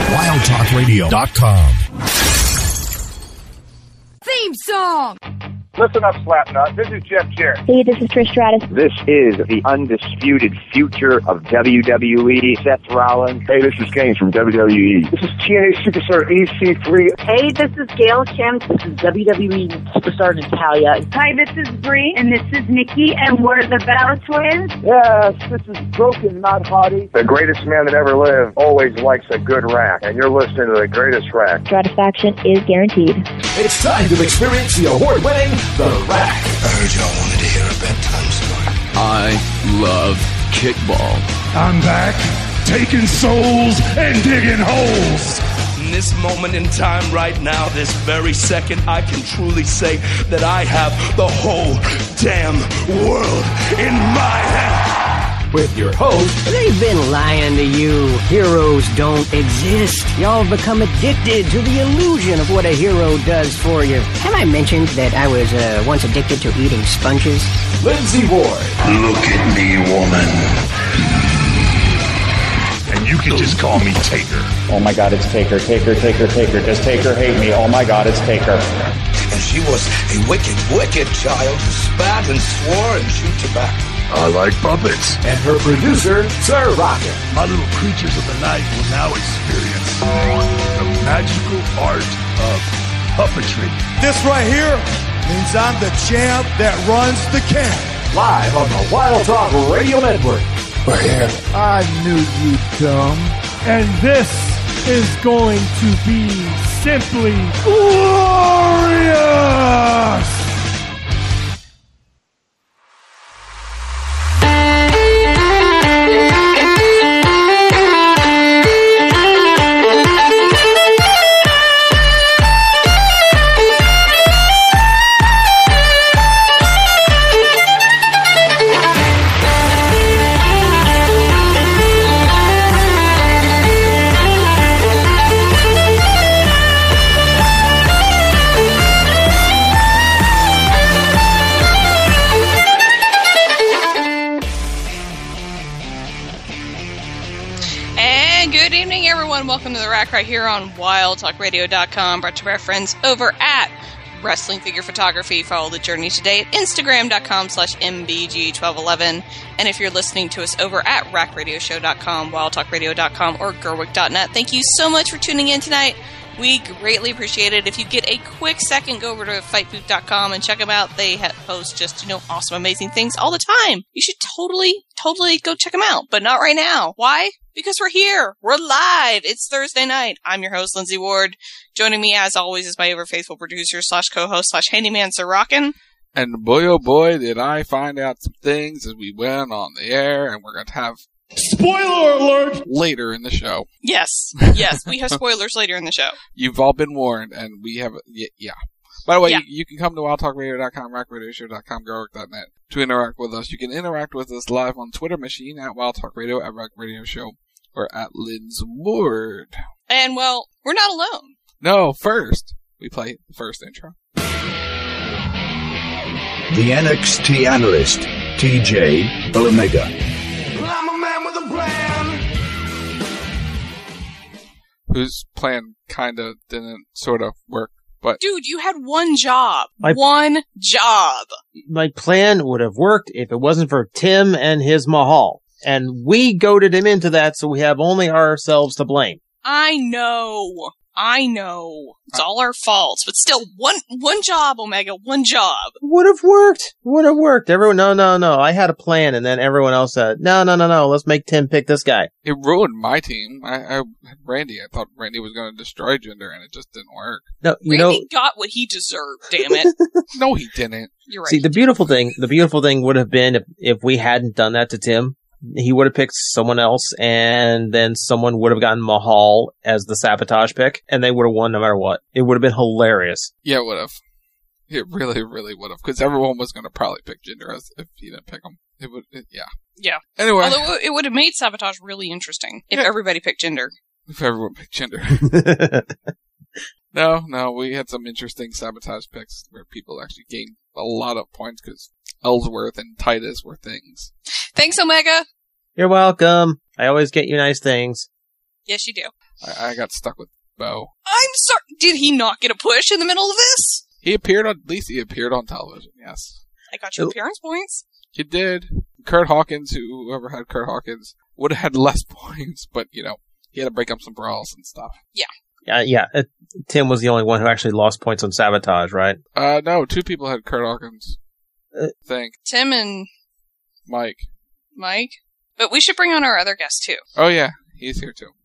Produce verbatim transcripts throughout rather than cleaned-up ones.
wild talk radio dot com. Theme song! Listen up, Slapnut. This is Jeff Jarrett. Hey, this is Trish Stratus. This is the undisputed future of W W E, Seth Rollins. Hey, this is Kane from W W E. This is T N A Superstar E C three. Hey, this is Gail Kim. This is W W E Superstar Natalia. Hi, this is Bree, and this is Nikki, and we're the Bella Twins. Yes, this is Broken, not Hottie. The greatest man that ever lived always likes a good rack, and you're listening to the greatest rack. Stratisfaction is guaranteed. It's time to experience the award-winning The Rack. I heard y'all wanted to hear a bedtime story. I love kickball. I'm back, taking souls and digging holes. In this moment in time right now, this very second, I can truly say that I have the whole damn world in my hand. With your host, they've been lying to you. Heroes don't exist. Y'all have become addicted to the illusion of what a hero does for you. Have I mentioned that I was uh, once addicted to eating sponges? Lindsay Ward. Look at me, woman. And you can just call me Taker. Oh my God, it's Taker, Taker, Taker, Taker. Does Taker hate me? Oh my God, it's Taker. And she was a wicked, wicked child who spat and swore and chewed tobacco. I like puppets. And her producer, Sir Rocket. My little creatures of the night will now experience the magical art of puppetry. This right here means I'm the champ that runs the camp. Live on the Wild Talk Radio Network. We're here. I knew you'd come. And this is going to be simply glorious! Welcome to The Rack right here on wild talk radio dot com, brought to you by our friends over at Wrestling Figure Photography. Follow the journey today at instagram dot com slash M B G twelve eleven. And if you're listening to us over at rack radio show dot com, wild talk radio dot com, or gerwick dot net, thank you so much for tuning in tonight. We greatly appreciate it. If you get a quick second, go over to fight poop dot com and check them out. They have, post just, you know, awesome, amazing things all the time. You should totally, totally go check them out, but not right now. Why? Because we're here. We're live. It's Thursday night. I'm your host, Lindsay Ward. Joining me, as always, is my ever faithful producer slash co-host slash handyman, Sir Rockin'. And boy, oh boy, did I find out some things as we went on the air, and we're going to have spoiler alert later in the show. Yes. Yes, we have spoilers later in the show. You've all been warned, and we have, yeah. By the way, yeah. you, you can come to wild talk radio dot com, rack radio show dot com, gerwick dot net to interact with us. You can interact with us live on Twitter machine at wildtalkradio, at Rack Radio Show, or at Lynn's Ward. And, well, we're not alone. No, first, we play the first intro. The N X T analyst, T J Omega. I'm a man with a plan. Whose plan kinda didn't sort of work, but... Dude, you had one job. My, one job. My plan would have worked if it wasn't for Tim and his Mahal. And we goaded him into that, so we have only ourselves to blame. I know. I know. It's all our faults, but still, one one job, Omega, one job. Would have worked. Would have worked. Everyone, no, no, no. I had a plan, and then everyone else said, no, no, no, no. Let's make Tim pick this guy. It ruined my team. I, I had Randy. I thought Randy was going to destroy Jinder, and it just didn't work. No, you Randy know, got what he deserved. Damn it. No, he didn't. You're right. See, the beautiful thing, the beautiful thing would have been if if we hadn't done that to Tim. He would have picked someone else, and then someone would have gotten Mahal as the sabotage pick, and they would have won no matter what. It would have been hilarious. Yeah, it would have. It really, really would have, because everyone was going to probably pick Jinder as if he didn't pick him. It would, it, yeah. Yeah. Anyway. Although it would have made sabotage really interesting if yeah. everybody picked Jinder. If everyone picked Jinder. No, no, we had some interesting sabotage picks where people actually gained a lot of points because Ellsworth and Titus were things. Thanks, Omega. You're welcome. I always get you nice things. Yes, you do. I, I got stuck with Bo. I'm sorry. Did he not get a push in the middle of this? He appeared on, at least he appeared on television, yes. I got your appearance points. He did. Kurt Hawkins, who, whoever had Kurt Hawkins, would have had less points, but, you know, he had to break up some brawls and stuff. Yeah. Yeah, yeah. Uh, Tim was the only one who actually lost points on Sabotage, right? Uh, no, two people had Kurt Hawkins. Uh, I think. Tim and Mike. Mike? But we should bring on our other guest, too. Oh, yeah. He's here, too.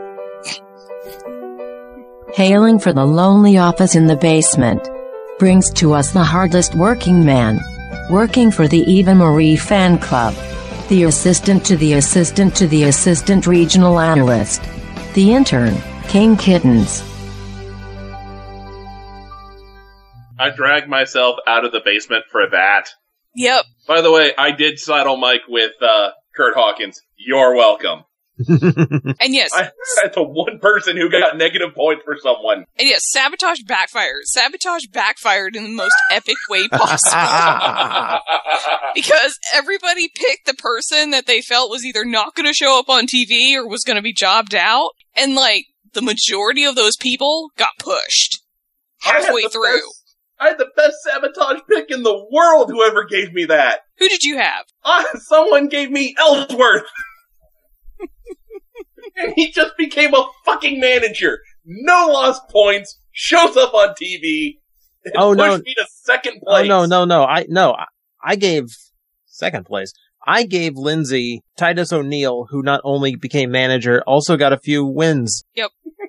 Hailing for the lonely office in the basement, brings to us the hardest working man, working for the Eva Marie fan club, the assistant to the assistant to the assistant regional analyst, the intern, King Kittens. I dragged myself out of the basement for that. Yep. By the way, I did sidle Mike with uh, Kurt Hawkins. You're welcome. And yes, I, that's the one person who got negative points for someone. And yes, Sabotage backfired. Sabotage backfired in the most epic way possible. Because everybody picked the person that they felt was either not going to show up on T V or was going to be jobbed out. And, like, the majority of those people got pushed halfway through. Best, I had the best Sabotage pick in the world, whoever gave me that. Who did you have? Uh, someone gave me Ellsworth. And he just became a fucking manager. No lost points. Shows up on T V. And oh pushed no! me to second place. Oh no! No! No! I no! I, I gave second place. I gave Lindsay Titus O'Neil, who not only became manager, also got a few wins. Yep.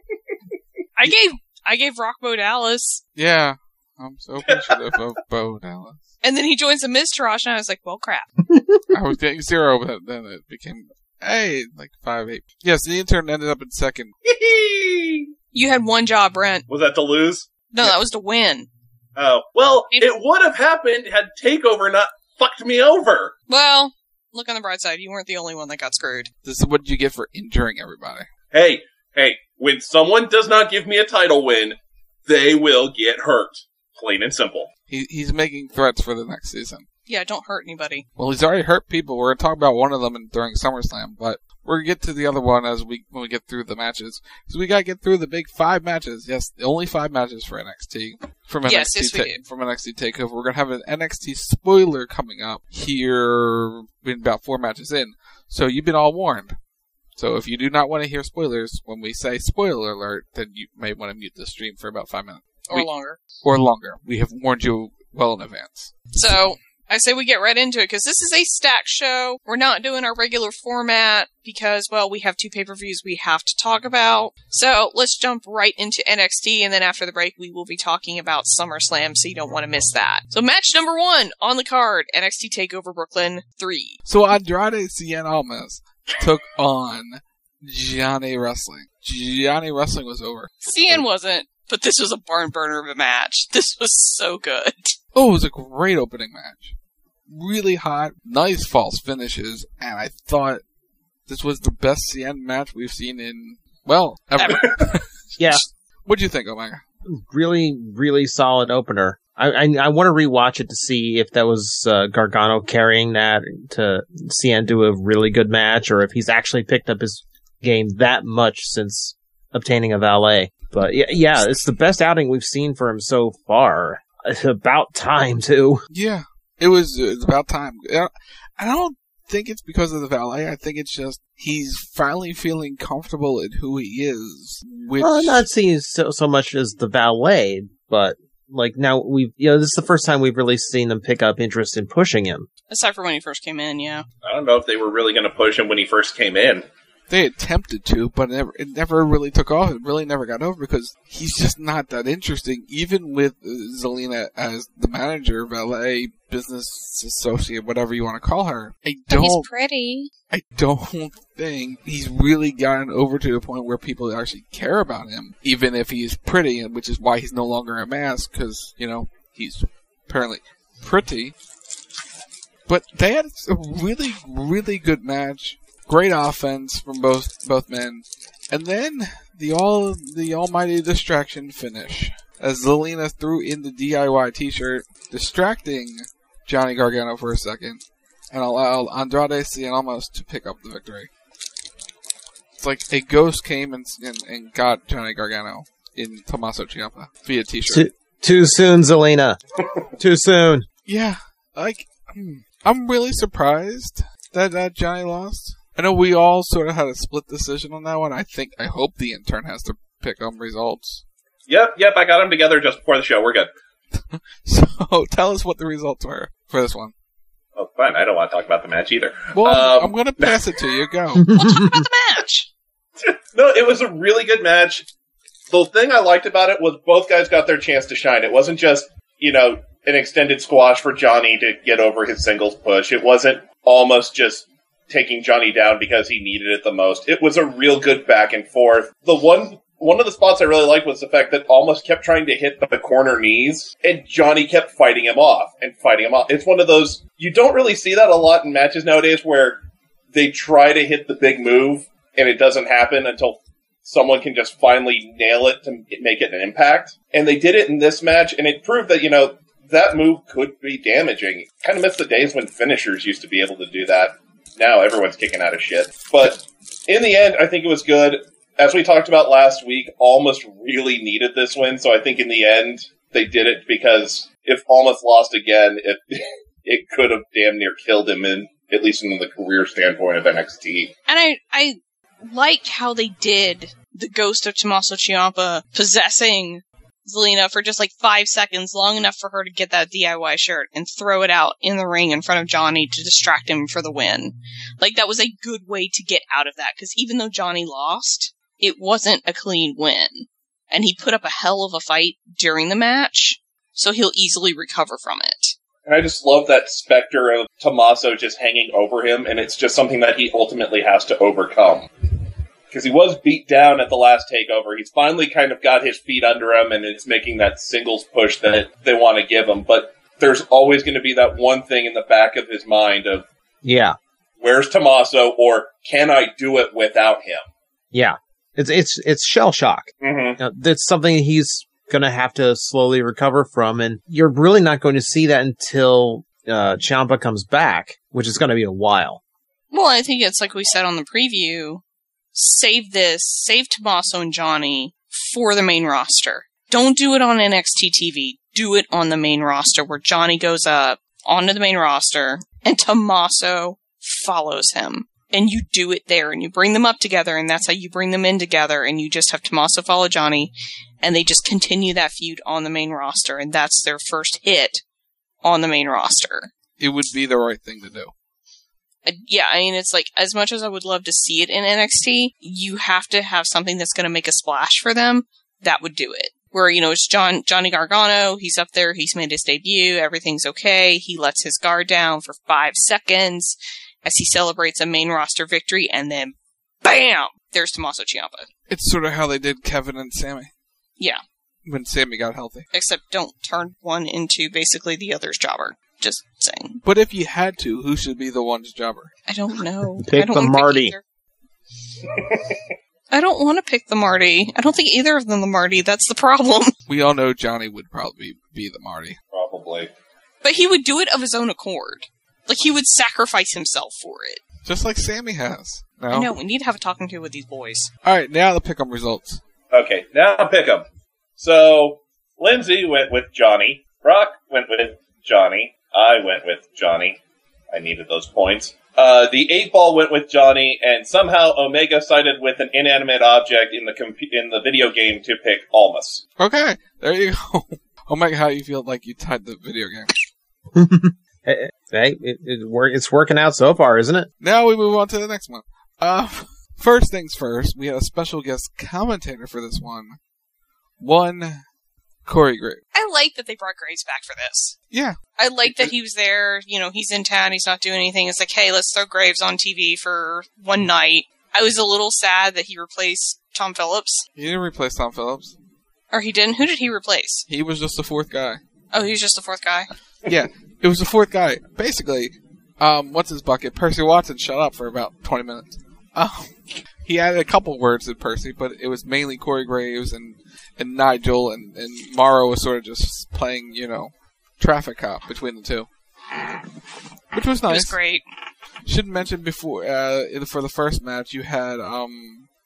I gave I gave Rockbo Dallas. Yeah, I'm so appreciative of Bo Dallas. And then he joins the Miztourage, and I was like, well, crap. I was getting zero, but then it became. Hey, like five, eight. Yes, the intern ended up in second. You had one job, Brent. Was that to lose? No, that was to win. Oh. Well, it would have happened had TakeOver not fucked me over. Well, look on the bright side. You weren't the only one that got screwed. This is what you get for injuring everybody. Hey, hey, when someone does not give me a title win, they will get hurt. Plain and simple. He, he's making threats for the next season. Yeah, don't hurt anybody. Well, he's already hurt people. We're going to talk about one of them in, during SummerSlam, but we're going to get to the other one as we when we get through the matches. Because we got to get through the big five matches. Yes, the only five matches for N X T. From yes, N X T yes, we ta- do. From N X T TakeOver. We're going to have an N X T spoiler coming up here in about four matches in. So you've been all warned. So if you do not want to hear spoilers, when we say spoiler alert, then you may want to mute the stream for about five minutes. Or we, longer. Or longer. We have warned you well in advance. So I say we get right into it, because this is a stack show. We're not doing our regular format, because, well, we have two pay-per-views we have to talk about. So let's jump right into N X T, and then after the break, we will be talking about SummerSlam, so you don't want to miss that. So match number one on the card, N X T TakeOver Brooklyn three. So Andrade Cien Almas took on Johnny Wrestling. Johnny Wrestling was over. Cien wasn't, but this was a barn burner of a match. This was so good. Oh, it was a great opening match. Really hot, nice false finishes, and I thought this was the best Cien match we've seen in, well, ever. ever. Yeah. What'd you think, Omega? Really, really solid opener. I I, I want to rewatch it to see if that was uh, Gargano carrying that to Cien do a really good match, or if he's actually picked up his game that much since obtaining a valet. But yeah, yeah, it's the best outing we've seen for him so far. It's about time, too. Yeah, it was, it was about time. I don't think it's because of the valet. I think it's just he's finally feeling comfortable in who he is. Which... Well, I'm not seeing so, so much as the valet, but like now we've, you know, this is the first time we've really seen them pick up interest in pushing him. Aside from when he first came in, yeah. I don't know if they were really going to push him when he first came in. They attempted to, but it never, it never really took off. It really never got over because he's just not that interesting. Even with Zelina as the manager, valet, business associate, whatever you want to call her, I don't. But he's pretty. I don't think he's really gotten over to the point where people actually care about him, even if he's pretty, which is why he's no longer a mask because you know he's apparently pretty. But they had a really, really good match. Great offense from both both men, and then the all the almighty distraction finish as Zelina threw in the D I Y T-shirt, distracting Johnny Gargano for a second, and allowed Andrade Cien Almas to pick up the victory. It's like a ghost came and and, and got Johnny Gargano in Tommaso Ciampa via T-shirt. Too, too soon, Zelina. Too soon. Yeah, like I'm really surprised that uh, Johnny lost. I know we all sort of had a split decision on that one. I think, I hope the intern has to pick on results. Yep, yep, I got them together just before the show. We're good. So tell us what the results were for this one. Oh, fine. I don't want to talk about the match either. Well, um, I'm going to pass it to you. Go. We'll talk about the match. No, it was a really good match. The thing I liked about it was both guys got their chance to shine. It wasn't just, you know, an extended squash for Johnny to get over his singles push. It wasn't almost just taking Johnny down because he needed it the most. It was a real good back and forth. The one one of the spots I really liked was the fact that Almost kept trying to hit the corner knees, and Johnny kept fighting him off and fighting him off. It's one of those, you don't really see that a lot in matches nowadays where they try to hit the big move and it doesn't happen until someone can just finally nail it to make it an impact. And they did it in this match, and it proved that, you know, that move could be damaging. Kind of miss the days when finishers used to be able to do that. Now everyone's kicking out of shit. But in the end, I think it was good. As we talked about last week, Almost really needed this win, so I think in the end, they did it because if Almost lost again, it it could have damn near killed him, in at least from the career standpoint of N X T. And I, I like how they did the ghost of Tommaso Ciampa possessing Zelina for just like five seconds, long enough for her to get that D I Y shirt and throw it out in the ring in front of Johnny to distract him for the win. Like, that was a good way to get out of that, because even though Johnny lost, it wasn't a clean win. And he put up a hell of a fight during the match, so he'll easily recover from it. And I just love that specter of Tommaso just hanging over him, and it's just something that he ultimately has to overcome. Because he was beat down at the last takeover. He's finally kind of got his feet under him, and it's making that singles push that they want to give him. But there's always going to be that one thing in the back of his mind of, yeah, where's Tommaso, or can I do it without him? Yeah. It's it's it's shell shock. Mm-hmm. You know, that's something he's going to have to slowly recover from, and you're really not going to see that until uh, Ciampa comes back, which is going to be a while. Well, I think it's like we said on the preview, save this, save Tommaso and Johnny for the main roster. Don't do it on N X T T V. Do it on the main roster, where Johnny goes up onto the main roster and Tommaso follows him. And you do it there, and you bring them up together, and that's how you bring them in together, and you just have Tommaso follow Johnny, and they just continue that feud on the main roster, and that's their first hit on the main roster. It would be the right thing to do. Uh, yeah, I mean, it's like, as much as I would love to see it in N X T, you have to have something that's going to make a splash for them that would do it. Where, you know, it's John Johnny Gargano, he's up there, he's made his debut, everything's okay, he lets his guard down for five seconds, as he celebrates a main roster victory, and then, BAM! There's Tommaso Ciampa. It's sort of how they did Kevin and Sammy. Yeah. When Sammy got healthy. Except don't turn one into basically the other's jobber. Just saying. But if you had to, who should be the one's jobber? I don't know. Pick I don't the Marty. I don't want to pick the Marty. I don't think either of them the Marty. That's the problem. We all know Johnny would probably be the Marty. Probably. But he would do it of his own accord. Like, he would sacrifice himself for it. Just like Sammy has. No? I know, we need to have a talking to with these boys. Alright, now the pick'em results. Okay, now pick 'em. So, Lindsay went with Johnny. Brock went with Johnny. I went with Johnny. I needed those points. Uh, the eight ball went with Johnny, and somehow Omega sided with an inanimate object in the comp- in the video game to pick Almas. Okay, there you go. Omega, how you feel like you tied the video game? Hey, it, it work, it's working out so far, isn't it? Now we move on to the next one. Uh, first things first, we had a special guest commentator for this one. One, Corey Graves. I like that they brought Graves back for this. Yeah. I like that he was there, you know, he's in town, he's not doing anything. It's like, hey, let's throw Graves on T V for one night. I was a little sad that he replaced Tom Phillips. He didn't replace Tom Phillips. Or he didn't? Who did he replace? He was just the fourth guy. Oh, he was just the fourth guy? Yeah, it was the fourth guy. Basically, um, what's his bucket? Percy Watson shut up for about twenty minutes. Um, he added a couple words to Percy, but it was mainly Corey Graves and, and Nigel, and, and Morrow was sort of just playing, you know, traffic cop between the two. Which was nice. It was great. Should mention before, uh, for the first match, you had, um,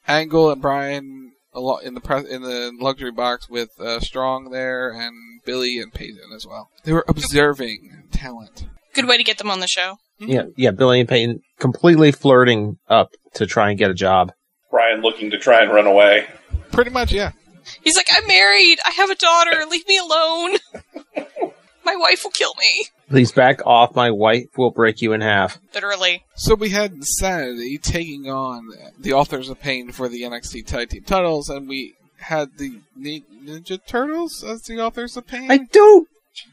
Angle and Bryan a lot in the press, in the luxury box with uh, Strong there and Billy and Peyton as well. They were observing talent. Good way to get them on the show. Yeah, yeah. Billy and Peyton completely flirting up to try and get a job. Bryan looking to try and run away. Pretty much, yeah. He's like, I'm married. I have a daughter. Leave me alone. My wife will kill me. Please back off. My wife will break you in half. Literally. So we had Insanity taking on the Authors of Pain for the N X T Tag Team titles, and we had the Ninja Turtles as the Authors of Pain. I don't.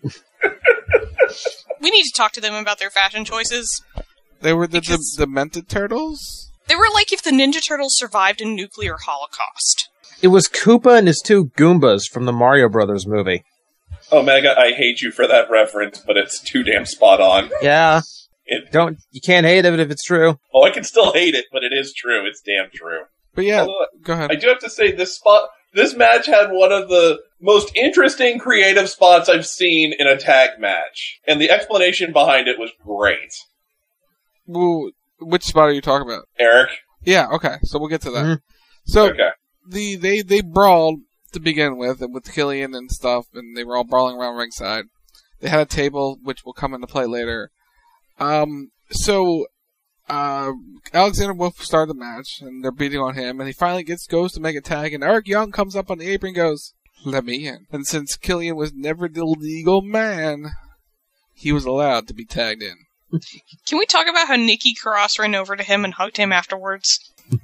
We need to talk to them about their fashion choices. They were the the Demented Turtles? They were like if the Ninja Turtles survived a nuclear holocaust. It was Koopa and his two Goombas from the Mario Brothers movie. Omega, I hate you for that reference, but it's too damn spot on. Yeah. It, Don't you can't hate it if it's true. Oh, I can still hate it, but it is true. It's damn true. But yeah, Although, go ahead. I do have to say this spot, this match had one of the most interesting creative spots I've seen in a tag match, and the explanation behind it was great. Well, which spot are you talking about? Eric? Yeah, okay, so we'll get to that. Mm-hmm. So, okay. the they, they brawled to begin with, with Killian and stuff, and they were all brawling around ringside. They had a table, which will come into play later. Um, so, uh, Alexander Wolf started the match, and they're beating on him, and he finally gets goes to make a tag, and Eric Young comes up on the apron and goes, let me in. And since Killian was never the legal man, he was allowed to be tagged in. Can we talk about how Nikki Cross ran over to him and hugged him afterwards?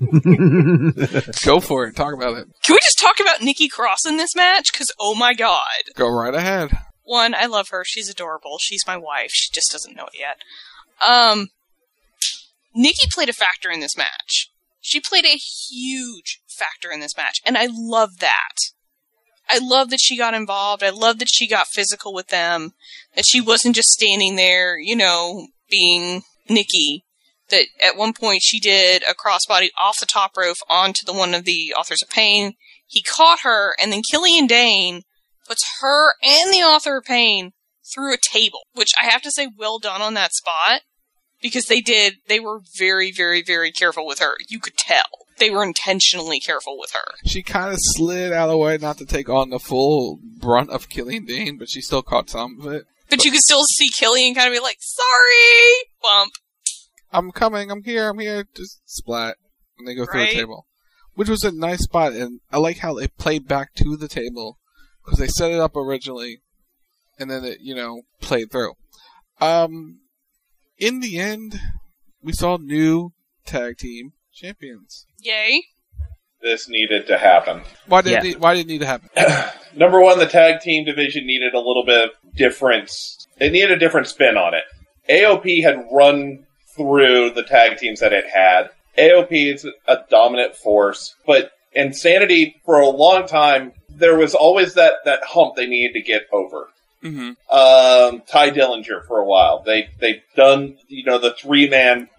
Go for it. Talk about it. Can we just talk about Nikki Cross in this match? Because, oh my god. Go right ahead. One, I love her. She's adorable. She's my wife. She just doesn't know it yet. Um, Nikki played a factor in this match. She played a huge factor in this match, and I love that. I love that she got involved. I love that she got physical with them. That she wasn't just standing there, you know, being Nikki. That at one point she did a crossbody off the top rope onto the one of the Authors of Pain. He caught her, and then Killian Dane puts her and the Author of Pain through a table, which I have to say, well done on that spot, because they did, they were very, very, very careful with her. You could tell. They were intentionally careful with her. She kind of slid out of the way not to take on the full brunt of Killian Dane, but she still caught some of it. But, but you could still see Killian kind of be like, sorry! Bump. I'm coming, I'm here, I'm here, just splat. And they go through right? the table. Which was a nice spot, and I like how they played back to the table, because they set it up originally, and then it, you know, played through. Um, in the end, we saw new tag team champions. Yay. This needed to happen. Why did, yeah. it, need, why did it need to happen? Number one, the tag team division needed a little bit of difference. It needed a different spin on it. A O P had run through the tag teams that it had. A O P is a dominant force, but Insanity, for a long time, there was always that, that hump they needed to get over. Mm-hmm. Um, Ty Dillinger for a while. They, they've done, you know, the three-man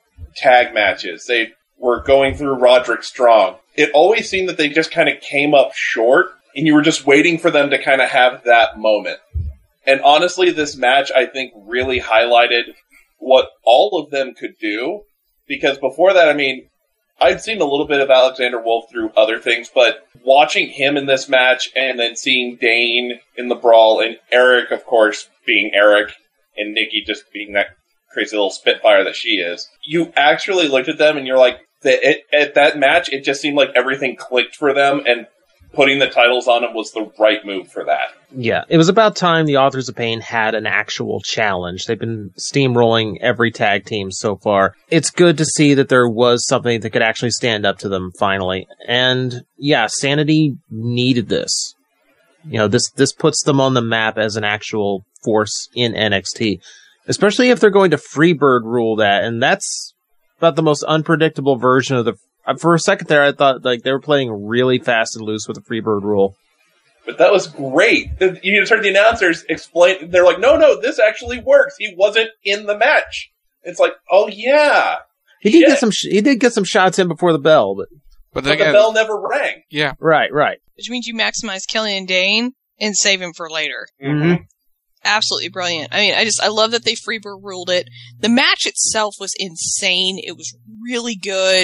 tag matches. They were going through Roderick Strong. It always seemed that they just kind of came up short, and you were just waiting for them to kind of have that moment. And honestly, this match, I think, really highlighted what all of them could do, because before that, I mean, I'd seen a little bit of Alexander Wolf through other things, but watching him in this match and then seeing Dane in the brawl and Eric, of course, being Eric and Nikki just being that crazy little spitfire that she is, you actually looked at them and you're like, the, it, at that match, it just seemed like everything clicked for them, and putting the titles on them was the right move for that. Yeah, it was about time the Authors of Pain had an actual challenge. They've been steamrolling every tag team so far. It's good to see that there was something that could actually stand up to them finally. And yeah, Sanity needed this. You know, this this puts them on the map as an actual force in N X T, especially if they're going to Freebird rule that. And that's about the most unpredictable version of the. For a second there, I thought like they were playing really fast and loose with the Freebird rule. But that was great. You just heard the announcers explain. They're like, no, no, this actually works. He wasn't in the match. It's like, oh, yeah. He did Shit. get some sh- He did get some shots in before the bell, but... But, but again, the bell never rang. Yeah. Right, right. Which means you maximize Killian Dane and save him for later. Mm-hmm. Absolutely brilliant. I mean, I just, I love that they Freebird ruled it. The match itself was insane. It was really good.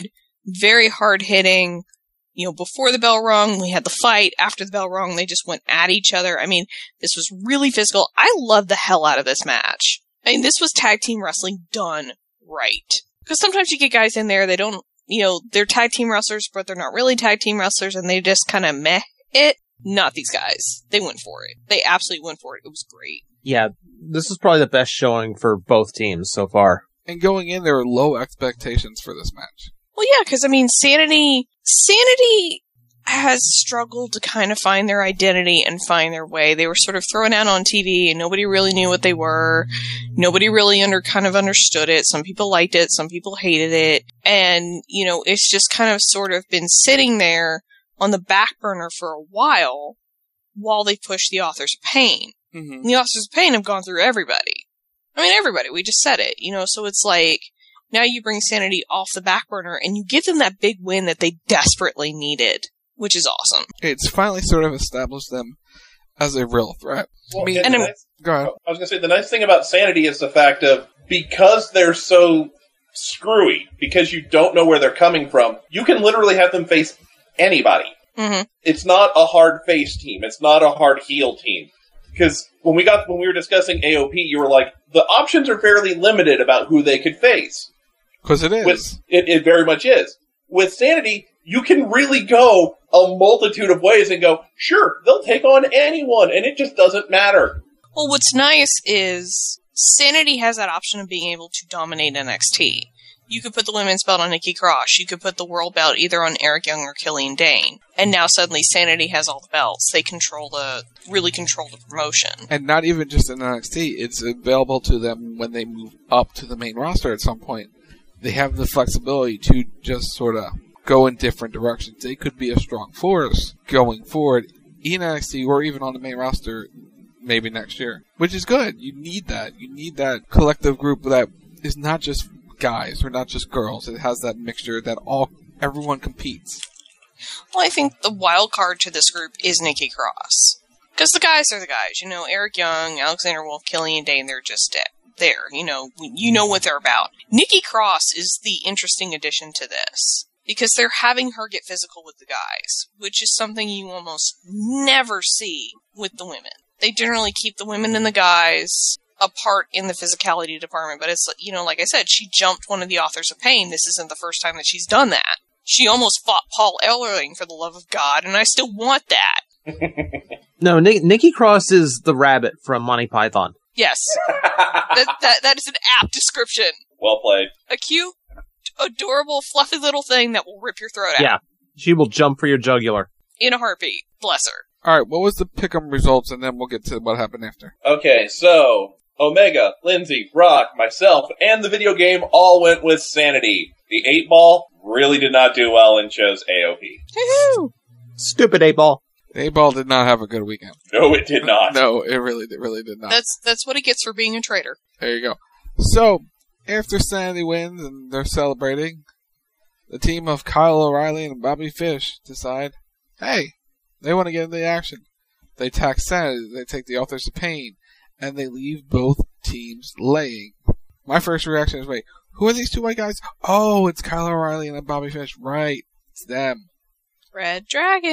very hard-hitting. You know, before the bell rung, we had the fight. After the bell rung, they just went at each other. I mean, this was really physical. I loved the hell out of this match. I mean, this was tag team wrestling done right. Because sometimes you get guys in there, they don't, you know, they're tag team wrestlers, but they're not really tag team wrestlers, and they just kind of meh it. Not these guys. They went for it. They absolutely went for it. It was great. Yeah, this is probably the best showing for both teams so far. And going in, there were low expectations for this match. Well, yeah, because, I mean, Sanity, Sanity has struggled to kind of find their identity and find their way. They were sort of thrown out on T V, and nobody really knew what they were. Nobody really under kind of understood it. Some people liked it, some people hated it. And, you know, it's just kind of sort of been sitting there on the back burner for a while, while they push the Authors of Pain. Mm-hmm. And the Authors of Pain have gone through everybody. I mean, everybody. We just said it, you know, so it's like, now you bring Sanity off the back burner, and you give them that big win that they desperately needed, which is awesome. It's finally sort of established them as a real threat. Well, I mean, and and nice, go ahead. I was going to say, the nice thing about Sanity is the fact of, because they're so screwy, because you don't know where they're coming from, you can literally have them face anybody. Mm-hmm. It's not a hard face team. It's not a hard heel team. Because when we got when we were discussing A O P, you were like, the options are fairly limited about who they could face. Because it is. With, it, it very much is. With Sanity, you can really go a multitude of ways and go, sure, they'll take on anyone, and it just doesn't matter. Well, what's nice is Sanity has that option of being able to dominate N X T. You could put the women's belt on Nikki Cross. You could put the world belt either on Eric Young or Killian Dane. And now suddenly Sanity has all the belts. They control the, really control the promotion. And not even just in N X T. It's available to them when they move up to the main roster at some point. They have the flexibility to just sort of go in different directions. They could be a strong force going forward in N X T or even on the main roster maybe next year. Which is good. You need that. You need that collective group that is not just guys or not just girls. It has that mixture that all everyone competes. Well, I think the wild card to this group is Nikki Cross. Because the guys are the guys. You know, Eric Young, Alexander Wolf, Killian Dane, they're just dead. There, you know, you know what they're about. Nikki Cross is the interesting addition to this. Because they're having her get physical with the guys. Which is something you almost never see with the women. They generally keep the women and the guys apart in the physicality department, but it's, you know, like I said, she jumped one of the Authors of Pain. This isn't the first time that she's done that. She almost fought Paul Ellering, for the love of God, and I still want that. No, Nick, Nikki Cross is the rabbit from Monty Python. Yes. that, that That is an apt description. Well played. A cute, adorable, fluffy little thing that will rip your throat out. Yeah, she will jump for your jugular. In a heartbeat. Bless her. Alright, what was the pick'em results, and then we'll get to what happened after. Okay, so Omega, Lindsay, Brock, myself, and the video game all went with Sanity. The eight ball really did not do well and chose A O P. Woohoo! Stupid eight ball. The eight ball did not have a good weekend. No, it did not. No, it really, it really did not. That's that's what it gets for being a traitor. There you go. So, after Sanity wins and they're celebrating, the team of Kyle O'Reilly and Bobby Fish decide, hey, they want to get into the action. They attack Sanity, they take the Authors of Pain, and they leave both teams laying. My first reaction is, wait, who are these two white guys? Oh, it's Kyle O'Reilly and Bobby Fish. Right, it's them. Red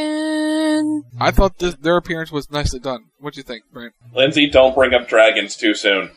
Dragon. I thought this, their appearance was nicely done. What do you think, Brent? Lindsay, don't bring up dragons too soon.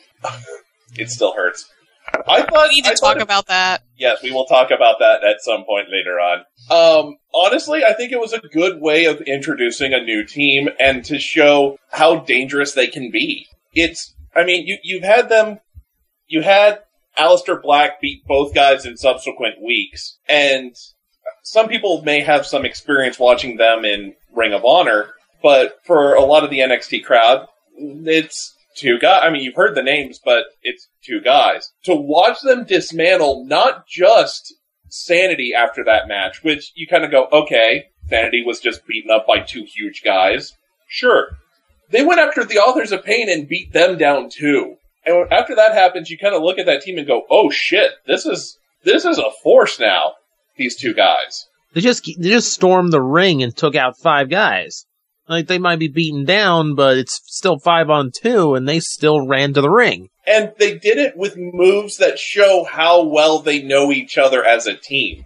It still hurts. I thought we need to I talk it, about that. Yes, we will talk about that at some point later on. Um, honestly, I think it was a good way of introducing a new team and to show how dangerous they can be. It's, I mean, you, you've had them, you had Aleister Black beat both guys in subsequent weeks, and some people may have some experience watching them in Ring of Honor, but for a lot of the N X T crowd, it's two guys. I mean, you've heard the names, but it's two guys. To watch them dismantle not just Sanity after that match, which you kind of go, okay, Sanity was just beaten up by two huge guys. Sure. They went after the Authors of Pain and beat them down too. And after that happens, you kind of look at that team and go, oh shit, this is, this is a force now, these two guys. They just, they just stormed the ring and took out five guys. Like, they might be beaten down, but it's still five on two, and they still ran to the ring. And they did it with moves that show how well they know each other as a team.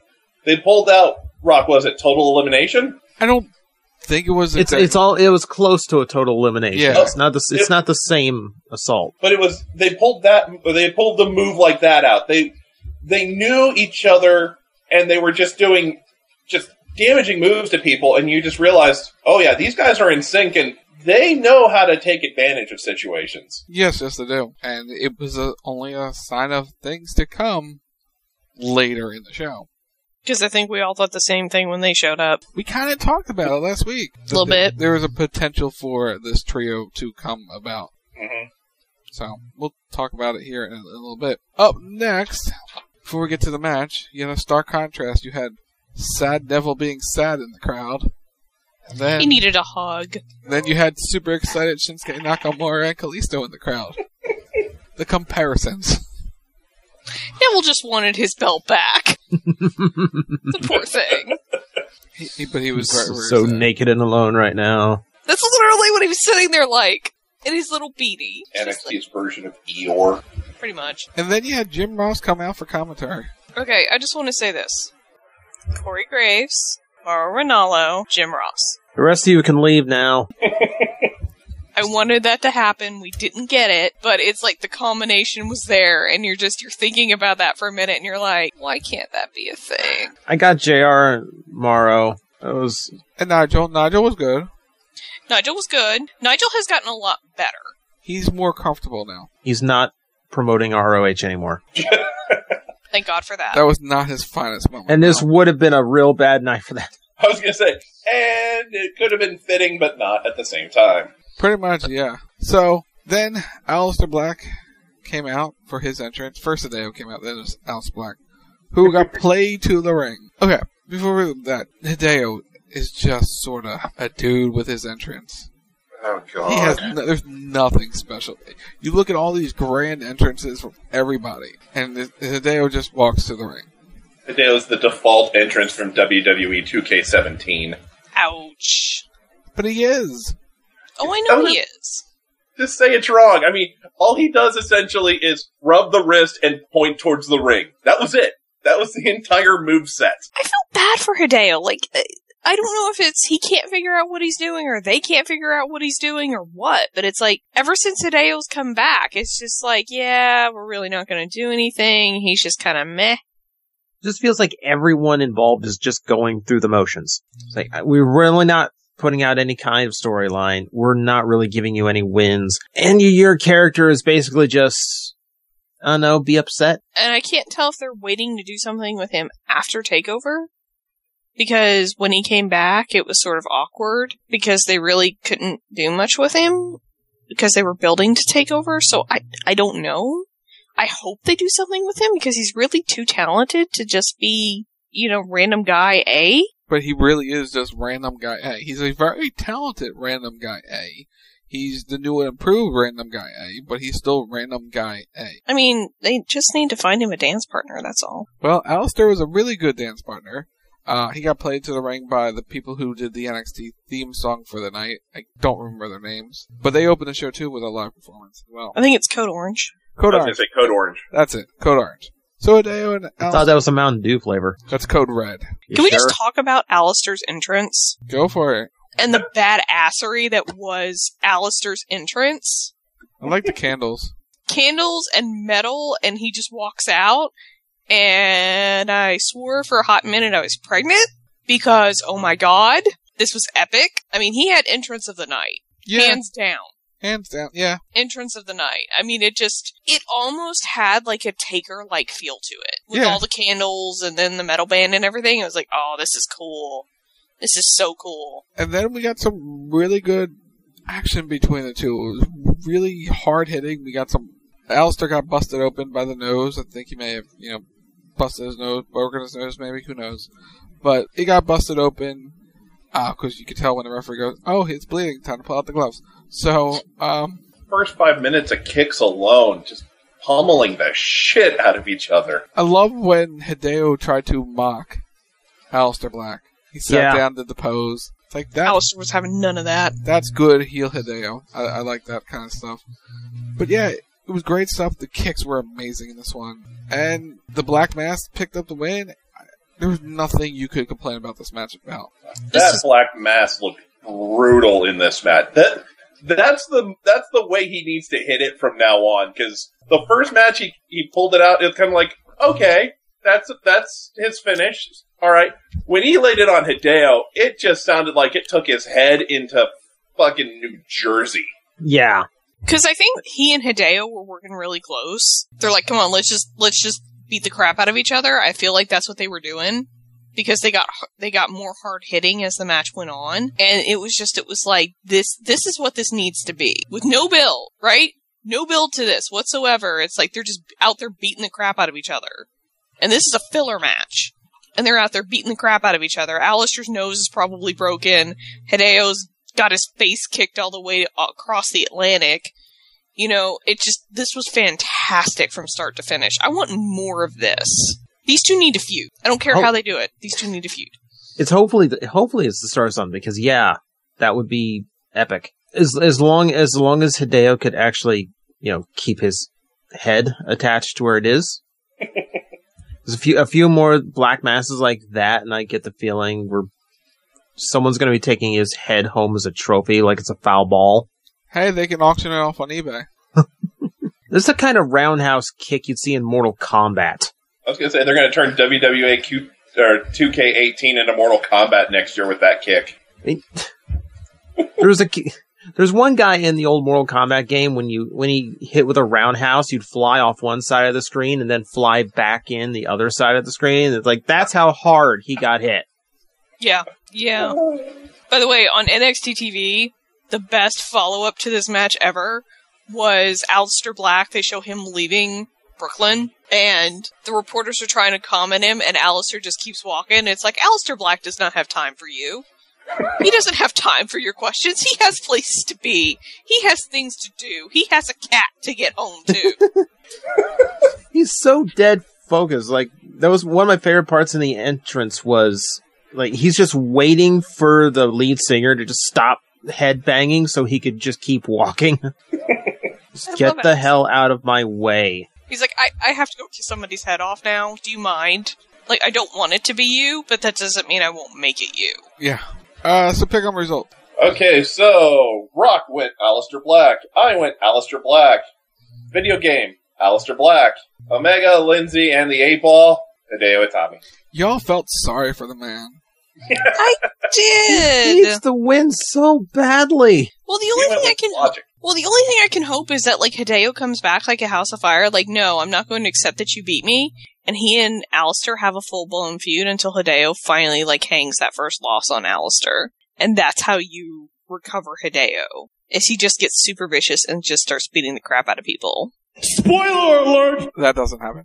they pulled out, Rock, was it Total Elimination? I don't think it was. It's it's all. It was close to a total elimination. Yeah. It's not the. It's It- not the same assault. But it was, they pulled that, they pulled the move like that out. They, they knew each other, and they were just doing, just damaging moves to people, and you just realized, oh yeah, these guys are in sync, and they know how to take advantage of situations. Yes, yes, they do. And it was a, only a sign of things to come later in the show. Because I think we all thought the same thing when they showed up. We kind of talked about it last week. A little bit. There was a potential for this trio to come about. Mm-hmm. So, we'll talk about it here in a, in a little bit. Up next, before we get to the match, you had a stark contrast. You had Sad Devil being sad in the crowd. And then, He needed a hug. then you had super excited Shinsuke Nakamura and Kalisto in the crowd. The comparisons. Neville just wanted his belt back. The poor thing. He, he, but he was very, very so sad. naked and alone right now. That's literally what he was sitting there like. In his little beanie. N X T's version of Eeyore. Pretty much. And then you had Jim Ross come out for commentary. Okay, I just want to say this. Corey Graves, Mauro Ranallo, Jim Ross. The rest of you can leave now. I wanted that to happen. We didn't get it, but it's like the culmination was there, and you're just you're thinking about that for a minute, and you're like, why can't that be a thing? I got J R and Morrow. It was And Nigel. Nigel was good. Nigel was good. Nigel has gotten a lot better. He's more comfortable now. He's not promoting R O H anymore. Thank God for that. That was not his finest moment. And this no. would have been a real bad night for that. I was going to say, and it could have been fitting, but not at the same time. Pretty much, yeah. So, then Aleister Black came out for his entrance. First Hideo came out, then it was Aleister Black, who got played to the ring. Okay, before we do that, Hideo is just sort of a dude with his entrance. Oh, God. He has no, there's nothing special. You look at all these grand entrances from everybody, and Hideo just walks to the ring. Hideo is the default entrance from W W E two K seventeen. Ouch. But he is. Oh, I know he is. Just say it's wrong. I mean, all he does essentially is rub the wrist and point towards the ring. That was it. That was the entire moveset. I felt bad for Hideo. Like, I don't know if it's he can't figure out what he's doing, or they can't figure out what he's doing, or what. But it's like, ever since Hideo's come back, it's just like, yeah, we're really not going to do anything. He's just kind of meh. It just feels like everyone involved is just going through the motions. It's like, we're really not putting out any kind of storyline. We're not really giving you any wins. And your character is basically just, I don't know, be upset. And I can't tell if they're waiting to do something with him after TakeOver. Because when he came back, it was sort of awkward. Because they really couldn't do much with him. Because they were building to TakeOver. So I, I don't know. I hope they do something with him. Because he's really too talented to just be, you know, random guy A. But he really is just random guy A. He's a very talented random guy A. He's the new and improved random guy A, but he's still random guy A. I mean, they just need to find him a dance partner, that's all. Well, Aleister was a really good dance partner. Uh, he got played to the ring by the people who did the N X T theme song for the night. I don't remember their names. But they opened the show, too, with a live performance as well. I think it's Code Orange. Code I was Orange. going to say Code Orange. That's it. Code Orange. So Hideo and Aleister. I thought that was a Mountain Dew flavor. That's Code Red. You Can we sure? just talk about Aleister's entrance? Go for it. And the badassery that was Aleister's entrance? I like the candles. Candles and metal, and he just walks out. And I swore for a hot minute I was pregnant. Because, oh my god, this was epic. I mean, he had entrance of the night. Yeah. Hands down. Hands down, yeah. Entrance of the night. I mean, it just, it almost had like a Taker-like feel to it. With Yeah. all the candles and then the metal band and everything. It was like, oh, this is cool. This is so cool. And then we got some really good action between the two. It was really hard-hitting. We got some... Aleister got busted open by the nose. I think he may have, you know, busted his nose, broken his nose maybe, who knows. But he got busted open, because uh, you could tell when the referee goes, oh, it's bleeding, time to pull out the gloves. So, um... First five minutes of kicks alone, just pummeling the shit out of each other. I love when Hideo tried to mock Aleister Black. He sat Yeah. down, did the pose. It's like that. Aleister was having none of that. That's good heel Hideo. I, I like that kind of stuff. But yeah, it was great stuff. The kicks were amazing in this one. And the Black Mask picked up the win. There was nothing you could complain about this match about. That is... Black Mass looked brutal in this match. That that's the that's the way he needs to hit it from now on. Because the first match he he pulled it out, it's kind of like, okay, that's that's his finish. All right. When he laid it on Hideo, it just sounded like it took his head into fucking New Jersey. Yeah. Because I think he and Hideo were working really close. They're like, come on, let's just let's just beat the crap out of each other. I feel like that's what they were doing. Because they got they got more hard hitting as the match went on. And it was just, it was like, this this is what this needs to be. With no build, right? No build to this whatsoever. It's like they're just out there beating the crap out of each other. And this is a filler match. And they're out there beating the crap out of each other. Alistair's nose is probably broken. Hideo's got his face kicked all the way across the Atlantic. You know, it just, this was fantastic from start to finish. I want more of this. These two need to feud. I don't care oh. how they do it. These two need to feud. It's hopefully, hopefully it's the start of something, because yeah, that would be epic. As, as long, as long as Hideo could actually, you know, keep his head attached to where it is. There's a few, a few more Black Masses like that, and I get the feeling we're, someone's gonna be taking his head home as a trophy, like it's a foul ball. Hey, they can auction it off on eBay. This is the kind of roundhouse kick you'd see in Mortal Kombat. I was going to say, they're going to turn W W E Q, or two K eighteen into Mortal Kombat next year with that kick. There's a there's one guy in the old Mortal Kombat game, when you when he hit with a roundhouse, you'd fly off one side of the screen and then fly back in the other side of the screen. It's like, that's how hard he got hit. Yeah, yeah. By the way, on N X T T V, the best follow-up to this match ever was Aleister Black. They show him leaving Brooklyn, and the reporters are trying to comment him, and Aleister just keeps walking. It's like, Aleister Black does not have time for you. He doesn't have time for your questions. He has places to be. He has things to do. He has a cat to get home to. He's so dead focused. Like, that was one of my favorite parts in the entrance was, like, he's just waiting for the lead singer to just stop headbanging so he could just keep walking. Just get the hell out of my way. He's like, I, I have to go kiss somebody's head off now. Do you mind? Like, I don't want it to be you, but that doesn't mean I won't make it you. Yeah. Uh, so pick on result. Okay, so Rock went Aleister Black. I went Aleister Black. Video game, Aleister Black. Omega, Lindsay, and the eight ball, Hideo Itami. Y'all felt sorry for the man. I did. He needs to win so badly. Well, the only thing I can logic. Well, the only thing I can hope is that, like, Hideo comes back like a house of fire. Like, no, I'm not going to accept that you beat me. And he and Aleister have a full-blown feud until Hideo finally, like, hangs that first loss on Aleister. And that's how you recover Hideo. Is he just gets super vicious and just starts beating the crap out of people. Spoiler alert! That doesn't happen.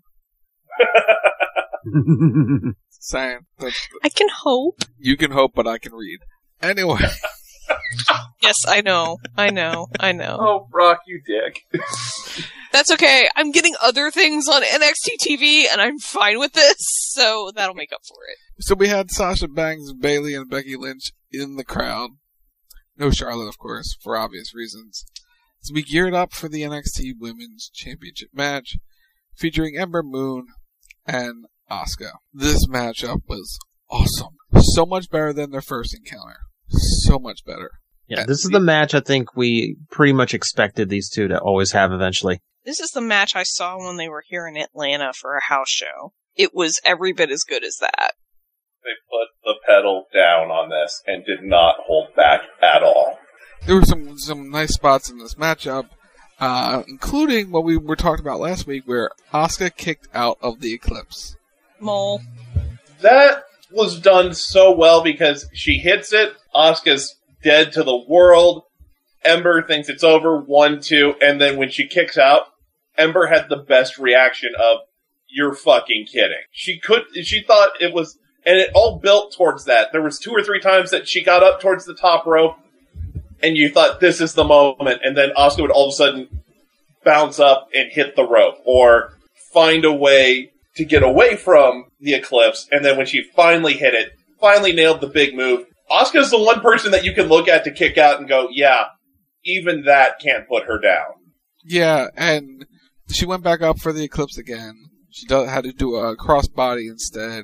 Saying. That's, I can hope. You can hope, but I can read. Anyway. Yes, I know. I know. I know. Oh, Brock, you dick. That's okay. I'm getting other things on N X T T V, and I'm fine with this, so that'll make up for it. So we had Sasha Banks, Bayley, and Becky Lynch in the crowd. No Charlotte, of course, for obvious reasons. So we geared up for the N X T Women's Championship match, featuring Ember Moon and Asuka. This matchup was awesome. So much better than their first encounter. So much better. Yeah, this is the match I think we pretty much expected these two to always have eventually. This is the match I saw when they were here in Atlanta for a house show. It was every bit as good as that. They put the pedal down on this and did not hold back at all. There were some some nice spots in this matchup, uh, including what we were talking about last week, where Asuka kicked out of the Eclipse. Mole. That was done so well because she hits it, Asuka's dead to the world, Ember thinks it's over, one, two, and then when she kicks out, Ember had the best reaction of, you're fucking kidding. She could, she thought it was, and it all built towards that. There was two or three times that she got up towards the top rope, and you thought, this is the moment, and then Asuka would all of a sudden bounce up and hit the rope, or find a way to get away from the Eclipse, and then when she finally hit it, finally nailed the big move, Asuka's the one person that you can look at to kick out and go, yeah, even that can't put her down. Yeah, and she went back up for the Eclipse again. She do- had to do a crossbody instead.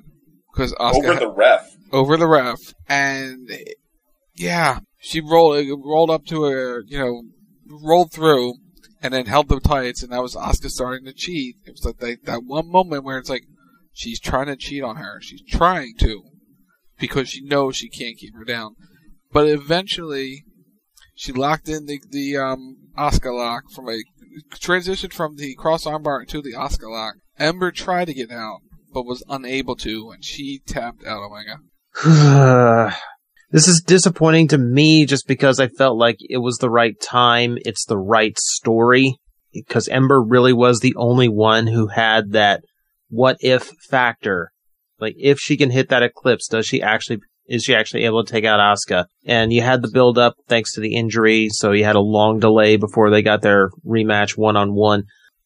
because Asuka over had, the ref, over the ref, and yeah, she rolled rolled up to her, you know, rolled through, and then held the tights, and that was Asuka starting to cheat. It was like that, that one moment where it's like she's trying to cheat on her, she's trying to, because she knows she can't keep her down, but eventually she locked in the the um, Asuka lock from a transition from the cross armbar to the Asuka lock. Ember tried to get out, but was unable to, and she tapped out Omega. This is disappointing to me just because I felt like it was the right time, it's the right story, because Ember really was the only one who had that what if factor. Like, if she can hit that eclipse, does she actually, is she actually able to take out Asuka? And you had the build up thanks to the injury, so you had a long delay before they got their rematch one-on-one.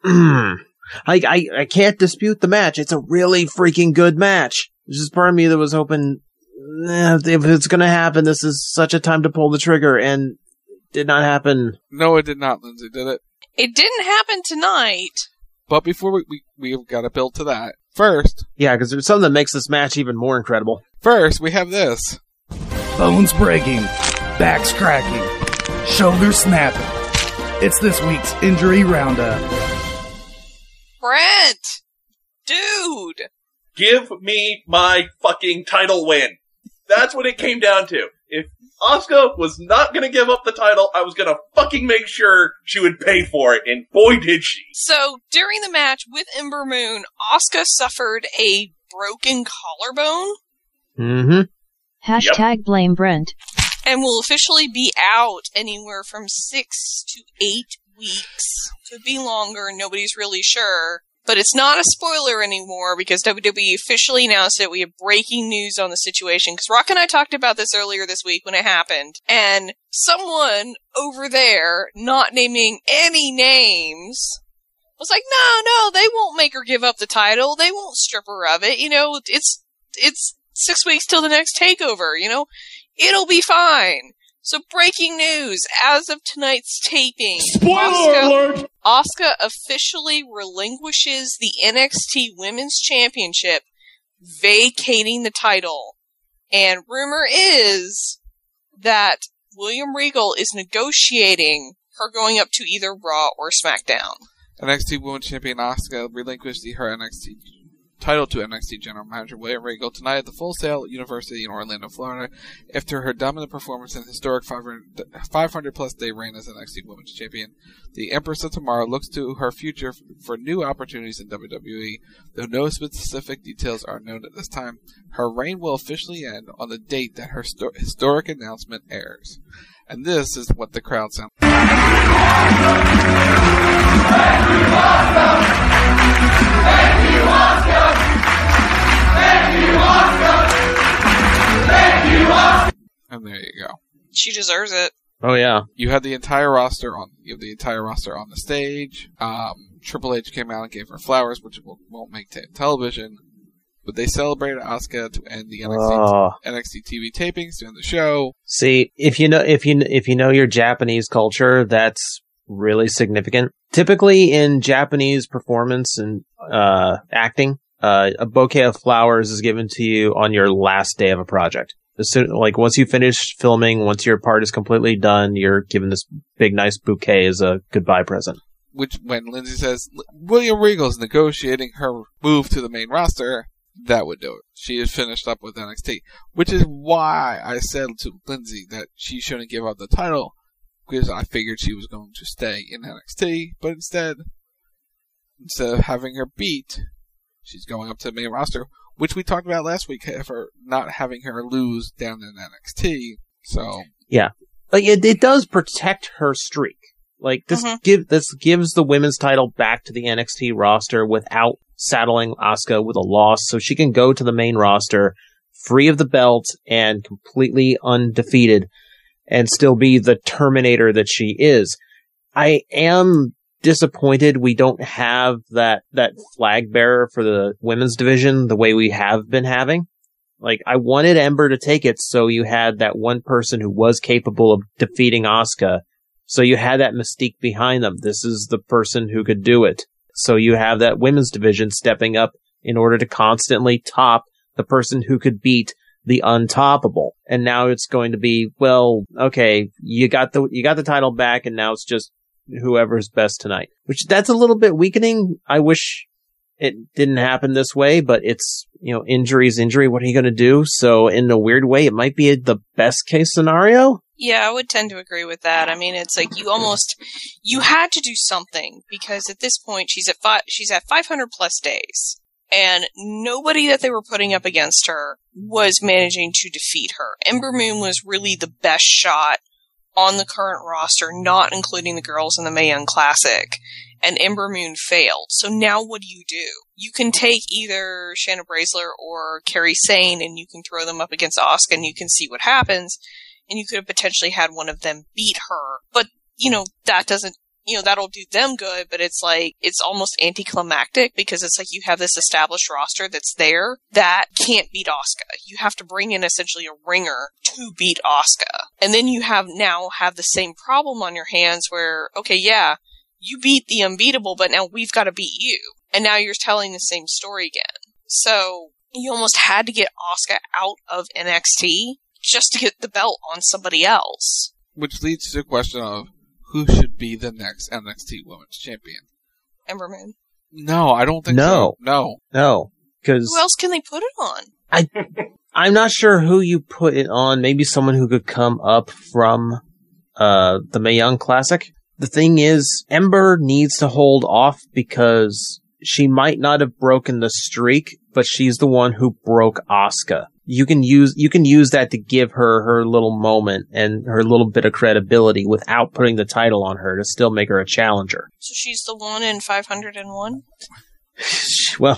I, I, I can't dispute the match. It's a really freaking good match. There's just part of me that was hoping, eh, if it's gonna happen, this is such a time to pull the trigger, and it did not happen. No, it did not, Lindsay, did it? It didn't happen tonight. But before we, we, we've got to build to that. First. Yeah, because there's something that makes this match even more incredible. First, we have this. Bones breaking, backs cracking, shoulders snapping. It's this week's injury roundup. Brent! Dude! Give me my fucking title win. That's what it came down to. If Asuka was not gonna give up the title, I was gonna fucking make sure she would pay for it, and boy did she. So, during the match with Ember Moon, Asuka suffered a broken collarbone. Mm-hmm. Hashtag yep. blame Brent. And will officially be out anywhere from six to eight weeks. Could be longer, nobody's really sure. But it's not a spoiler anymore because W W E officially announced it. We have breaking news on the situation. Because Rock and I talked about this earlier this week when it happened. And someone over there, not naming any names, was like, no, no, they won't make her give up the title. They won't strip her of it. You know, it's, it's six weeks till the next takeover. You know, it'll be fine. So breaking news, as of tonight's taping, Asuka, Asuka officially relinquishes the N X T Women's Championship, vacating the title. And rumor is that William Regal is negotiating her going up to either Raw or SmackDown. N X T Women's Champion Asuka relinquished her N X T title to N X T General Manager William Regal tonight at the Full Sail University in Orlando, Florida, after her dominant performance and historic five hundred plus day reign as N X T Women's Champion. The Empress of Tomorrow looks to her future for new opportunities in W W E, though no specific details are known at this time. Her reign will officially end on the date that her sto- historic announcement airs. And this is what the crowd sounds like. Thank you, Asuka! Thank you, Asuka! Thank you, Asuka! Thank you, Asuka! And there you go. She deserves it. Oh yeah. You had the entire roster on. You have the entire roster on the stage. Um, Triple H came out and gave her flowers, which won't make t- television. But they celebrated Asuka to end the N X T, oh. N X T T V tapings, to end the show. See, if you know if you if you know your Japanese culture, that's really significant. Typically, in Japanese performance and uh, acting, uh, a bouquet of flowers is given to you on your last day of a project. As soon, like once you finish filming, once your part is completely done, you're given this big, nice bouquet as a goodbye present. Which, when Lindsay says William Regal's negotiating her move to the main roster, that would do it. She is finished up with N X T, which is why I said to Lindsay that she shouldn't give up the title, because I figured she was going to stay in N X T, but instead, instead of having her beat, she's going up to the main roster, which we talked about last week for not having her lose down in N X T. So yeah, like it, it does protect her streak. Like this mm-hmm. give this gives the women's title back to the N X T roster without saddling Asuka with a loss, so she can go to the main roster free of the belt and completely undefeated and still be the Terminator that she is. I am disappointed we don't have that, that flag bearer for the women's division the way we have been having. Like, I wanted Ember to take it so you had that one person who was capable of defeating Asuka. So you had that mystique behind them. This is the person who could do it. So you have that women's division stepping up in order to constantly top the person who could beat the untoppable. And now it's going to be, well, okay, you got the, you got the title back and now it's just whoever's best tonight. Which, that's a little bit weakening. I wish it didn't happen this way, but it's, you know, injury's injury. What are you going to do? So in a weird way, it might be the best case scenario. Yeah, I would tend to agree with that. I mean, it's like you almost, you had to do something because at this point she's at five, she's at five hundred plus days. And nobody that they were putting up against her was managing to defeat her. Ember Moon was really the best shot on the current roster, not including the girls in the Mae Young Classic. And Ember Moon failed. So now what do you do? You can take either Shanna Baszler or Kairi Sane and you can throw them up against Asuka and you can see what happens. And you could have potentially had one of them beat her. But, you know, that doesn't, you know, that'll do them good, but it's like, it's almost anticlimactic because it's like you have this established roster that's there that can't beat Asuka. You have to bring in essentially a ringer to beat Asuka. And then you have now have the same problem on your hands where, okay, yeah, you beat the unbeatable, but now we've got to beat you. And now you're telling the same story again. So you almost had to get Asuka out of N X T just to get the belt on somebody else. Which leads to the question of, who should be the next N X T Women's Champion? Ember Moon. No, I don't think no. so. No. No. Because who else can they put it on? I, I'm not sure who you put it on. Maybe someone who could come up from uh, the Mae Young Classic. The thing is, Ember needs to hold off because she might not have broken the streak, but she's the one who broke Asuka. You can use you can use that to give her her little moment and her little bit of credibility without putting the title on her to still make her a challenger. So she's the one in five hundred one? Well,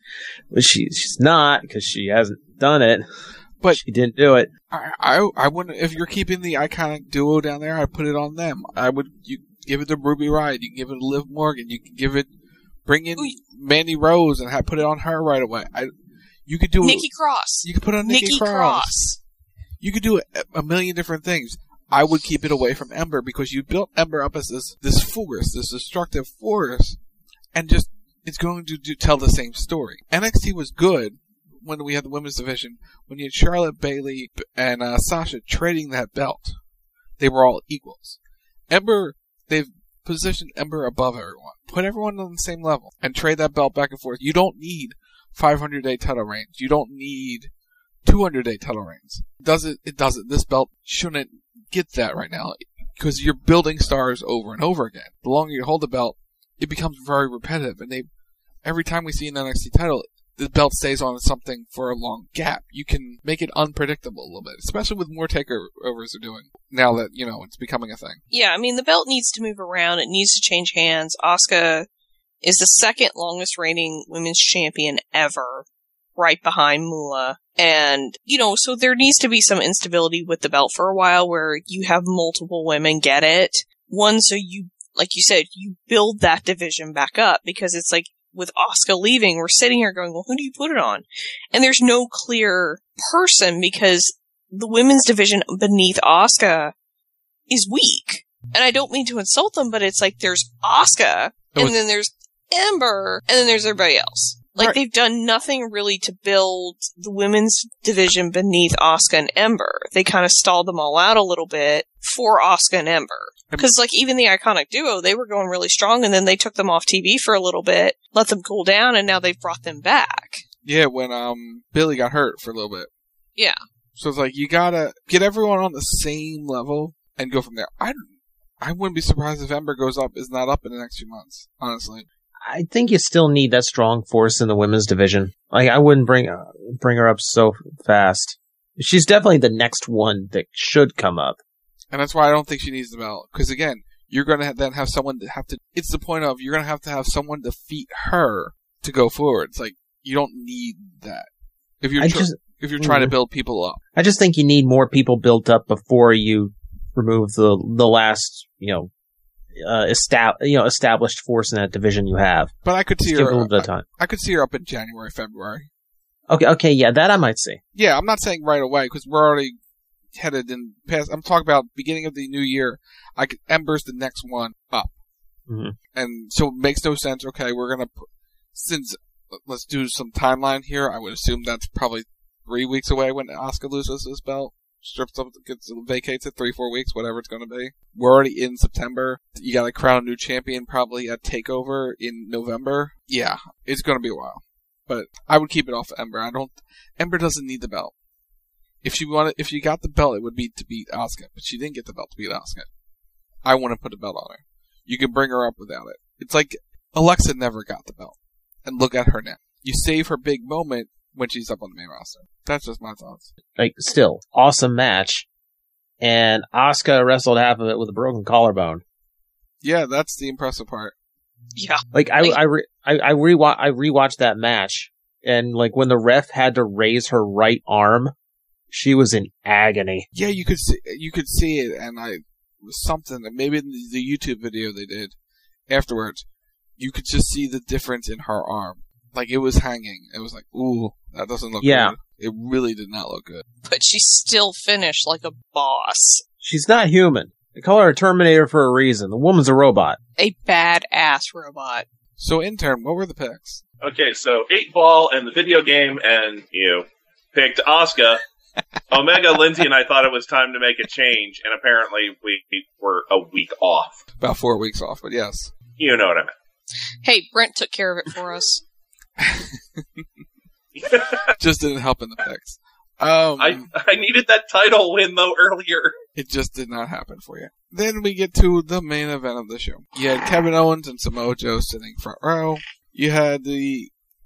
she, she's not because she hasn't done it. But she didn't do it. I, I I wouldn't. If you're keeping the iconic duo down there, I'd put it on them. I would. You give it to Ruby Riott. You can give it to Liv Morgan. You can give it. Bring in Ooh. Mandy Rose and have, put it on her right away. I. You could do Nikki Cross. You could put on Nikki, Nikki Cross. Cross. You could do a, a million different things. I would keep it away from Ember because you built Ember up as this this force, this destructive force, and just it's going to do, tell the same story. N X T was good when we had the women's division. When you had Charlotte, Bayley, and uh, Sasha trading that belt, they were all equals. Ember, they've positioned Ember above everyone. Put everyone on the same level and trade that belt back and forth. You don't need five hundred day title reigns. You don't need two hundred day title reigns. Does it? It doesn't. This belt shouldn't get that right now because you're building stars over and over again. The longer you hold the belt, it becomes very repetitive. And they, every time we see an N X T title, the belt stays on something for a long gap. You can make it unpredictable a little bit, especially with more takeovers they're doing now that, you know, it's becoming a thing. Yeah, I mean, the belt needs to move around. It needs to change hands. Asuka is the second longest reigning women's champion ever, right behind Moolah. And, you know, so there needs to be some instability with the belt for a while where you have multiple women get it. One, so you, like you said, you build that division back up because it's like with Asuka leaving, we're sitting here going, well, who do you put it on? And there's no clear person because the women's division beneath Asuka is weak. And I don't mean to insult them, but it's like there's Asuka and then there's Ember, and then there's everybody else. Like, right. They've done nothing really to build the women's division beneath Asuka and Ember. They kind of stalled them all out a little bit for Asuka and Ember. Because, like, even the Iconic Duo, they were going really strong, and then they took them off T V for a little bit, let them cool down, and now they've brought them back. Yeah, when um Billy got hurt for a little bit. Yeah. So it's like, you gotta get everyone on the same level and go from there. I, I wouldn't be surprised if Ember goes up, is not up in the next few months, honestly. I think you still need that strong force in the women's division. Like, I wouldn't bring uh, bring her up so fast. She's definitely the next one that should come up. And that's why I don't think she needs the belt. Because again, you're going to then have someone to have to... It's the point of, you're going to have to have someone defeat her to go forward. It's like, you don't need that. If you're, tr- just, if you're trying mm, to build people up. I just think you need more people built up before you remove the the last, you know, Uh, estab- you know, established force in that division you have. But I could see Just her. Give a little bit of time. I, I could see her up in January, February. Okay, okay, yeah, that I might see. Yeah, I'm not saying right away because we're already headed in past. I'm talking about beginning of the new year. I could, Ember's the next one up, mm-hmm. and so it makes no sense. Okay, we're gonna put, since let's do some timeline here. I would assume that's probably three weeks away when Asuka loses this belt. Strips up, gets vacates it, three, four weeks, whatever it's going to be. We're already in September. You got to crown a new champion probably at TakeOver in November. Yeah, it's going to be a while. But I would keep it off of Ember. I don't. Ember doesn't need the belt. If she wanted, if she got the belt, it would be to beat Asuka. But she didn't get the belt to beat Asuka. I want to put the belt on her. You can bring her up without it. It's like Alexa never got the belt, and look at her now. You save her big moment when she's up on the main roster. That's just my thoughts. Like, still, awesome match. And Asuka wrestled half of it with a broken collarbone. Yeah, that's the impressive part. Yeah. Like, I, I, re- I, I, rewa- I rewatched that match, and, like, when the ref had to raise her right arm, she was in agony. Yeah, you could see, you could see it, and I, something, maybe in the, the YouTube video they did afterwards, you could just see the difference in her arm. Like, it was hanging. It was like, ooh, that doesn't look yeah. good. It really did not look good. But she still finished like a boss. She's not human. They call her a Terminator for a reason. The woman's a robot. A badass robot. So, intern, what were the picks? Okay, so eight ball and the video game, and you picked Asuka. Omega, Lindsay, and I thought it was time to make a change, and apparently we were a week off. About four weeks off, but yes. You know what I meant. Hey, Brent took care of it for us. Just didn't help in the picks. Um, I I needed that title win, though, earlier. It just did not happen for you. Then we get to the main event of the show. You had Kevin Owens and Samoa Joe sitting front row. You had the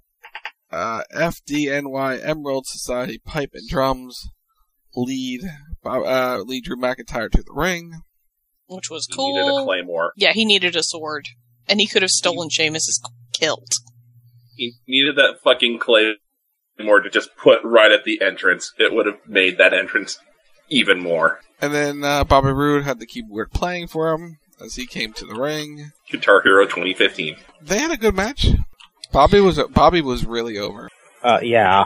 uh, F D N Y Emerald Society Pipe and Drums lead uh, lead Drew McIntyre to the ring. Which was he cool. He needed a claymore. Yeah, he needed a sword. And he could have stolen Sheamus's kilt. He needed that fucking claymore to just put right at the entrance. It would have made that entrance even more. And then uh, Bobby Roode had the keyboard playing for him as he came to the ring. Guitar Hero twenty fifteen. They had a good match. Bobby was Bobby was really over. Uh, yeah.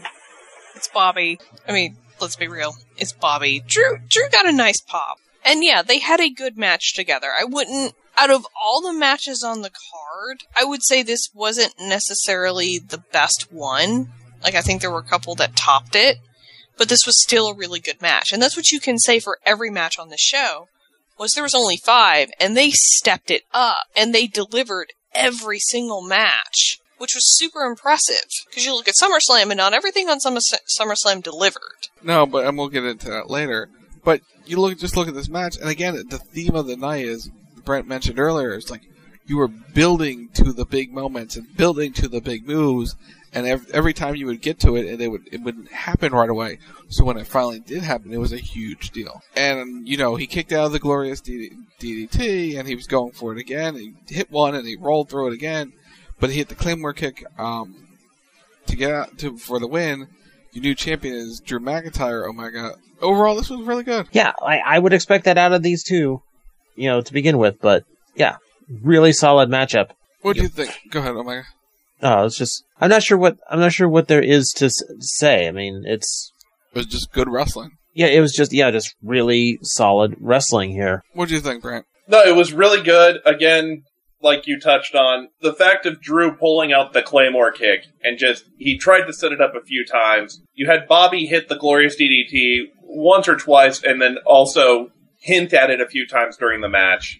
It's Bobby. I mean, let's be real. It's Bobby. Drew Drew got a nice pop. And yeah, they had a good match together. I wouldn't, out of all the matches on the card, I would say this wasn't necessarily the best one. Like, I think there were a couple that topped it. But this was still a really good match. And that's what you can say for every match on the show, was there was only five, and they stepped it up, and they delivered every single match, which was super impressive. Because you look at SummerSlam, and not everything on Summer- SummerSlam delivered. No, but and we'll get into that later. But you look, just look at this match, and again, the theme of the night is, Brent mentioned earlier, it's like, you were building to the big moments, and building to the big moves, and every, every time you would get to it, and it would it wouldn't happen right away. So when it finally did happen, it was a huge deal. And, you know, he kicked out of the glorious D D T, and he was going for it again. He hit one, and he rolled through it again. But he hit the Claymore kick um, to get out to for the win. Your new champion is Drew McIntyre. Oh, my God. Overall, this was really good. Yeah, I, I would expect that out of these two, you know, to begin with. But, yeah, really solid matchup. What do you think? Go ahead, Omega. Oh, it's just I'm not sure what I'm not sure what there is to s- say. I mean, it's it was just good wrestling. Yeah, it was just yeah, just really solid wrestling here. What do you think, Brent? No, it was really good. Again, like you touched on, the fact of Drew pulling out the Claymore kick and just he tried to set it up a few times. You had Bobby hit the glorious D D T once or twice, and then also hint at it a few times during the match.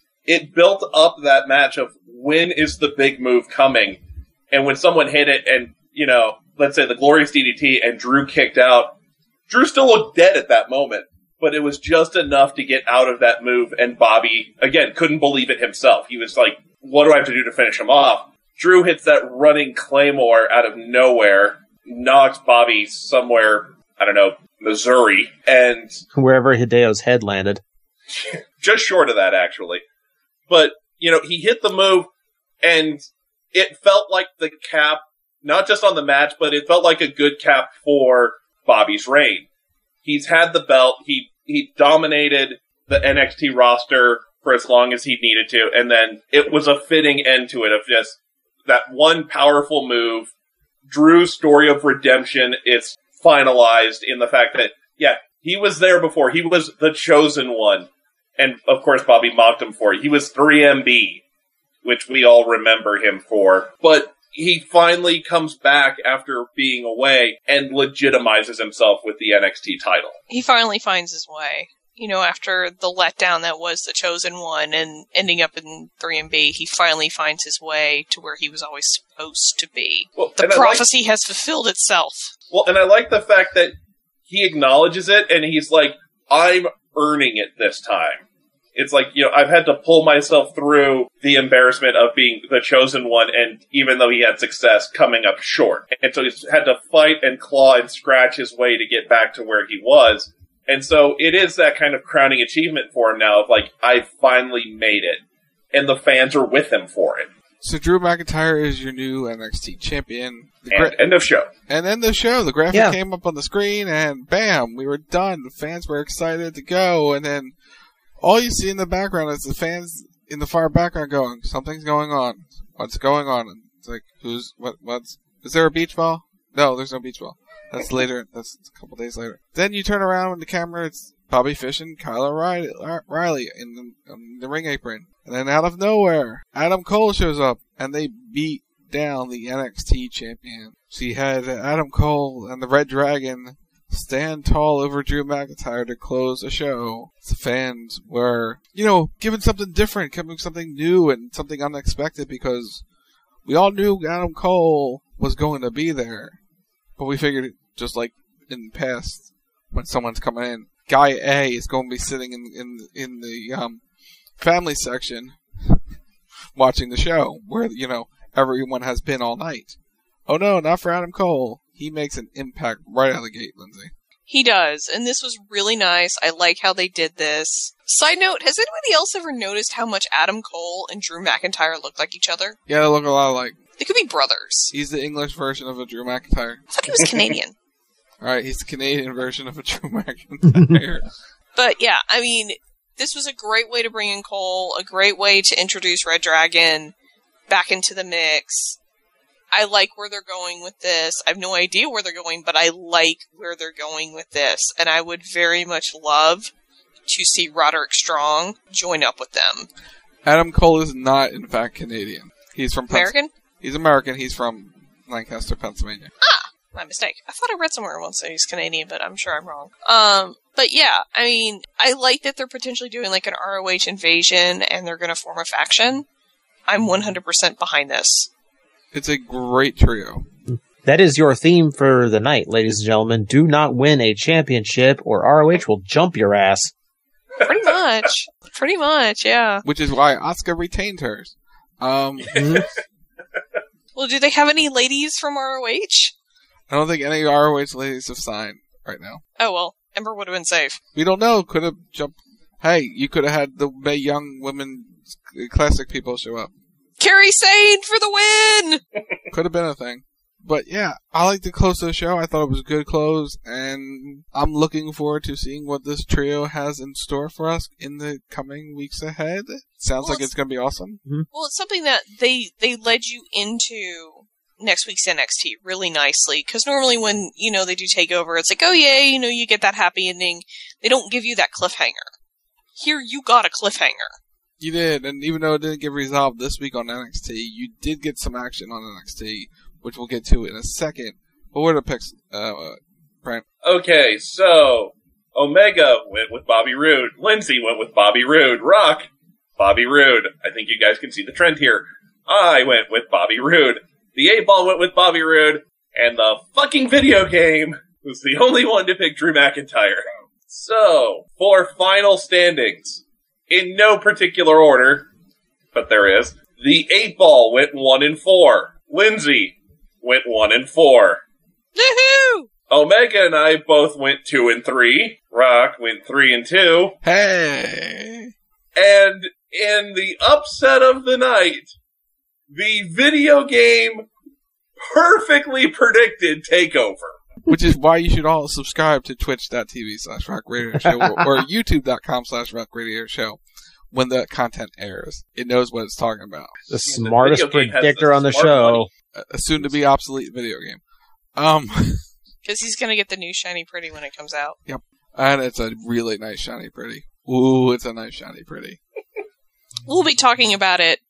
It built up that match of when is the big move coming. And when someone hit it and, you know, let's say the glorious D D T and Drew kicked out, Drew still looked dead at that moment. But it was just enough to get out of that move. And Bobby, again, couldn't believe it himself. He was like, what do I have to do to finish him off? Drew hits that running Claymore out of nowhere, knocks Bobby somewhere, I don't know, Missouri. And wherever Hideo's head landed. Just short of that, actually. But, you know, he hit the move and it felt like the cap, not just on the match, but it felt like a good cap for Bobby's reign. He's had the belt. He he dominated the N X T roster for as long as he needed to, and then it was a fitting end to it of just that one powerful move. Drew's story of redemption is finalized in the fact that, yeah, he was there before. He was the chosen one. And, of course, Bobby mocked him for it. He was three M B. Which we all remember him for. But he finally comes back after being away and legitimizes himself with the N X T title. He finally finds his way. You know, after the letdown that was the Chosen One and ending up in three M B, he finally finds his way to where he was always supposed to be. Well, the and I prophecy like, has fulfilled itself. Well, and I like the fact that he acknowledges it, and he's like, I'm earning it this time. It's like, you know, I've had to pull myself through the embarrassment of being the Chosen One, and even though he had success, coming up short. And so he's had to fight and claw and scratch his way to get back to where he was. And so it is that kind of crowning achievement for him now of like, I finally made it. And the fans are with him for it. So Drew McIntyre is your new N X T champion. The and gra- end of show. And end of show. The graphic Yeah. came up on the screen and bam, we were done. The fans were excited to go. And then all you see in the background is the fans in the far background going, something's going on. What's going on? And it's like, who's, what, what's, is there a beach ball? No, there's no beach ball. That's later. That's a couple days later. Then you turn around with the camera. It's Bobby Fish and Kyle O'Reilly, Riley in the, in the ring apron. And then out of nowhere, Adam Cole shows up, and they beat down the N X T champion. So you had Adam Cole and the Red Dragon stand tall over Drew McIntyre to close the show. The fans were, you know, given something different, giving something new and something unexpected because we all knew Adam Cole was going to be there. But we figured, just like in the past, when someone's coming in, Guy A is going to be sitting in in in the um, family section watching the show, where, you know, everyone has been all night. Oh no, not for Adam Cole. He makes an impact right out of the gate, Lindsay. He does, and this was really nice. I like how they did this. Side note, has anybody else ever noticed how much Adam Cole and Drew McIntyre look like each other? Yeah, they look a lot alike. They could be brothers. He's the English version of a Drew McIntyre. I thought he was Canadian. Alright, he's the Canadian version of a Drew McIntyre. But yeah, I mean, this was a great way to bring in Cole, a great way to introduce Red Dragon back into the mix. I like where they're going with this. I have no idea where they're going, but I like where they're going with this. And I would very much love to see Roderick Strong join up with them. Adam Cole is not, in fact, Canadian. He's from American? Pens- he's American. He's from Lancaster, Pennsylvania. Ah, my mistake. I thought I read somewhere once that he's Canadian, but I'm sure I'm wrong. Um, but yeah, I mean, I like that they're potentially doing like an R O H invasion and they're going to form a faction. I'm one hundred percent behind this. It's a great trio. That is your theme for the night, ladies and gentlemen. Do not win a championship or R O H will jump your ass. Pretty much. Pretty much, yeah. Which is why Asuka retained hers. Um, well, do they have any ladies from R O H? I don't think any R O H ladies have signed right now. Oh, well, Ember would have been safe. We don't know. Could have jumped. Hey, you could have had the Mae Young Women Classic people show up. Kairi Sane for the win! Could have been a thing. But yeah, I like the close of the show. I thought it was a good close, and I'm looking forward to seeing what this trio has in store for us in the coming weeks ahead. Sounds well, like it's going to be awesome. Mm-hmm. Well, it's something that they they led you into next week's N X T really nicely, because normally when, you know, they do Takeover, it's like, oh yeah, you know, you get that happy ending. They don't give you that cliffhanger. Here, you got a cliffhanger. You did, and even though it didn't get resolved this week on N X T, you did get some action on N X T, which we'll get to in a second. But what are the picks, uh, Brent? Okay, so Omega went with Bobby Roode. Lindsay went with Bobby Roode. Rock, Bobby Roode. I think you guys can see the trend here. I went with Bobby Roode. The eight Ball went with Bobby Roode. And the fucking video game was the only one to pick Drew McIntyre. So, for final standings, in no particular order, but there is, the eight Ball went one and four. Lindsay went one and four. Woohoo! Omega and I both went two and three. Rock went three and two. Hey! And in the upset of the night, the video game perfectly predicted Takeover. Which is why you should all subscribe to twitch.tv slash rock radio show or, or youtube.com slash rock radio show when the content airs. It knows what it's talking about. The smartest the predictor the on the show. A soon to be obsolete video game. Um, Because he's going to get the new Shiny Pretty when it comes out. Yep. And it's a really nice Shiny Pretty. Ooh, it's a nice Shiny Pretty. We'll be talking about it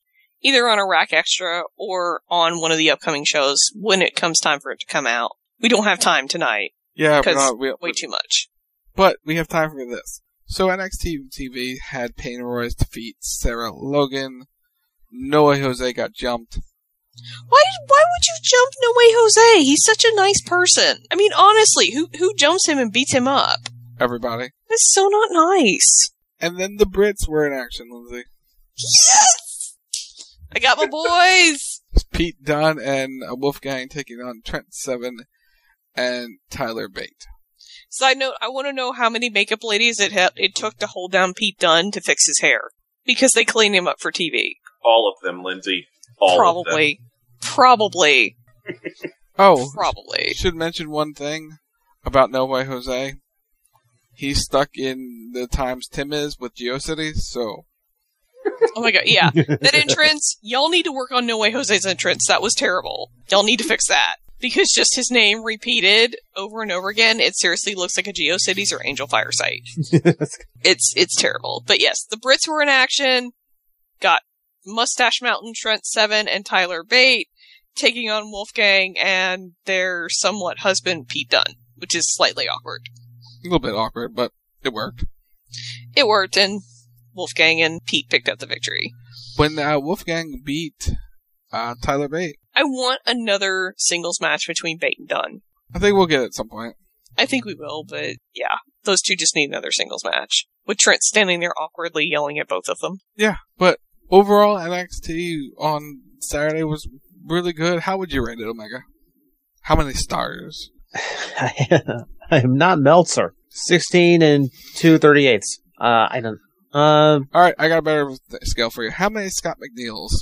either on a Rack Extra or on one of the upcoming shows when it comes time for it to come out. We don't have time tonight. Yeah, because we, way too much. But we have time for this. So N X T T V had Peyton Royce defeat Sarah Logan. No Way Jose got jumped. Why did, why would you jump No Way Jose? He's such a nice person. I mean, honestly, who who jumps him and beats him up? Everybody. That's so not nice. And then the Brits were in action, Lindsay. Yes! I got my boys! It's Pete Dunne and Wolfgang taking on Trent Seven and Tyler Bate. Side note, I want to know how many makeup ladies it ha- it took to hold down Pete Dunne to fix his hair. Because they cleaned him up for T V. All of them, Lindsay. All Probably. of them. Probably. Oh. Probably. Should mention one thing about No Way Jose. He's stuck in the times Tim is with GeoCities, so... Oh my god, yeah. That entrance, y'all need to work on No Way Jose's entrance. That was terrible. Y'all need to fix that. Because just his name repeated over and over again, it seriously looks like a GeoCities or Angel Fire site. it's it's terrible. But yes, the Brits were in action. Got Mustache Mountain, Trent Seven, and Tyler Bate taking on Wolfgang and their somewhat husband, Pete Dunne, which is slightly awkward. A little bit awkward, but it worked. It worked, and Wolfgang and Pete picked up the victory. When uh, Wolfgang beat uh, Tyler Bate. I want another singles match between Bate and Dunne. I think we'll get it at some point. I think we will, but yeah, those two just need another singles match. With Trent standing there awkwardly yelling at both of them. Yeah, but overall, N X T on Saturday was really good. How would you rate it, Omega? How many stars? I am not Meltzer. sixteen and two thirty-eighths. Uh, I don't... Um, Alright, I got a better scale for you. How many Scott McNeils?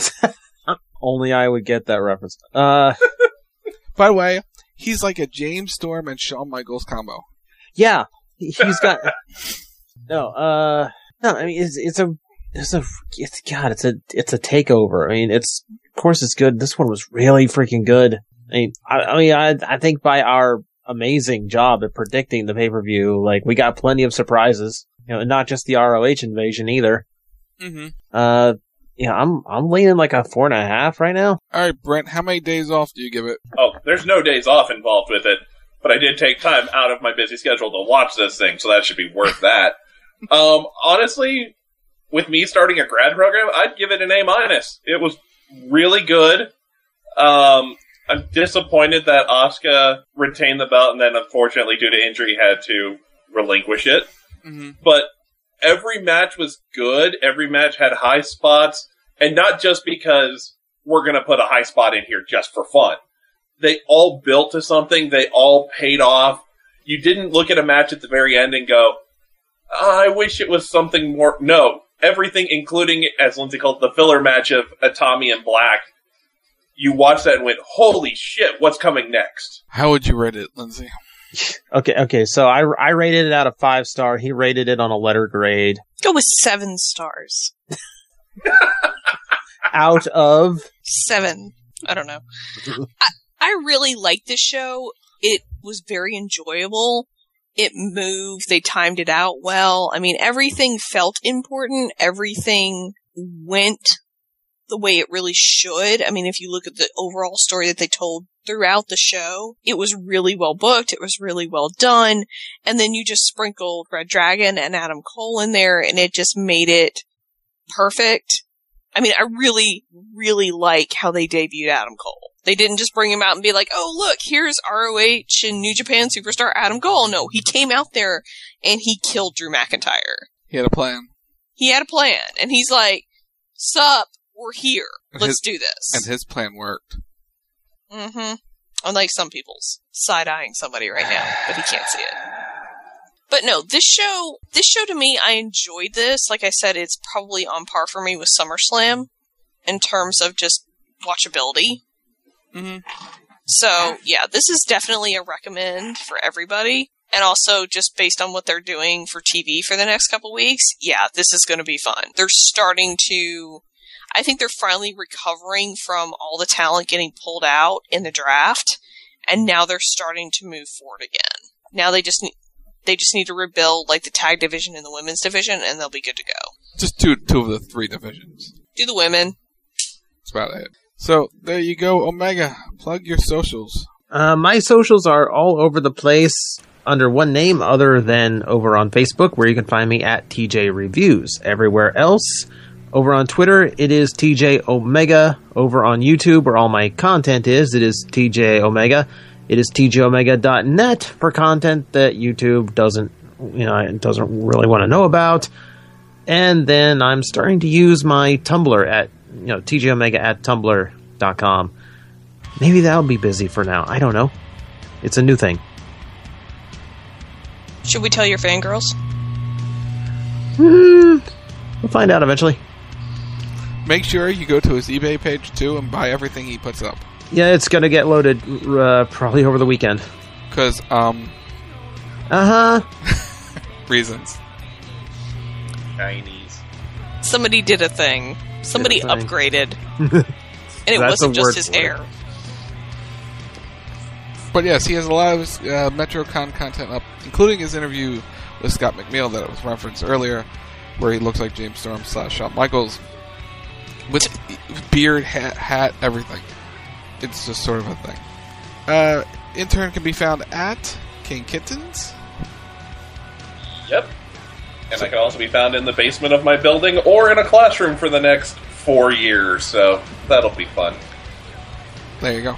Only I would get that reference. Uh, By the way, he's like a James Storm and Shawn Michaels combo. Yeah, he's got... no, uh... No, I mean, it's, it's a... It's a... It's, God, it's a... It's a takeover. I mean, it's... Of course it's good. This one was really freaking good. I mean, I, I mean, I, I think by our amazing job at predicting the pay-per-view, like, we got plenty of surprises. You know, not just the R O H invasion either. Mm-hmm. Uh, yeah, I'm I'm leaning like a four and a half right now. All right, Brent, how many days off do you give it? Oh, there's no days off involved with it, but I did take time out of my busy schedule to watch this thing, so that should be worth that. um, honestly, with me starting a grad program, I'd give it an A minus. It was really good. Um, I'm disappointed that Asuka retained the belt and then, unfortunately, due to injury, had to relinquish it. Mm-hmm. But every match was good. Every match had high spots. And not just because we're going to put a high spot in here just for fun. They all built to something. They all paid off. You didn't look at a match at the very end and go, oh, I wish it was something more. No. Everything, including, as Lindsay called it, the filler match of Atami and Black. You watched that and went, holy shit, what's coming next? How would you rate it, Lindsay? Okay, okay, so I, I rated it out of five star. He rated it on a letter grade. Go with seven stars. Out of? Seven. I don't know. I, I really liked this show. It was very enjoyable. It moved. They timed it out well. I mean, everything felt important. Everything went the way it really should. I mean, if you look at the overall story that they told throughout the show, it was really well booked. It was really well done. And then you just sprinkled Red Dragon and Adam Cole in there, and it just made it perfect. I mean, I really, really like how they debuted Adam Cole. They didn't just bring him out and be like, oh, look, here's R O H and New Japan superstar Adam Cole. No, he came out there and he killed Drew McIntyre. He had a plan. He had a plan. And he's like, sup, we're here. Let's his, do this. And his plan worked. Mm-hmm. Unlike some people's. Side-eyeing somebody right now, but he can't see it. But no, this show, this show to me, I enjoyed this. Like I said, it's probably on par for me with SummerSlam in terms of just watchability. Mm-hmm. So, yeah, this is definitely a recommend for everybody. And also, just based on what they're doing for T V for the next couple weeks, yeah, this is going to be fun. They're starting to... I think they're finally recovering from all the talent getting pulled out in the draft, and now they're starting to move forward again. Now they just need, they just need to rebuild like the tag division and the women's division, and they'll be good to go. Just two two of the three divisions. Do the women. That's about it. So, there you go, Omega. Plug your socials. Uh, my socials are all over the place under one name other than over on Facebook, where you can find me at T J Reviews. Everywhere else, over on Twitter, it is T J Omega. Over on YouTube, where all my content is, it is T J Omega. It is T J Omega dot net for content that YouTube doesn't, you know, doesn't really want to know about. And then I'm starting to use my Tumblr at, you know, T J Omega at tumblr dot com. Maybe that'll be busy for now. I don't know. It's a new thing. Should we tell your fangirls? Mm, we'll find out eventually. Make sure you go to his eBay page, too, and buy everything he puts up. Yeah, it's going to get loaded uh, probably over the weekend. Because, um... Uh-huh. reasons. Chinese. Somebody did a thing. Somebody Did a thing. upgraded. And it That's wasn't a word just his for it. hair. But yes, he has a lot of his uh, MetroCon content up, including his interview with Scott McNeil that was referenced earlier, where he looks like James Storm slash Shawn Michaels. With beard, hat, hat, everything. It's just sort of a thing. Uh, intern can be found at King Kittens. Yep. And I can also be found in the basement of my building or in a classroom for the next four years, so that'll be fun. There you go.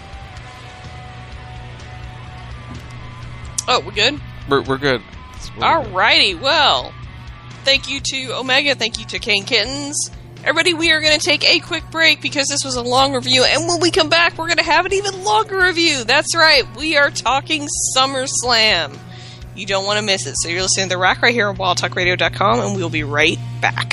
Oh, we're good? We're, we're good. Alrighty, well, thank you to Omega, thank you to King Kittens. Everybody, we are going to take a quick break because this was a long review, and when we come back, we're going to have an even longer review. That's right, we are talking SummerSlam. You don't want to miss it, so you're listening to The Rack right here on wild talk radio dot com, and we'll be right back.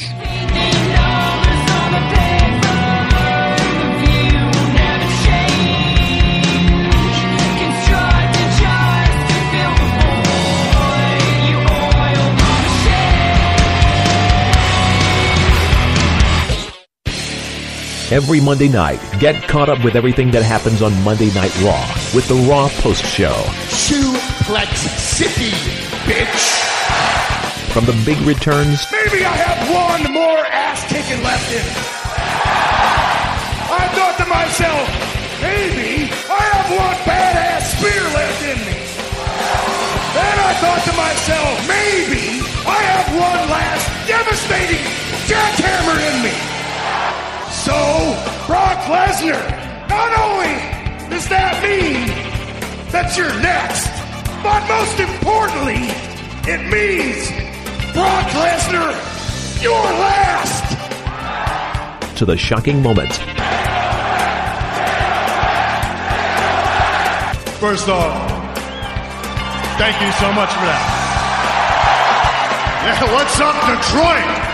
Every Monday night, get caught up with everything that happens on Monday Night Raw with the Raw Post Show. Suplex City, bitch! From the big returns... Maybe I have one more ass-kicking left in me. I thought to myself, maybe I have one badass spear left in me. Then I thought to myself, maybe I have one last devastating jackhammer in me. So, Brock Lesnar, not only does that mean that you're next, but most importantly, it means, Brock Lesnar, you're last! To the shocking moments. First off, thank you so much for that. Yeah, what's up, Detroit?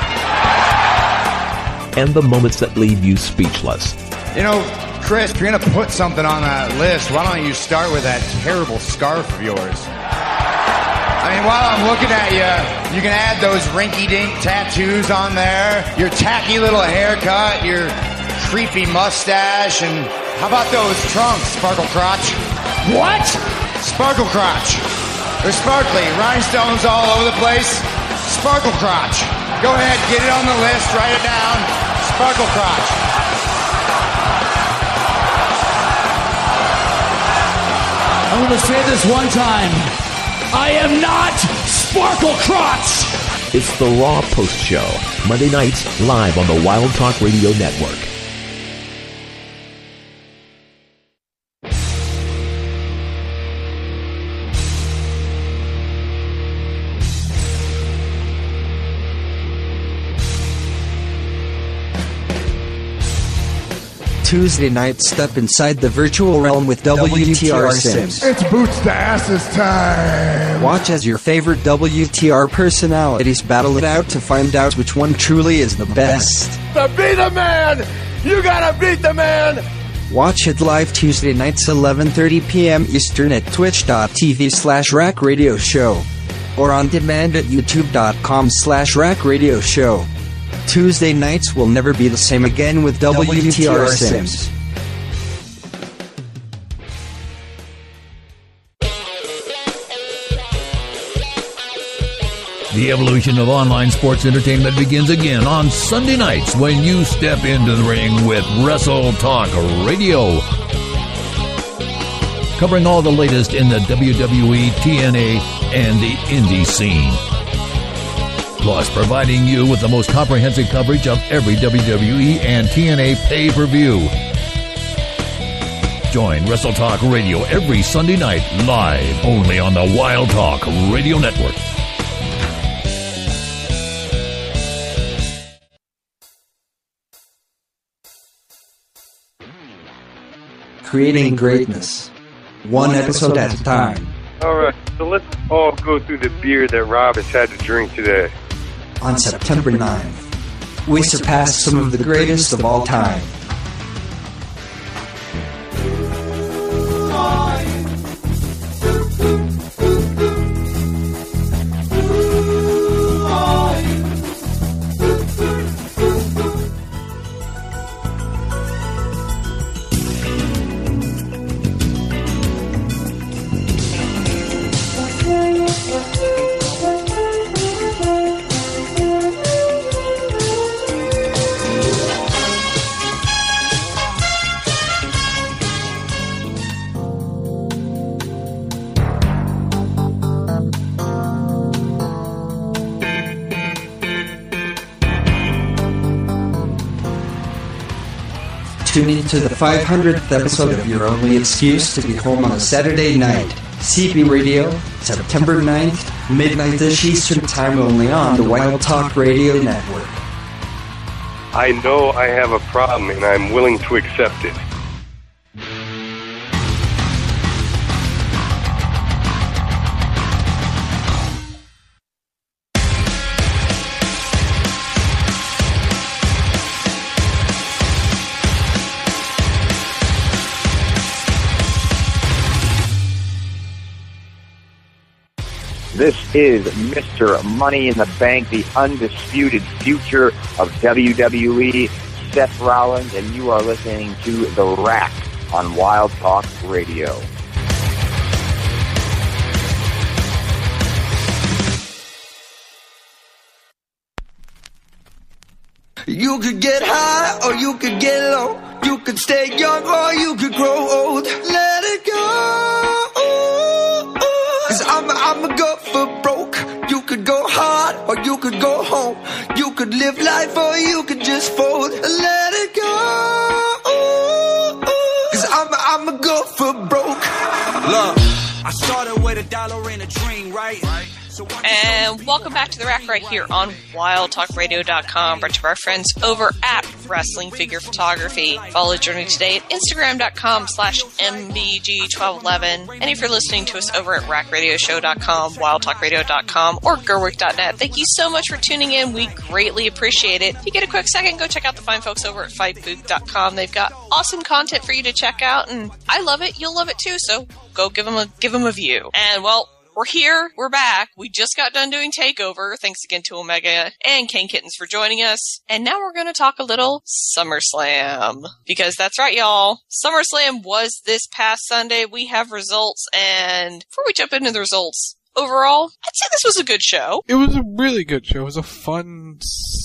And the moments that leave you speechless. You know, Chris, if you're going to put something on that list, why don't you start with that terrible scarf of yours? I mean, while I'm looking at you, you can add those rinky-dink tattoos on there, your tacky little haircut, your creepy mustache, and how about those trunks, Sparkle Crotch? What? Sparkle Crotch. They're sparkly, rhinestones all over the place. Sparkle Crotch. Go ahead, get it on the list, write it down. Sparkle Crotch. I'm going to say this one time. I am not Sparkle Crotch! It's the Raw Post Show, Monday nights, live on the Wild Talk Radio Network. Tuesday night, step inside the virtual realm with W T R Sims. It's boots to asses time. Watch as your favorite W T R personalities battle it out to find out which one truly is the best. To be the man, you gotta beat the man. Watch it live Tuesday nights eleven thirty p.m. Eastern at twitch.tv slash rack radio show or on demand at youtube.com slash rack radio show. Tuesday nights will never be the same again with W T R Sims. The evolution of online sports entertainment begins again on Sunday nights when you step into the ring with Wrestle Talk Radio. Covering all the latest in the W W E, T N A, and the indie scene. Plus, providing you with the most comprehensive coverage of every W W E and T N A pay-per-view. Join Wrestle Talk Radio every Sunday night live only on the Wild Talk Radio Network. Creating greatness, one episode at a time. All right, so let's all go through the beer that Rob has had to drink today. On September ninth, we surpassed some of the greatest of all time. Tune in to the five hundredth episode of Your Only Excuse to Be Home on a Saturday Night. C B Radio, September ninth, midnight-ish Eastern Time only on the Wild Talk Radio Network. I know I have a problem and I'm willing to accept it. This is Mister Money in the Bank, the undisputed future of W W E, Seth Rollins, and you are listening to The Rack on Wild Talk Radio. You could get high or you could get low. You could stay young or you could grow old. Let it go. Cause I'm a, I'm a go for broke. You could go hard or you could go home. You could live life or you could just fold. Let it go. Cause I'm a, I'm a go for broke. Look, I started with a dollar and a dream, right? Right. And welcome back to The Rack right here on wild talk radio dot com, brought to you by our friends over at Wrestling Figure Photography. Follow Journey today at instagram dot com slash M B G twelve eleven. And if you're listening to us over at rack radio show dot com, wild talk radio dot com, or gerwick dot net, thank you so much for tuning in. We greatly appreciate it. If you get a quick second, go check out the fine folks over at fight booth dot com. They've got awesome content for you to check out, and I love it. You'll love it too, so go give them a, give them a view. And, well, we're here. We're back. We just got done doing TakeOver. Thanks again to Omega and Ken Kittens for joining us. And now we're going to talk a little SummerSlam. Because that's right, y'all. SummerSlam was this past Sunday. We have results. And before we jump into the results, overall, I'd say this was a good show. It was a really good show. It was a fun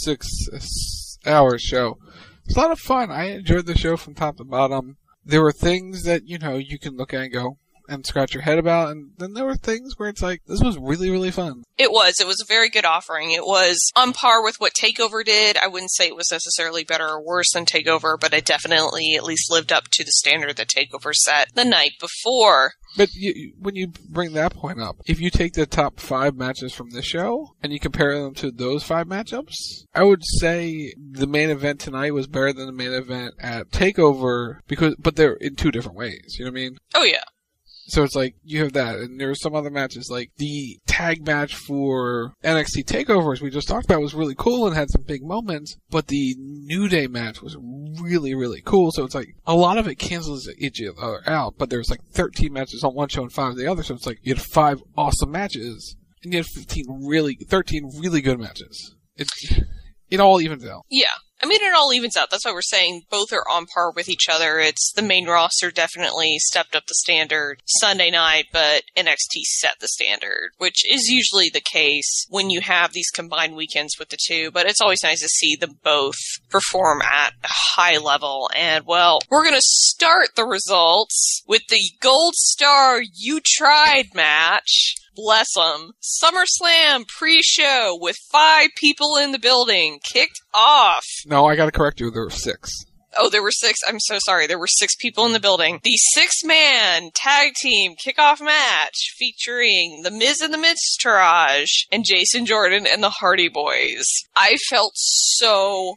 six-hour show. It was a lot of fun. I enjoyed the show from top to bottom. There were things that, you know, you can look at and go, and scratch your head about, and then there were things where it's like, this was really, really fun. It was. It was a very good offering. It was on par with what TakeOver did. I wouldn't say it was necessarily better or worse than TakeOver, but it definitely at least lived up to the standard that TakeOver set the night before. But you, when you bring that point up, if you take the top five matches from this show, and you compare them to those five matchups, I would say the main event tonight was better than the main event at TakeOver, because, but they're in two different ways, you know what I mean? Oh yeah. So it's like, you have that, and there were some other matches, like the tag match for N X T TakeOver, as we just talked about, was really cool and had some big moments, but the New Day match was really, really cool, so it's like, a lot of it cancels each other out, but there's like thirteen matches on one show and five on the other, so it's like, you had five awesome matches, and you had fifteen really, thirteen really good matches. It, it all evens out. Yeah. I mean, it all evens out. That's why we're saying both are on par with each other. It's the main roster definitely stepped up the standard Sunday night, but N X T set the standard, which is usually the case when you have these combined weekends with the two, but it's always nice to see them both perform at a high level. And, well, we're going to start the results with the Gold Star You Tried match. Bless them. SummerSlam pre-show with five people in the building kicked off. No, I gotta correct you. There were six. Oh, there were six. I'm so sorry. There were six people in the building. The six-man tag team kickoff match featuring The Miz and the Miztourage and Jason Jordan and the Hardy Boys. I felt so...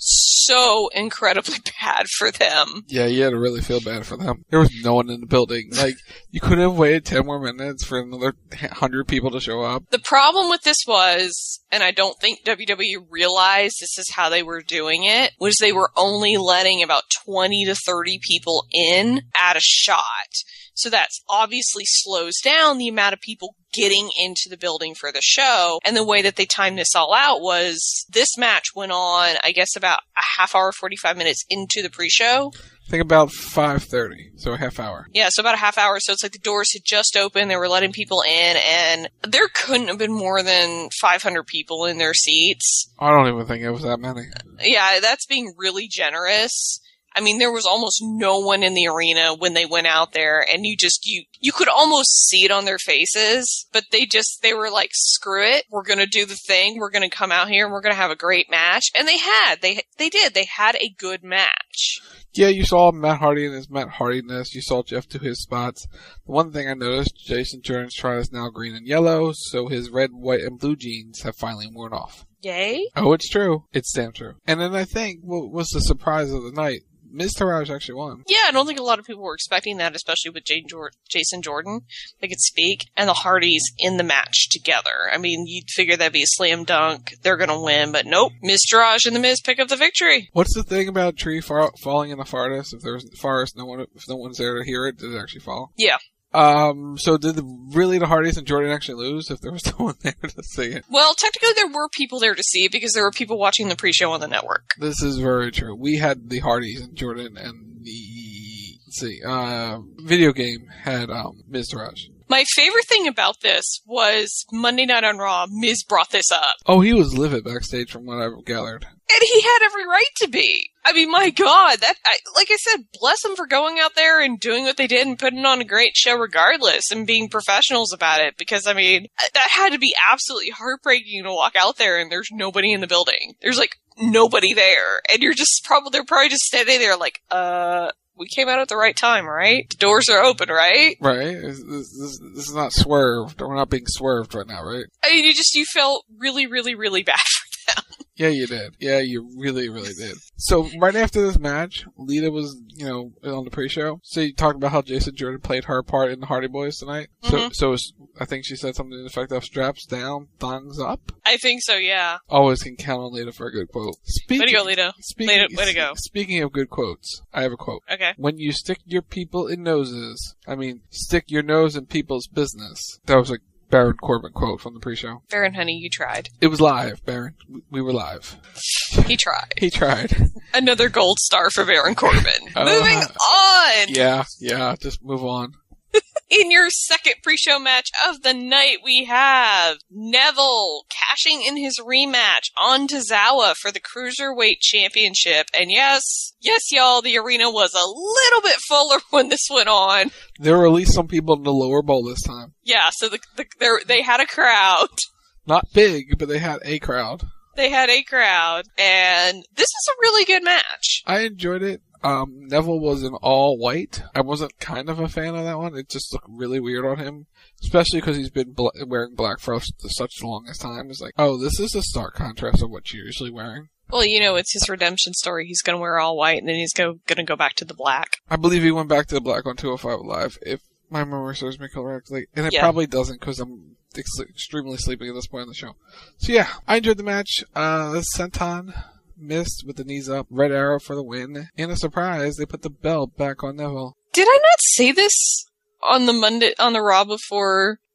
so incredibly bad for them. Yeah, you had to really feel bad for them. There was no one in the building. Like, you could have waited ten more minutes for another one hundred people to show up. The problem with this was, and I don't think W W E realized this is how they were doing it, was they were only letting about twenty to thirty people in at a shot. So that obviously slows down the amount of people getting into the building for the show. And the way that they timed this all out was this match went on, I guess, about a half hour, forty-five minutes into the pre-show. I think about five thirty, so a half hour. Yeah, so about a half hour. So it's like the doors had just opened. They were letting people in, and there couldn't have been more than five hundred people in their seats. I don't even think it was that many. Yeah, that's being really generous. I mean, there was almost no one in the arena when they went out there, and you just, you, you could almost see it on their faces, but they just, they were like, screw it, we're gonna do the thing, we're gonna come out here and we're gonna have a great match. And they had, they, they did, they had a good match. Yeah, you saw Matt Hardy in his Matt Hardiness, you saw Jeff do his spots. The one thing I noticed, Jason Jordan's tried is now green and yellow, so his red, white, and blue jeans have finally worn off. Yay? Oh, it's true. It's damn true. And then I think, what was the surprise of the night? Miztourage actually won. Yeah, I don't think a lot of people were expecting that, especially with Jane Jor- Jason Jordan. They could speak, and the Hardys in the match together. I mean, you'd figure that'd be a slam dunk. They're going to win, but nope. Miztourage and the Miz pick up the victory. What's the thing about a tree far- falling in the forest? If there's forest, no one, if no one's there to hear it, did it actually fall? Yeah. Um, so did the, really the Hardys and Jordan actually lose if there was no one there to see it? Well, technically there were people there to see it because there were people watching the pre-show on the network. This is very true. We had the Hardys and Jordan and the, let's see, uh, video game had, um, Miztourage. My favorite thing about this was Monday Night on Raw, Miz brought this up. Oh, he was livid backstage from what I've gathered. And he had every right to be. I mean, my God, that, I, like I said, bless them for going out there and doing what they did and putting on a great show regardless and being professionals about it. Because, I mean, that had to be absolutely heartbreaking to walk out there and there's nobody in the building. There's, like, nobody there. And you're just probably, they're probably just standing there like, uh... we came out at the right time, right? The doors are open, right? Right. This, this, this is not swerved. We're not being swerved right now, right? I mean, you just, you felt really, really, really bad for them. Yeah, you did. Yeah, you really, really did. So, right after this match, Lita was, you know, on the pre-show. So, you talked about how Jason Jordan played her part in the Hardy Boys tonight. Mm-hmm. So, so was, I think she said something to the effect of straps down, thongs up. I think so, yeah. Always can count on Lita for a good quote. Speaking, way to go, Lita. Speaking, Lita. Way to go. Speaking of good quotes, I have a quote. Okay. When you stick your people in noses, I mean, stick your nose in people's business. That was a Baron Corbin quote from the pre-show. Baron, honey, you tried. It was live, Baron. We were live. He tried. He tried. Another gold star for Baron Corbin. Uh, Moving on! Yeah, yeah, just move on. In your second pre-show match of the night, we have Neville cashing in his rematch on Tozawa for the Cruiserweight Championship. And yes, yes, y'all, the arena was a little bit fuller when this went on. There were at least some people in the lower bowl this time. Yeah, so the, the, they had a crowd. Not big, but they had a crowd. They had a crowd, and this is a really good match. I enjoyed it. Um, Neville was in all white. I wasn't kind of a fan of that one. It just looked really weird on him, especially because he's been bl- wearing black for such the longest time. It's like, oh, this is a stark contrast of what you're usually wearing. Well, you know, it's his redemption story. He's going to wear all white, and then he's go- going to go back to the black. I believe he went back to the black on two oh five Live, if my memory serves me correctly. And it yeah. probably doesn't, because I'm ex- extremely sleepy at this point in the show. So yeah, I enjoyed the match. Uh, Senton missed with the knees up. Red Arrow for the win. And a surprise, they put the belt back on Neville. Did I not say this on the Monday, on the Raw before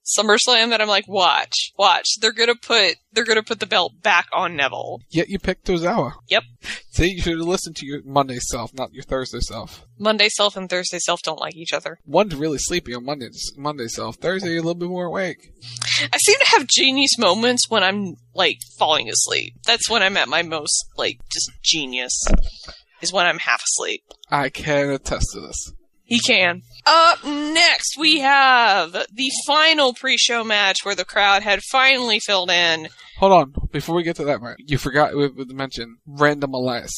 SummerSlam that I'm like, watch, watch. They're gonna put they're gonna put the belt back on Neville. Yet you picked Tozawa. Yep. See, you should have listened to your Monday self, not your Thursday self. Monday self and Thursday self don't like each other. One's really sleepy on Monday, Monday self. Thursday, you're a little bit more awake. I seem to have genius moments when I'm, like, falling asleep. That's when I'm at my most, like, just genius. Is when I'm half asleep. I can attest to this. He can. Up next, we have the final pre-show match where the crowd had finally filled in. Hold on. Before we get to that, right, you forgot to mention Random Elias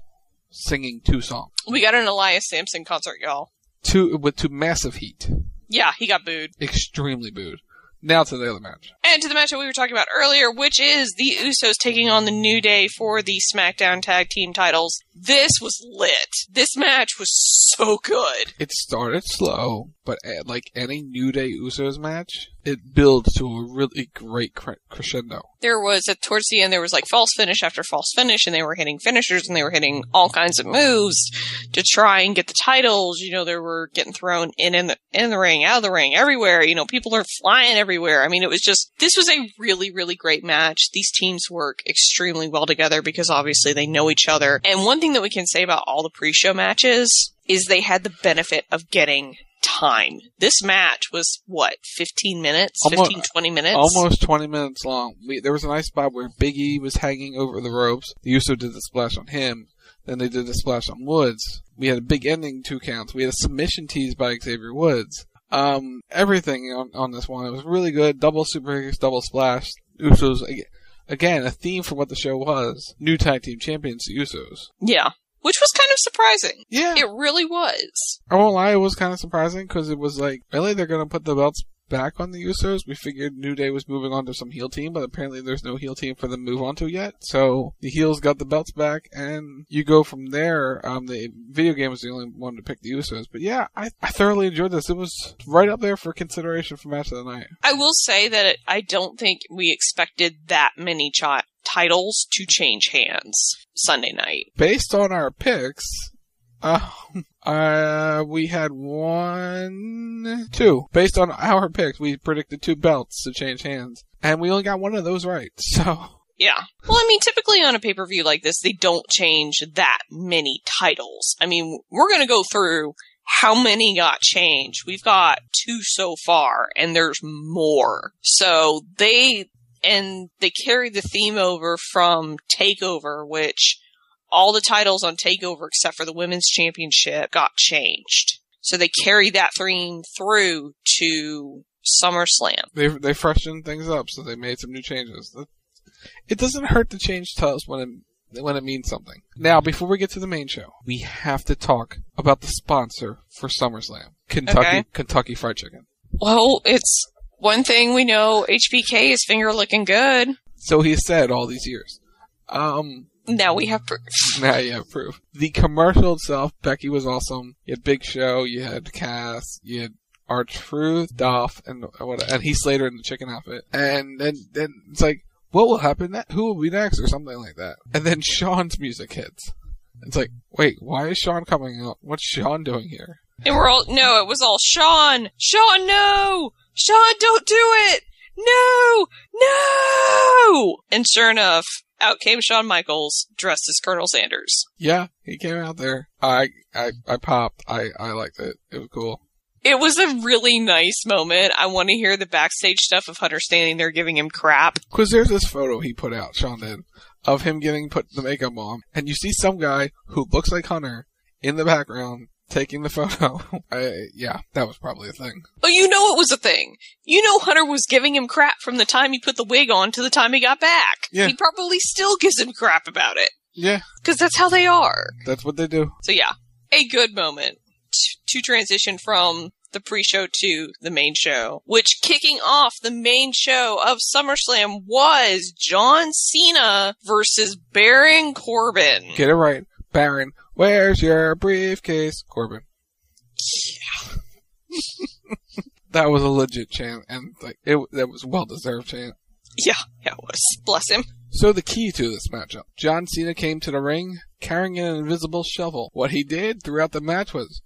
singing two songs. We got an Elias Sampson concert, y'all. Two, with two massive heat. Yeah, he got booed. Extremely booed. Now to the other match. And to the match that we were talking about earlier, which is the Usos taking on the New Day for the SmackDown Tag Team titles. This was lit. This match was so good. It started slow, but like any New Day Usos match, it builds to a really great cre- crescendo. There was, at towards the end, there was like false finish after false finish, and they were hitting finishers, and they were hitting all kinds of moves to try and get the titles. You know, they were getting thrown in, in the, in the ring, out of the ring, everywhere. You know, people are flying everywhere. I mean, it was just, this was a really, really great match. These teams work extremely well together because obviously they know each other. And one thing that we can say about all the pre-show matches is they had the benefit of getting time. This match was, what, fifteen minutes? Almost, fifteen, twenty minutes? Almost twenty minutes long. We, there was a nice spot where Big E was hanging over the ropes. The Uso did the splash on him. Then they did the splash on Woods. We had a big ending, two counts. We had a submission tease by Xavier Woods. Um, everything on, on this one. It was really good. Double super kicks, double splash. Usos, again, a theme for what the show was. New tag team champions, the Usos. Yeah. Which was kind of surprising. Yeah. It really was. I won't lie, it was kind of surprising because it was like, really, they're going to put the belts back on the Usos? We figured New Day was moving on to some heel team, but apparently there's no heel team for them to move on to yet. So the heels got the belts back, and you go from there. Um, the video game was the only one to pick the Usos. But yeah, I, I thoroughly enjoyed this. It was right up there for consideration for match of the night. I will say that it, I don't think we expected that many ch- titles to change hands Sunday night. Based on our picks, uh, uh, we had one, two. Based on our picks, we predicted two belts to change hands. And we only got one of those right, so... Yeah. Well, I mean, typically on a pay-per-view like this, they don't change that many titles. I mean, we're going to go through how many got changed. We've got two so far, and there's more. So they, and they carry the theme over from TakeOver, which all the titles on TakeOver except for the Women's Championship got changed. So they carry that theme through to SummerSlam. They they freshened things up, so they made some new changes. It doesn't hurt to change titles when it, when it means something. Now, before we get to the main show, we have to talk about the sponsor for SummerSlam. Kentucky Okay. Kentucky Fried Chicken. Well, it's one thing we know, H B K is finger looking good. So he said all these years. Um, now we have proof. Now you have proof. The commercial itself, Becky was awesome. You had Big Show, you had Cass, you had R-Truth, Dolph, and what, and Heath Slater in the chicken outfit. And then, then it's like, what will happen next? Who will be next? Or something like that. And then Sean's music hits. It's like, wait, why is Sean coming up? What's Sean doing here? And we're all, no, it was all Sean! Sean, no! Sean, don't do it! No! No! And sure enough, out came Shawn Michaels, dressed as Colonel Sanders. Yeah, he came out there. I, I, I popped. I, I liked it. It was cool. It was a really nice moment. I want to hear the backstage stuff of Hunter standing there giving him crap. Because there's this photo he put out, Sean did, of him getting put the makeup on, and you see some guy who looks like Hunter in the background taking the photo. I, yeah, that was probably a thing. Oh, you know it was a thing. You know Hunter was giving him crap from the time he put the wig on to the time he got back. Yeah. He probably still gives him crap about it. Yeah. Because that's how they are. That's what they do. So yeah, a good moment to transition from the pre-show to the main show, which kicking off the main show of SummerSlam was John Cena versus Baron Corbin. Get it right. Baron, where's your briefcase? Corbin. Yeah. That was a legit chant, and like it that was a well-deserved chant. Yeah, yeah, it was. Bless him. So the key to this matchup, John Cena came to the ring carrying an invisible shovel. What he did throughout the match was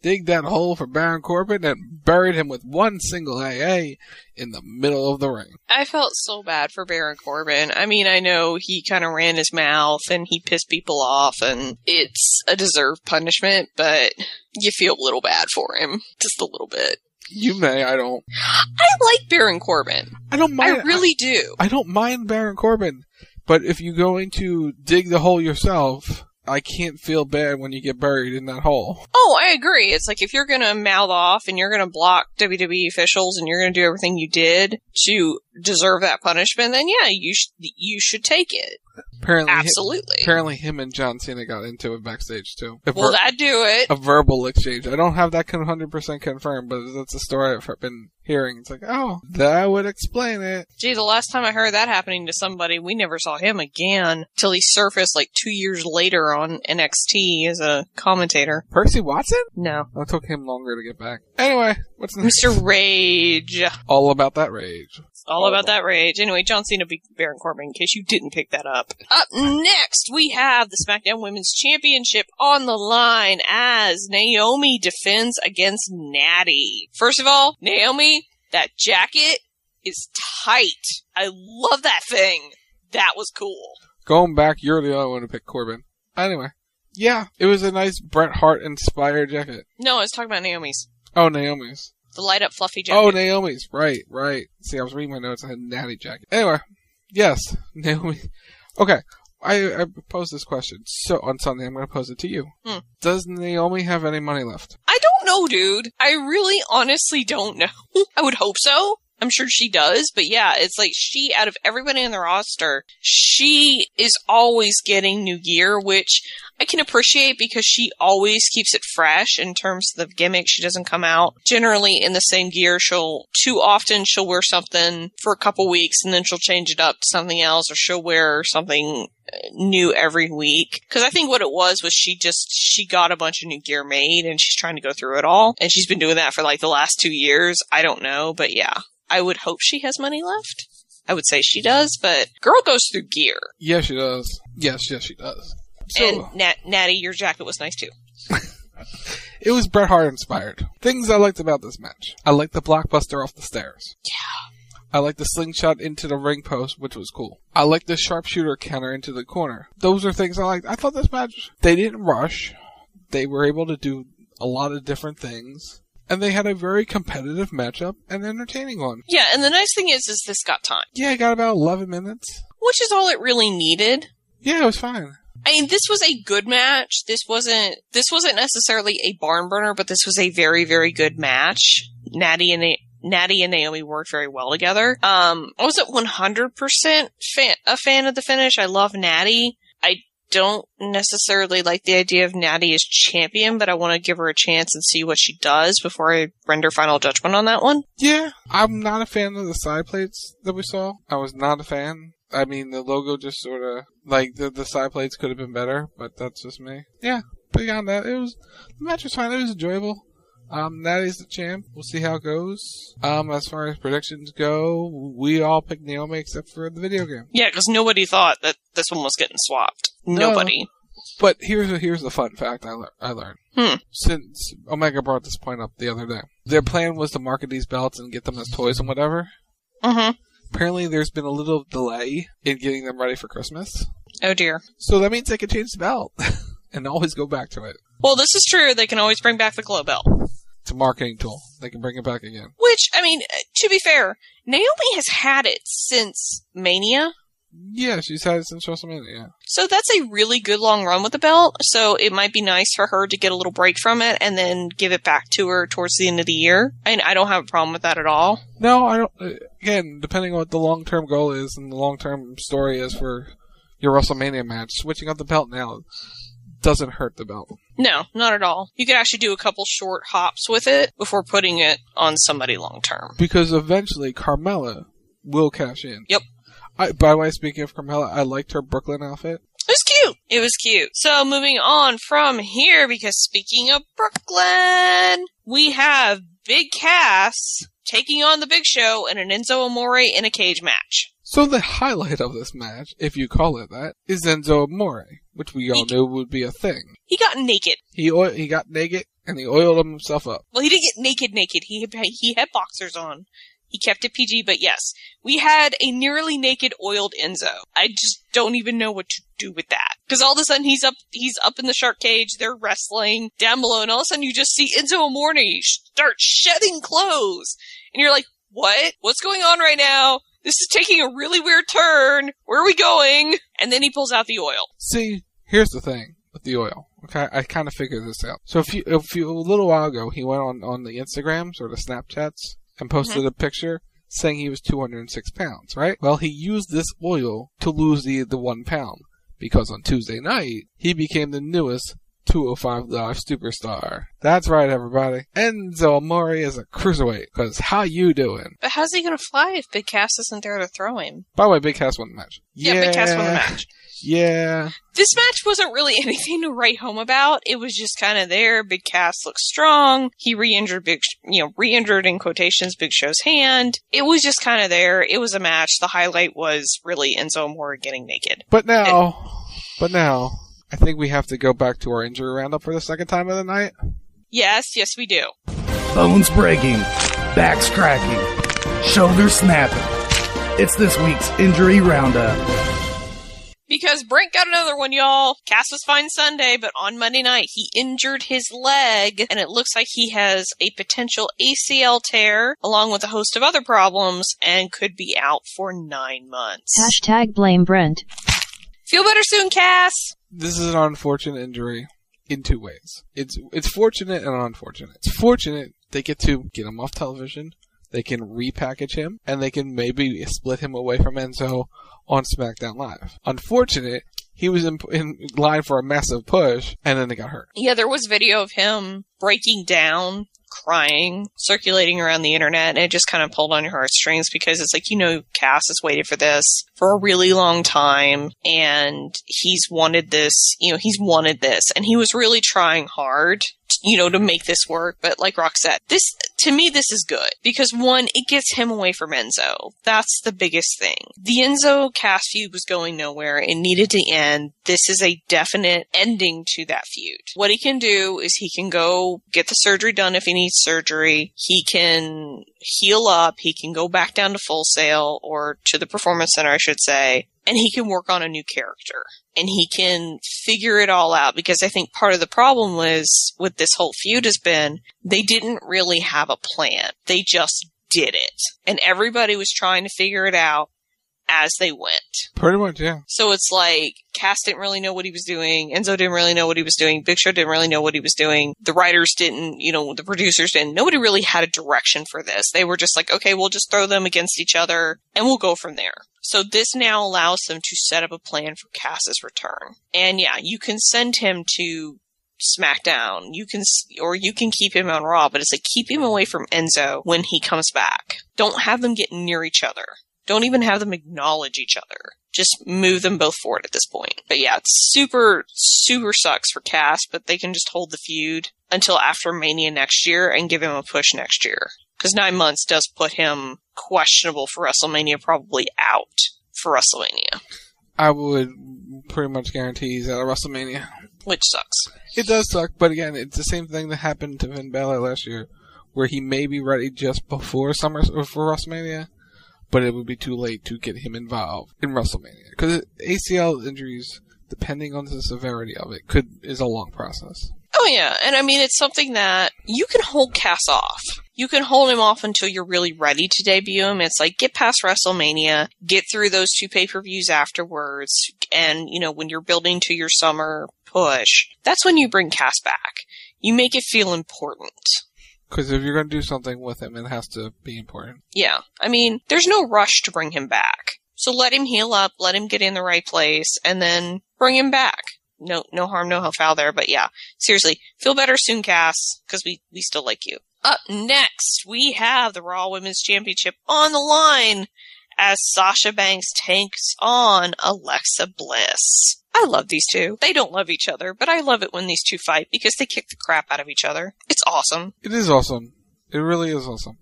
dig that hole for Baron Corbin and buried him with one single A A in the middle of the ring. I felt so bad for Baron Corbin. I mean, I know he kind of ran his mouth and he pissed people off, and it's a deserved punishment, but you feel a little bad for him. Just a little bit. You may, I don't. I like Baron Corbin. I don't mind. I really I, do. I don't mind Baron Corbin, but if you're going to dig the hole yourself, I can't feel bad when you get buried in that hole. Oh, I agree. It's like if you're going to mouth off and you're going to block W W E officials and you're going to do everything you did to deserve that punishment, then yeah, you sh- you should take it. Apparently, Absolutely. Him, apparently, him and John Cena got into it backstage too. A well, ver- that'd do it. A verbal exchange. I don't have that one hundred percent confirmed, but that's a story I've been hearing. It's like, oh, that would explain it. Gee, the last time I heard that happening to somebody, we never saw him again till he surfaced like two years later on N X T as a commentator. Percy Watson? No. It took him longer to get back. Anyway, what's next? Mister Rage. All about that rage. All about that rage. Anyway, John Cena beat Baron Corbin, in case you didn't pick that up. Up next, we have the SmackDown Women's Championship on the line as Naomi defends against Natty. First of all, Naomi, that jacket is tight. I love that thing. That was cool. Going back, you're the only one to pick Corbin. Anyway, yeah, it was a nice Bret Hart-inspired jacket. No, I was talking about Naomi's. Oh, Naomi's. The light-up fluffy jacket. Oh, Naomi's. Right, right. See, I was reading my notes. I had a Natty jacket. Anyway, yes, Naomi. Okay, I, I posed this question so on Sunday. I'm going to pose it to you. Hmm. Does Naomi have any money left? I don't know, dude. I really honestly don't know. I would hope so. I'm sure she does, but yeah, it's like she, out of everybody in the roster, she is always getting new gear, which I can appreciate because she always keeps it fresh in terms of the gimmick. She doesn't come out generally in the same gear. She'll, too often she'll wear something for a couple weeks and then she'll change it up to something else, or she'll wear something new every week. Because I think what it was was she just, she got a bunch of new gear made and she's trying to go through it all. And she's been doing that for like the last two years. I don't know, but yeah. I would hope she has money left. I would say she does, but girl goes through gear. Yes, she does. Yes, yes, she does. So, and Nat- Natty, your jacket was nice too. It was Bret Hart inspired. Things I liked about this match. I liked the blockbuster off the stairs. Yeah. I liked the slingshot into the ring post, which was cool. I liked the sharpshooter counter into the corner. Those are things I liked. I thought this match, they didn't rush. They were able to do a lot of different things. And they had a very competitive matchup, and entertaining one. Yeah, and the nice thing is, is this got time. Yeah, it got about eleven minutes. Which is all it really needed. Yeah, it was fine. I mean, this was a good match. This wasn't, this wasn't necessarily a barn burner, but this was a very, very good match. Natty and Na- Natty and Naomi worked very well together. Um, I wasn't one hundred percent fan, a fan of the finish. I love Natty. I don't necessarily like the idea of Natty as champion, but I want to give her a chance and see what she does before I render final judgment on that one. Yeah, I'm not a fan of the side plates that we saw. I was not a fan. I mean, the logo just sort of, like, the, the side plates could have been better, but that's just me. Yeah, beyond that, it was, the match was fine. It was enjoyable. Um, Natty's the champ. We'll see how it goes. Um, as far as predictions go, we all picked Naomi except for the video game. Yeah, because nobody thought that this one was getting swapped. No. Nobody. But here's here's the fun fact I, le- I learned. Hmm. Since Omega brought this point up the other day. Their plan was to market these belts and get them as toys and whatever. Mm-hmm. Apparently there's been a little delay in getting them ready for Christmas. Oh dear. So that means they can change the belt and always go back to it. Well, this is true. They can always bring back the glow belt. It's a marketing tool. They can bring it back again. Which, I mean, to be fair, Naomi has had it since Mania. Yeah, she's had it since WrestleMania, yeah. So that's a really good long run with the belt. So it might be nice for her to get a little break from it and then give it back to her towards the end of the year. I mean, I don't have a problem with that at all. No, I don't. Again, depending on what the long-term goal is and the long-term story is for your WrestleMania match, switching up the belt now doesn't hurt the belt. No, not at all. You could actually do a couple short hops with it before putting it on somebody long-term. Because eventually Carmella will cash in. Yep. I, by the way, speaking of Carmella, I liked her Brooklyn outfit. It was cute. It was cute. So moving on from here, because speaking of Brooklyn, we have Big Cass taking on the Big Show in an Enzo Amore in a cage match. So the highlight of this match, if you call it that, is Enzo Amore, which we all he, knew would be a thing. He got naked. He he got naked and he oiled himself up. Well, he didn't get naked naked. He had, he had boxers on. He kept it P G, but yes, we had a nearly naked oiled Enzo. I just don't even know what to do with that. Because all of a sudden he's up, he's up in the shark cage, they're wrestling down below, and all of a sudden you just see Enzo Amore start shedding clothes. And you're like, what? What's going on right now? This is taking a really weird turn. Where are we going? And then he pulls out the oil. See, here's the thing with the oil. Okay, I kind of figured this out. So if you, if you, a little while ago, he went on, on the Instagrams or the Snapchats and posted mm-hmm. a picture saying he was two hundred six pounds, right? Well, he used this oil to lose the, the one pound. Because on Tuesday night, he became the newest two oh five Live superstar. That's right, everybody. Enzo Amore is a cruiserweight. Because how you doing? But how's he going to fly if Big Cass isn't there to throw him? By the way, Big Cass won the match. Yeah, yeah, Big Cass won the match. Yeah. This match wasn't really anything to write home about. It was just kind of there. Big Cass looks strong. He re-injured Big, you know, re-injured in quotations Big Show's hand. It was just kind of there. It was a match. The highlight was really Enzo Amore getting naked. But now, and, but now, I think we have to go back to our injury roundup for the second time of the night. Yes, yes, we do. Bones breaking, backs cracking, shoulders snapping. It's this week's injury roundup. Because Brent got another one, y'all. Cass was fine Sunday, but on Monday night, he injured his leg, and it looks like he has a potential A C L tear, along with a host of other problems, and could be out for nine months. Hashtag blame Brent. Feel better soon, Cass! This is an unfortunate injury in two ways. It's it's fortunate and unfortunate. It's fortunate they get to get him off television, they can repackage him, and they can maybe split him away from Enzo on SmackDown Live. Unfortunate, he was in, in line for a massive push, and then they got hurt. Yeah, there was video of him breaking down, crying, circulating around the internet, and it just kind of pulled on your heartstrings because it's like, you know, Cass has waited for this for a really long time, and he's wanted this, you know, he's wanted this, and he was really trying hard, you know, to make this work. But like Rock said, this, to me, this is good because one, it gets him away from Enzo. That's the biggest thing. The Enzo Cass feud was going nowhere. It needed to end. This is a definite ending to that feud. What he can do is he can go get the surgery done if he needs surgery. He can heal up. He can go back down to Full Sail or to the Performance Center, I should say. And he can work on a new character. And he can figure it all out, because I think part of the problem was with this whole feud has been they didn't really have a plan. They just did it. And everybody was trying to figure it out as they went. Pretty much, yeah. So it's like Cass didn't really know what he was doing. Enzo didn't really know what he was doing. Big Show didn't really know what he was doing. The writers didn't, you know, the producers didn't. Nobody really had a direction for this. They were just like, okay, we'll just throw them against each other and we'll go from there. So this now allows them to set up a plan for Cass's return. And yeah, you can send him to SmackDown. You can, or you can keep him on Raw, but it's like keep him away from Enzo when he comes back. Don't have them get near each other. Don't even have them acknowledge each other. Just move them both forward at this point. But yeah, it's super, super sucks for Cass, but they can just hold the feud until after Mania next year and give him a push next year. Because nine months does put him questionable for WrestleMania, probably out for WrestleMania. I would pretty much guarantee he's out of WrestleMania. Which sucks. It does suck, but again, it's the same thing that happened to Finn Balor last year, where he may be ready just before Summer or for WrestleMania, but it would be too late to get him involved in WrestleMania. Because A C L injuries, depending on the severity of it, could is a long process. Oh yeah, and I mean, it's something that you can hold Cass off. You can hold him off until you're really ready to debut him. It's like, get past WrestleMania, get through those two pay-per-views afterwards, and, you know, when you're building to your summer push, that's when you bring Cass back. You make it feel important. Because if you're going to do something with him, it has to be important. Yeah. I mean, there's no rush to bring him back. So let him heal up, let him get in the right place, and then bring him back. No, no harm, no foul there, but yeah. Seriously, feel better soon, Cass, because we, we still like you. Up next, we have the Raw Women's Championship on the line as Sasha Banks takes on Alexa Bliss. I love these two. They don't love each other, but I love it when these two fight because they kick the crap out of each other. It's awesome. It is awesome. It really is awesome.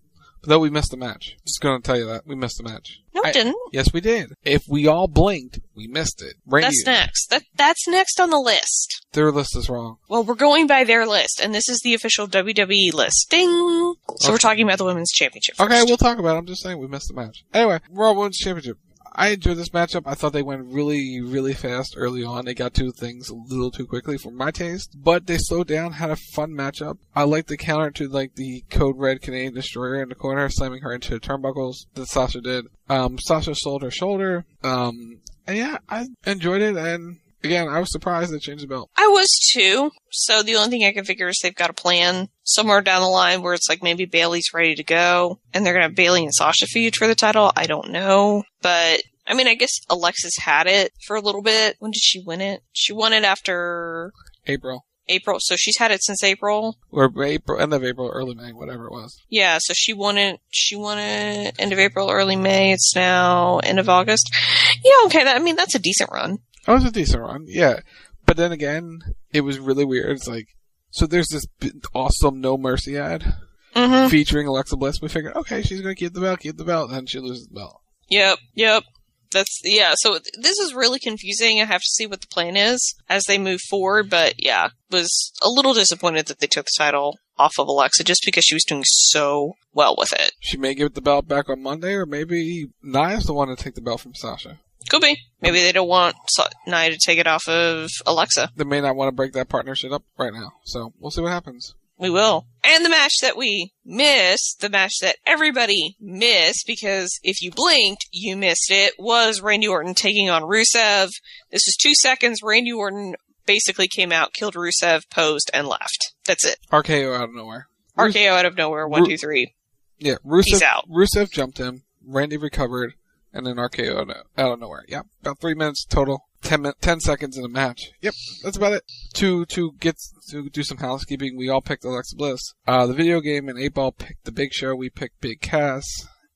Though we missed the match. Just going to tell you that. We missed the match. No, we I, didn't. Yes, we did. If we all blinked, we missed it. Randy, That's next. That That's next on the list. their list is wrong. Well, we're going by their list, and this is the official W W E list. Ding! So Okay. we're talking about the Women's Championship first. Okay, we'll talk about it. I'm just saying we missed the match. Anyway, Raw Women's Championship. I enjoyed this matchup. I thought they went really, really fast early on. They got to things a little too quickly for my taste, but they slowed down, had a fun matchup. I liked the counter to like the Code Red Canadian Destroyer in the corner, slamming her into the turnbuckles that Sasha did. Um, Sasha sold her shoulder. Um, and yeah, I enjoyed it. And again, I was surprised they changed the belt. I was too. So the only thing I can figure is they've got a plan somewhere down the line where it's like maybe Bayley's ready to go and they're going to have Bayley and Sasha feud for the title. I don't know. But, I mean, I guess Alexis had it for a little bit. When did she win it? She won it after April. April. So she's had it since April. Or April, end of April, early May, whatever it was. Yeah, so she won it, she won it end of April, early May. It's now end of August. Yeah, okay. That, I mean, that's a decent run. That was a decent run, yeah. But then again, it was really weird. It's like, so there's this b- awesome No Mercy ad Mm-hmm. featuring Alexa Bliss. We figured, okay, she's going to keep the belt, keep the belt, and then she loses the belt. Yep, yep. That's, yeah, so this is really confusing. I have to see what the plan is as they move forward, but yeah, was a little disappointed that they took the title off of Alexa just because she was doing so well with it. She may give the belt back on Monday, or maybe Nia's the one to take the belt from Sasha. Could be. Maybe they don't want Sa- Nia to take it off of Alexa. They may not want to break that partnership up right now, so we'll see what happens. We will. And the match that we missed, the match that everybody missed, because if you blinked, you missed it, was Randy Orton taking on Rusev. This was two seconds. Randy Orton basically came out, killed Rusev, posed, and left. That's it. R K O out of nowhere. R K O out of nowhere. One, Ru- two, three. Yeah, Rusev, Peace out. Rusev jumped him, Randy recovered, and then R K O out of, out of nowhere. Yep, about three minutes total. Ten, min- ten seconds in a match. Yep, that's about it. To to get to do some housekeeping, we all picked Alexa Bliss. Uh, the video game and eight Ball picked the Big Show. We picked Big Cass.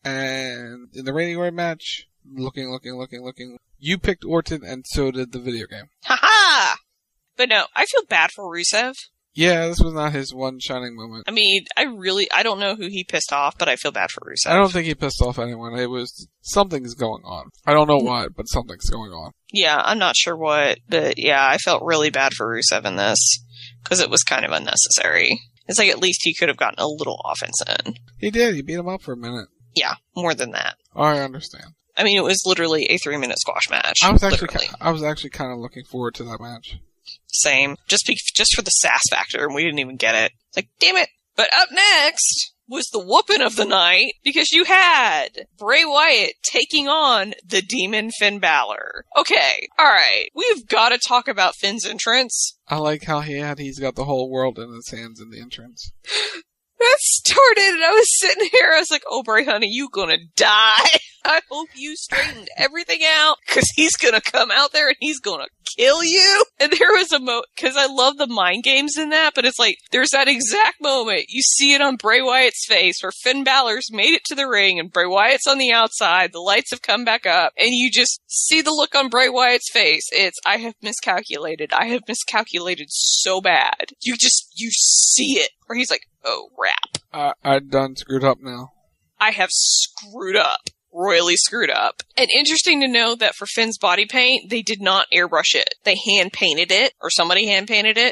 And in the Randy Orton match, looking, looking, looking, looking, you picked Orton, and so did the video game. Ha-ha! But no, I feel bad for Rusev. Yeah, this was not his one shining moment. I mean, I really, I don't know who he pissed off, but I feel bad for Rusev. I don't think he pissed off anyone. It was, something's going on. I don't know what, but something's going on. Yeah, I'm not sure what, but yeah, I felt really bad for Rusev in this, because it was kind of unnecessary. It's like at least he could have gotten a little offense in. He did, he beat him up for a minute. Yeah, more than that. I understand. I mean, it was literally a three-minute squash match. I was actually, literally. I was actually kind of looking forward to that match. Same. Just be, just for the sass factor, and we didn't even get it. It's like, damn it. But up next was the whooping of the night, because you had Bray Wyatt taking on the Demon Finn Balor. Okay, alright, we've got to talk about Finn's entrance. I like how he had, he's got the whole world in his hands in the entrance. That started, and I was sitting here, I was like, oh, Bray, honey, you gonna die. I hope you straightened everything out, because he's gonna come out there and he's gonna kill you. And there was a mo, because I love the mind games in that, but it's like, there's that exact moment, you see it on Bray Wyatt's face, where Finn Balor's made it to the ring, and Bray Wyatt's on the outside, the lights have come back up, and you just see the look on Bray Wyatt's face. It's, I have miscalculated. I have miscalculated so bad. You just, you see it, where he's like, oh, rap. I, I done screwed up now. I have screwed up. Royally screwed up. And interesting to know that for Finn's body paint, they did not airbrush it. They hand painted it, or somebody hand painted it.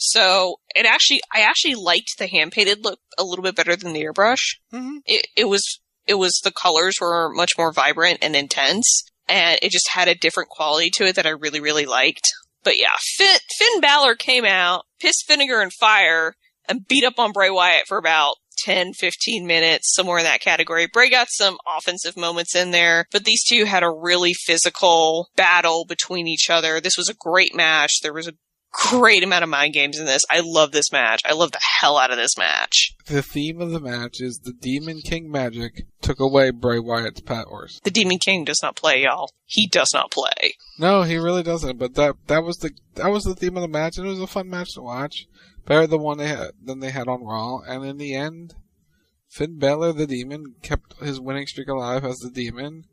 So it actually, I actually liked the hand painted look a little bit better than the airbrush. Mm-hmm. It, it was, it was, the colors were much more vibrant and intense, and it just had a different quality to it that I really, really liked. But yeah, Finn, Finn Balor came out, pissed vinegar and fire, and beat up on Bray Wyatt for about ten, fifteen minutes, somewhere in that category. Bray got some offensive moments in there, but these two had a really physical battle between each other. This was a great match. There was a great amount of mind games in this. I love this match. I love the hell out of this match. The theme of the match is the Demon King magic took away Bray Wyatt's powers. The Demon King does not play, y'all. He does not play. No, he really doesn't, but that that was the that was the theme of the match, and it was a fun match to watch. Better than one they had than they had on Raw, and in the end, Finn Balor, the Demon, kept his winning streak alive as the Demon,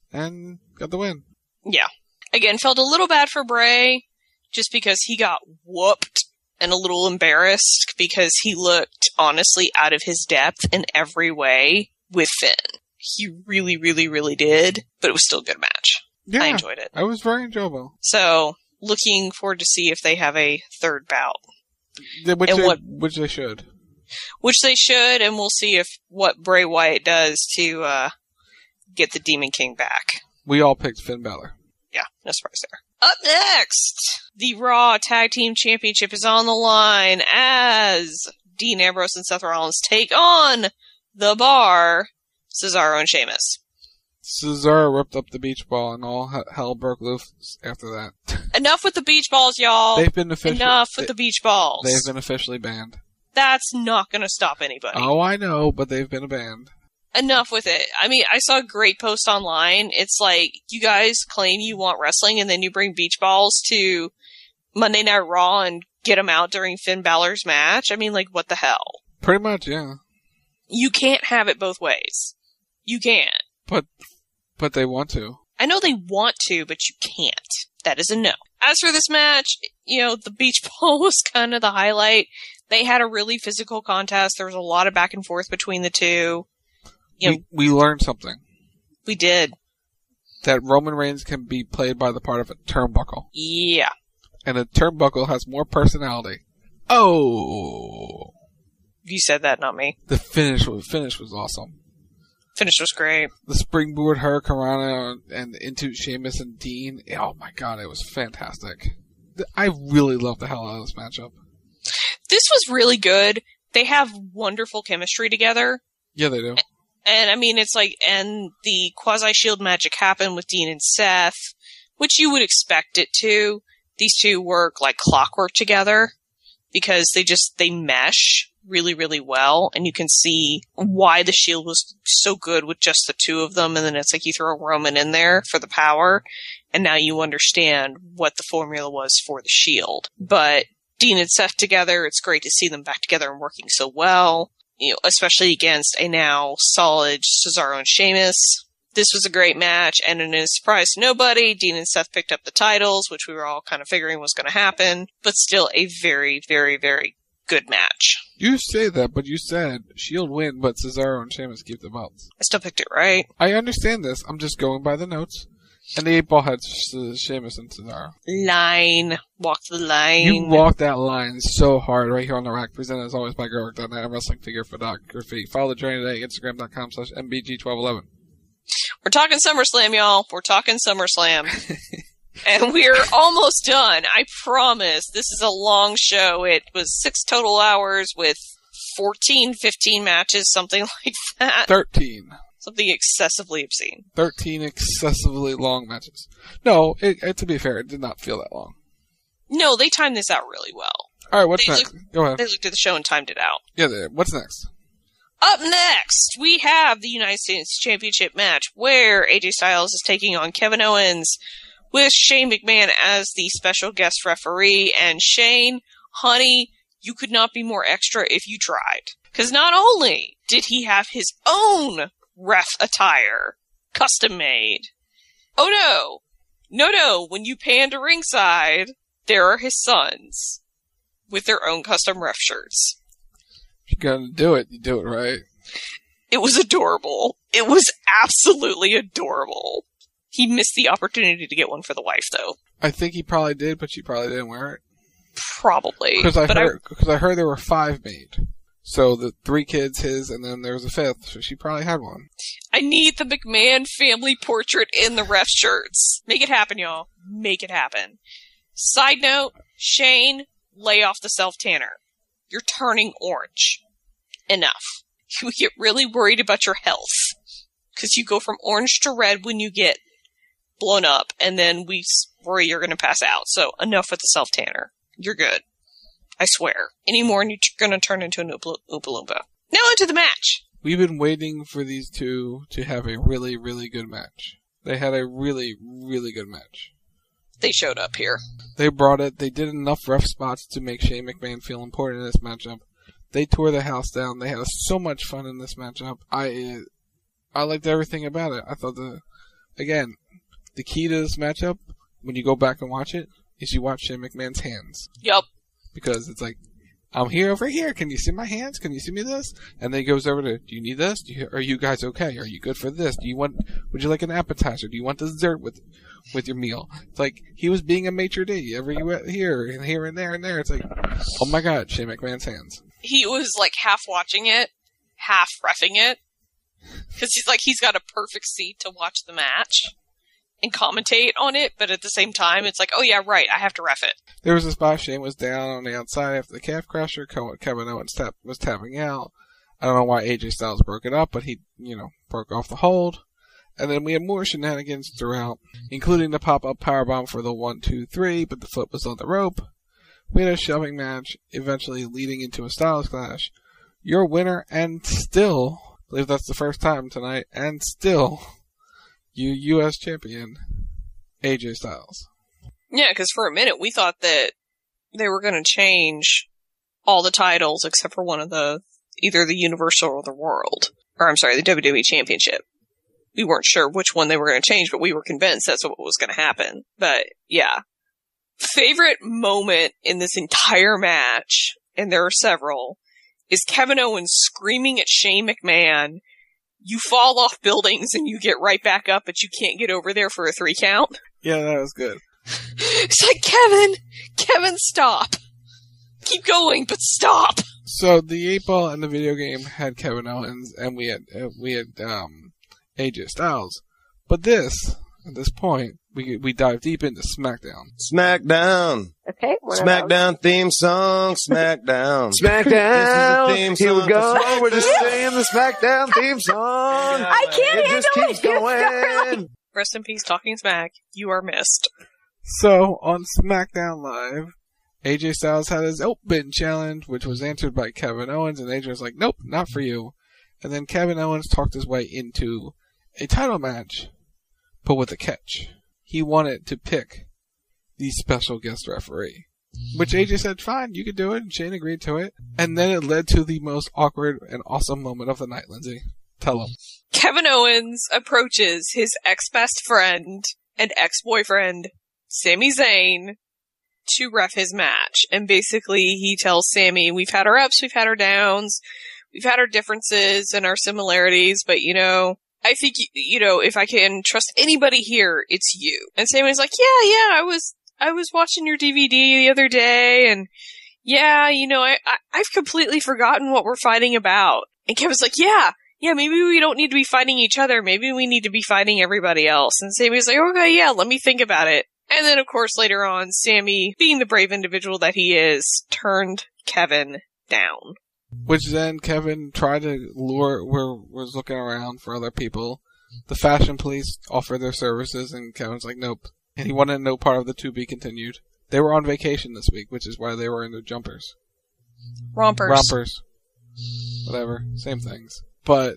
and got the win. Yeah. Again, felt a little bad for Bray, just because he got whooped, and a little embarrassed, because he looked, honestly, out of his depth in every way. with Finn. He really, really, really did, but it was still a good match. Yeah, I enjoyed it. I was very enjoyable. So, looking forward to see if they have a third bout. Which, and they, what, which they should. Which they should, and we'll see if what Bray Wyatt does to uh, get the Demon King back. We all picked Finn Balor. Yeah, no surprise there. Up next, the Raw Tag Team Championship is on the line as Dean Ambrose and Seth Rollins take on The Bar, Cesaro and Sheamus. Cesaro ripped up the beach ball and all hell broke loose after that. Enough with the beach balls, y'all. They've been officially Enough with they, the beach balls. They've been officially banned. That's not going to stop anybody. Oh, I know, but they've been banned. Enough with it. I mean, I saw a great post online. It's like, you guys claim you want wrestling and then you bring beach balls to Monday Night Raw and get them out during Finn Balor's match. I mean, like, what the hell? Pretty much, yeah. You can't have it both ways. You can't. But, but they want to. I know they want to, but you can't. That is a no. As for this match, you know, the beach ball was kind of the highlight. They had a really physical contest. There was a lot of back and forth between the two. You know, we, we learned something. We did. That Roman Reigns can be played by the part of a turnbuckle. Yeah. And a turnbuckle has more personality. Oh! You said that, not me. The finish was, finish was awesome. Finish was great. The springboard Hurricanrana and into Sheamus and Dean. Oh my god, it was fantastic. I really loved the hell out of this matchup. This was really good. They have wonderful chemistry together. Yeah, they do. And I mean, it's like, and the quasi-shield magic happened with Dean and Seth, which you would expect it to. These two work like clockwork together because they just, they mesh really, really well. And you can see why the Shield was so good with just the two of them. And then it's like you throw Roman in there for the power. And now you understand what the formula was for the Shield. But Dean and Seth together, it's great to see them back together and working so well. You know, especially against a now solid Cesaro and Sheamus. This was a great match, and in a surprise to nobody, Dean and Seth picked up the titles, which we were all kind of figuring was going to happen, but still a very, very, very good match. You say that, but you said Shield win, but Cesaro and Sheamus keep the belts. I still picked it right. I understand this. I'm just going by the notes. And the eight ball had Sheamus and Cesaro. Line. Walk the line. You walked that line so hard right here on the rack. Presented as always by Gerwick dot net and Wrestling Figure Photography. Follow the journey today. Instagram dot com slash M B G twelve eleven. We're talking SummerSlam, y'all. We're talking SummerSlam. And we're almost done. I promise. This is a long show. It was six total hours with fourteen, fifteen matches, something like that. thirteen. Something excessively obscene. thirteen excessively long matches. No, it, it, to be fair, it did not feel that long. No, they timed this out really well. All right, what's they next? Looked, Go ahead. They looked at the show and timed it out. Yeah, they did. What's next? Up next, we have the United States Championship match where A J Styles is taking on Kevin Owens with Shane McMahon as the special guest referee. And Shane, honey, you could not be more extra if you tried. Because not only did he have his own ref attire, custom made. Oh no! No, no, when you pan to ringside, there are his sons with their own custom ref shirts. If you're gonna do it, you do it right. It was adorable. It was absolutely adorable. He missed the opportunity to get one for the wife, though. I think he probably did, but she probably didn't wear it. Probably. Because I, but heard, I... 'cause I heard there were five made. So the three kids, his, and then there was a fifth, so she probably had one. I need the McMahon family portrait in the ref shirts. Make it happen, y'all. Make it happen. Side note, Shane, lay off the self-tanner. You're turning orange. Enough. You get really worried about your health. Because you go from orange to red when you get blown up, and then we worry you're going to pass out. So enough with the self-tanner. You're good. I swear. Any more and you're going to turn into an Oompa Loompa. Now into the match. We've been waiting for these two to have a really, really good match. They had a really, really good match. They showed up here. They brought it. They did enough rough spots to make Shane McMahon feel important in this matchup. They tore the house down. They had so much fun in this matchup. I, I liked everything about it. I thought the, again, the key to this matchup, when you go back and watch it, is you watch Shane McMahon's hands. Yup. Because it's like, I'm here over here. Can you see my hands? Can you see me this? And then he goes over to, do you need this? Do you, are you guys okay? Are you good for this? Do you want, would you like an appetizer? Do you want dessert with, with your meal? It's like, he was being a maitre d' every here and here and there and there. It's like, oh my god, Shane McMahon's hands. He was like half watching it, half reffing it. Cause he's like, he's got a perfect seat to watch the match and commentate on it, but at the same time, it's like, oh yeah, right, I have to ref it. There was a spot Shane was down on the outside after the calf crusher. Kevin Owens tap, was tapping out. I don't know why A J Styles broke it up, but he, you know, broke off the hold. And then we had more shenanigans throughout, including the pop-up powerbomb for the one, two, three, but the foot was on the rope. We had a shoving match, eventually leading into a Styles clash. Your winner, and still, I believe that's the first time tonight, and still, you U S champion, A J Styles. Yeah, because for a minute we thought that they were going to change all the titles except for one of the, either the Universal or the World. Or I'm sorry, the W W E Championship. We weren't sure which one they were going to change, but we were convinced that's what was going to happen. But, yeah. Favorite moment in this entire match, and there are several, is Kevin Owens screaming at Shane McMahon, you fall off buildings and you get right back up, but you can't get over there for a three count. Yeah, that was good. It's like, Kevin, Kevin, stop. Keep going, but stop. So the eight ball and the video game had Kevin Owens, and we had uh, we had um, A J Styles. But this, at this point, we we dive deep into SmackDown. SmackDown. Okay. SmackDown theme song. SmackDown. SmackDown. This is the theme Here we song. go. We're just singing the SmackDown theme song. I can't It handle just keeps it. You're going. Rest in peace, Talking Smack. You are missed. So on SmackDown Live, A J Styles had his open challenge, which was answered by Kevin Owens, and A J was like, nope, not for you. And then Kevin Owens talked his way into a title match, but with a catch. He wanted to pick the special guest referee, which A J said, fine, you could do it, and Shane agreed to it. And then it led to the most awkward and awesome moment of the night, Lindsay. Tell him. Kevin Owens approaches his ex-best friend and ex-boyfriend, Sami Zayn, to ref his match. And basically he tells Sami, we've had our ups, we've had our downs, we've had our differences and our similarities, but you know, I think, you know, if I can trust anybody here, it's you. And Sami's like, yeah, yeah, I was, I was watching your D V D the other day, and yeah, you know, I, I, I've completely forgotten what we're fighting about. And Kevin's like, yeah, yeah, maybe we don't need to be fighting each other, maybe we need to be fighting everybody else. And Sami's like, okay, yeah, let me think about it. And then, of course, later on, Sami, being the brave individual that he is, turned Kevin down. Which then Kevin tried to lure, were, was looking around for other people. The fashion police offered their services, and Kevin's like, nope. And he wanted no part of the to be continued. They were on vacation this week, which is why they were in their jumpers. Rompers. Rompers. Whatever. Same things. But,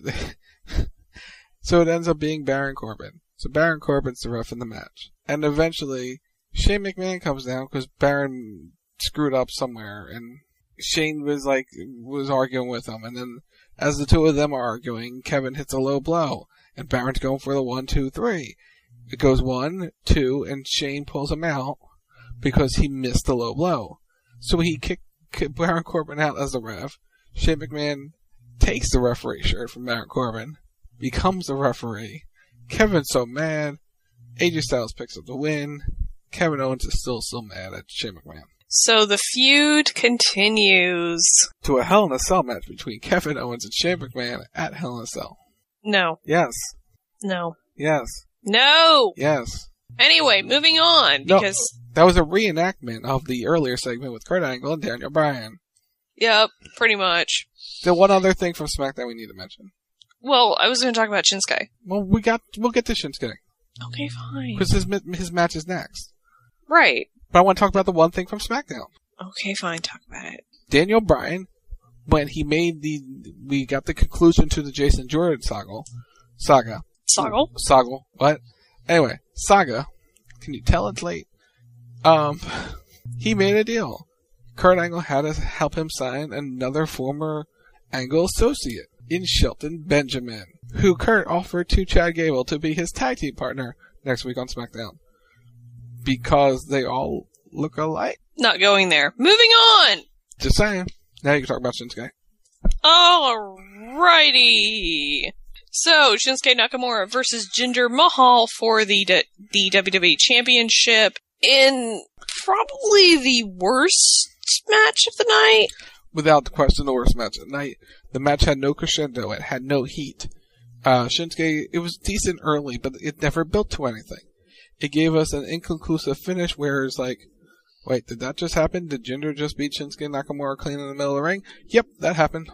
so it ends up being Baron Corbin. So Baron Corbin's the ref in the match. And eventually, Shane McMahon comes down because Baron screwed up somewhere, and Shane was like, was arguing with him, and then as the two of them are arguing, Kevin hits a low blow, and Baron's going for the one, two, three. It goes one, two, and Shane pulls him out because he missed the low blow. So he kicked Baron Corbin out as the ref. Shane McMahon takes the referee shirt from Baron Corbin, becomes the referee. Kevin's so mad. A J Styles picks up the win. Kevin Owens is still so mad at Shane McMahon. So the feud continues. To a Hell in a Cell match between Kevin Owens and Shane McMahon at Hell in a Cell. No. Yes. No. Yes. No! Yes. Anyway, moving on, because... No, that was a reenactment of the earlier segment with Kurt Angle and Daniel Bryan. Yep, pretty much. The one other thing from SmackDown we need to mention. Well, I was going to talk about Shinsuke. Well, we got, we'll get to Shinsuke. Okay, fine. Because his, his match is next. Right. But I want to talk about the one thing from SmackDown. Okay, fine, talk about it. Daniel Bryan, when he made the, we got the conclusion to the Jason Jordan saga. Saga. Saga? Saga. What? Anyway, saga. Can you tell it's late? Um, he made a deal. Kurt Angle had to help him sign another former Angle associate in Shelton Benjamin, who Kurt offered to Chad Gable to be his tag team partner next week on SmackDown. Because they all look alike. Not going there. Moving on! Just saying. Now you can talk about Shinsuke. Alrighty. So, Shinsuke Nakamura versus Jinder Mahal for the D- the W W E Championship in probably the worst match of the night. Without question, the worst match of the night. The match had no crescendo. It had no heat. Uh, Shinsuke, it was decent early, but it never built to anything. It gave us an inconclusive finish where it's like, wait, did that just happen? Did Jinder just beat Shinsuke Nakamura clean in the middle of the ring? Yep, that happened.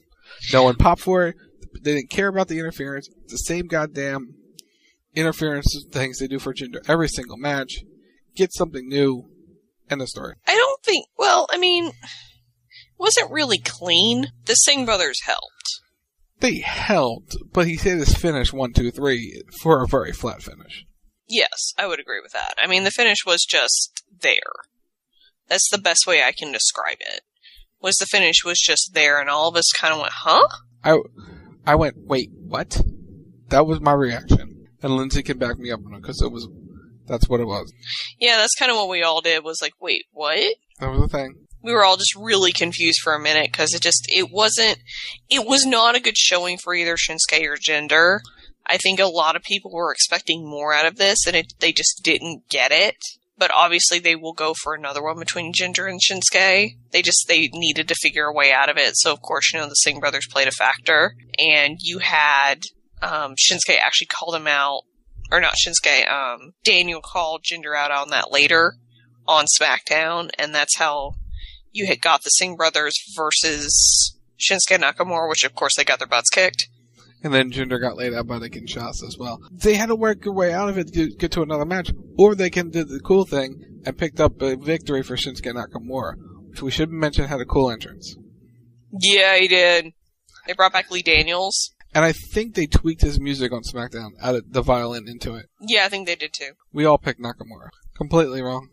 No one popped for it. They didn't care about the interference. It's the same goddamn interference things they do for Jinder every single match. Get something new. End of story. I don't think, well, I mean, it wasn't really clean. The Singh brothers helped. They held, but he said his finish one, two, three for a very flat finish. Yes, I would agree with that. I mean, the finish was just there. That's the best way I can describe it. Was the finish was just there, and all of us kind of went, huh? I, I went, wait, what? That was my reaction. And Lindsay can back me up on it, because it was, that's what it was. Yeah, that's kind of what we all did, was like, wait, what? That was the thing. We were all just really confused for a minute, because it just, it wasn't, it was not a good showing for either Shinsuke or Jinder. I think a lot of people were expecting more out of this, and it, they just didn't get it. But obviously they will go for another one between Jinder and Shinsuke. They just, they needed to figure a way out of it. So, of course, you know, the Singh brothers played a factor. And you had um, Shinsuke actually called him out. Or not Shinsuke, um, Daniel called Jinder out on that later on SmackDown. And that's how you had got the Singh brothers versus Shinsuke Nakamura, which, of course, they got their butts kicked. And then Jinder got laid out by the Kinshasa as well. They had to work their way out of it to get to another match. Or they can do the cool thing and picked up a victory for Shinsuke Nakamura, which we should mention had a cool entrance. Yeah, he did. They brought back Lee Daniels. And I think they tweaked his music on SmackDown, added the violin into it. Yeah, I think they did too. We all picked Nakamura. Completely wrong.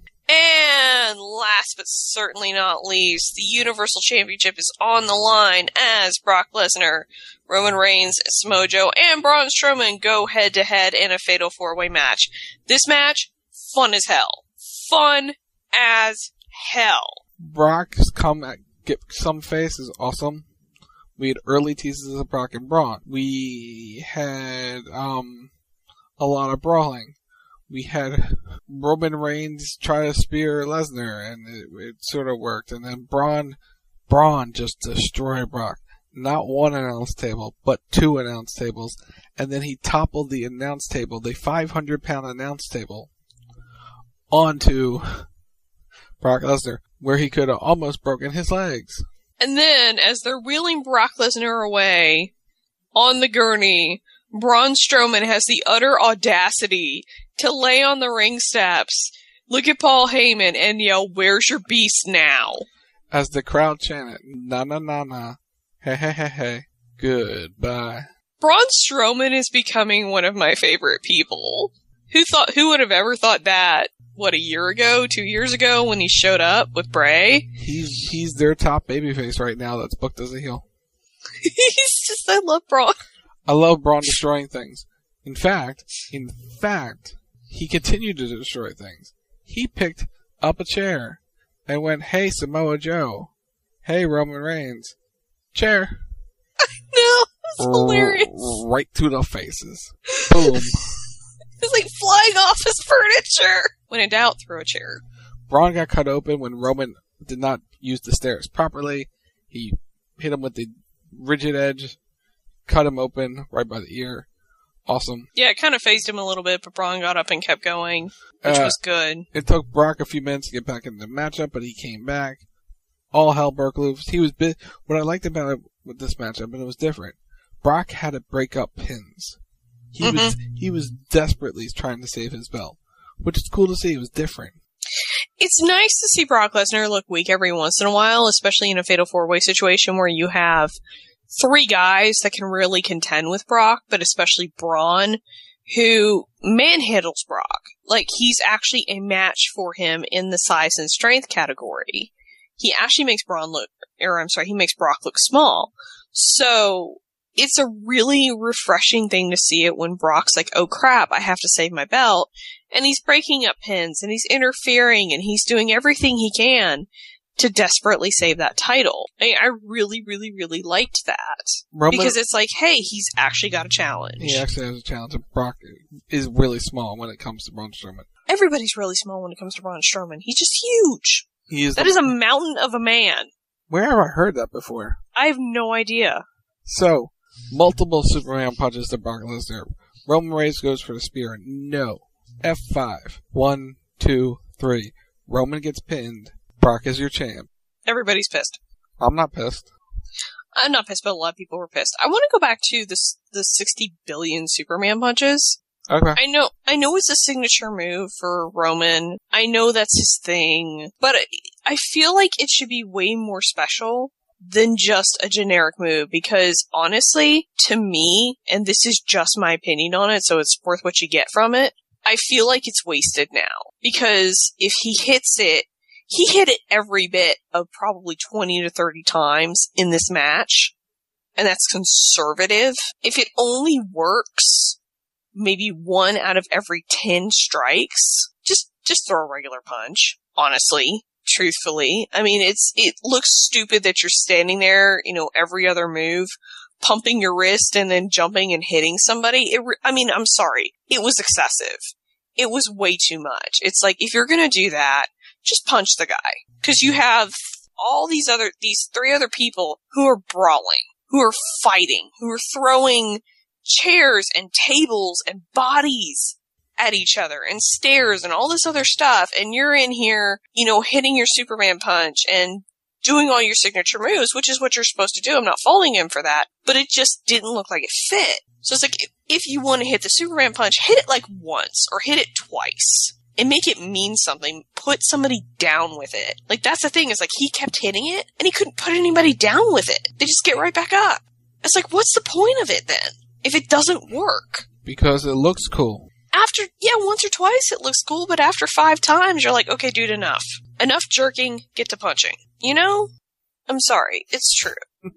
And last but certainly not least, the Universal Championship is on the line as Brock Lesnar, Roman Reigns, Samoa Joe, and Braun Strowman go head-to-head in a fatal four-way match. This match, fun as hell. Fun as hell. Brock's come at get some face is awesome. We had early teases of Brock and Braun. We had um a lot of brawling. We had Roman Reigns try to spear Lesnar, and it, it sort of worked. And then Braun, Braun just destroyed Brock. Not one announce table, but two announce tables. And then he toppled the announce table, the five hundred pound announce table, onto Brock Lesnar, where he could have almost broken his legs. And then, as they're wheeling Brock Lesnar away on the gurney, Braun Strowman has the utter audacity to lay on the ring steps, look at Paul Heyman, and yell, "Where's your beast now?" As the crowd chanted, "Na na na na, hey hey hey hey, goodbye." Braun Strowman is becoming one of my favorite people. Who thought? Who would have ever thought that? What, a year ago, two years ago, when he showed up with Bray? He's he's their top babyface right now. That's booked as a heel. He's just, I love Braun. I love Braun destroying things. In fact, in fact, he continued to destroy things. He picked up a chair and went, "Hey, Samoa Joe. Hey, Roman Reigns. Chair." I know. It's hilarious. R- right to the faces. Boom. It's like flying off his furniture. When in doubt, throw a chair. Braun got cut open when Roman did not use the stairs properly. He hit him with the rigid edge, cut him open right by the ear. Awesome. Yeah, it kind of phased him a little bit, but Braun got up and kept going, which uh, was good. It took Brock a few minutes to get back into the matchup, but he came back. All hell broke loose. He was bi- what I liked about it with this matchup, and it was different. Brock had to break up pins. He mm-hmm. was he was desperately trying to save his belt, which is cool to see. It was different. It's nice to see Brock Lesnar look weak every once in a while, especially in a fatal four-way situation where you have three guys that can really contend with Brock, but especially Braun, who manhandles Brock. Like, he's actually a match for him in the size and strength category. He actually makes Braun look, or I'm sorry, he makes Brock look small. So, it's a really refreshing thing to see it when Brock's like, oh crap, I have to save my belt. And he's breaking up pins, and he's interfering, and he's doing everything he can to desperately save that title. I, I really, really, really liked that. Roman, because it's like, hey, he's actually got a challenge. He actually has a challenge. And Brock is really small when it comes to Braun Strowman. Everybody's really small when it comes to Braun Strowman. He's just huge. He is that the, is a mountain of a man. Where have I heard that before? I have no idea. So, multiple Superman punches to Brock Lesnar. Roman Reigns goes for the spear. No. F five. One, two, three. Roman gets pinned. Brock is your champ. Everybody's pissed. I'm not pissed. I'm not pissed, but a lot of people were pissed. I want to go back to this the sixty billion Superman punches. Okay. I know, I know it's a signature move for Roman. I know that's his thing, but I, I feel like it should be way more special than just a generic move, because honestly, to me, and this is just my opinion on it, so it's worth what you get from it, I feel like it's wasted now. Because if he hits it, he hit it every bit of probably twenty to thirty times in this match, and that's conservative. If it only works maybe one out of every ten strikes, just just throw a regular punch, honestly, truthfully. I mean, it's it looks stupid that you're standing there, you know, every other move, pumping your wrist and then jumping and hitting somebody. It re- I mean, I'm sorry. It was excessive. It was way too much. It's like, if you're gonna do that, just punch the guy. Because you have all these other, these three other people who are brawling, who are fighting, who are throwing chairs and tables and bodies at each other and stairs and all this other stuff, and you're in here, you know, hitting your Superman punch and doing all your signature moves, which is what you're supposed to do. I'm not faulting him for that, but it just didn't look like it fit. So it's like, if you want to hit the Superman punch, hit it like once or hit it twice and make it mean something. Put somebody down with it. Like, that's the thing, is like, he kept hitting it and he couldn't put anybody down with it. They just get right back up. It's like, what's the point of it then if it doesn't work? Because it looks cool. After, yeah, once or twice it looks cool, but after five times you're like, okay, dude, enough. Enough jerking, get to punching. You know? I'm sorry. It's true.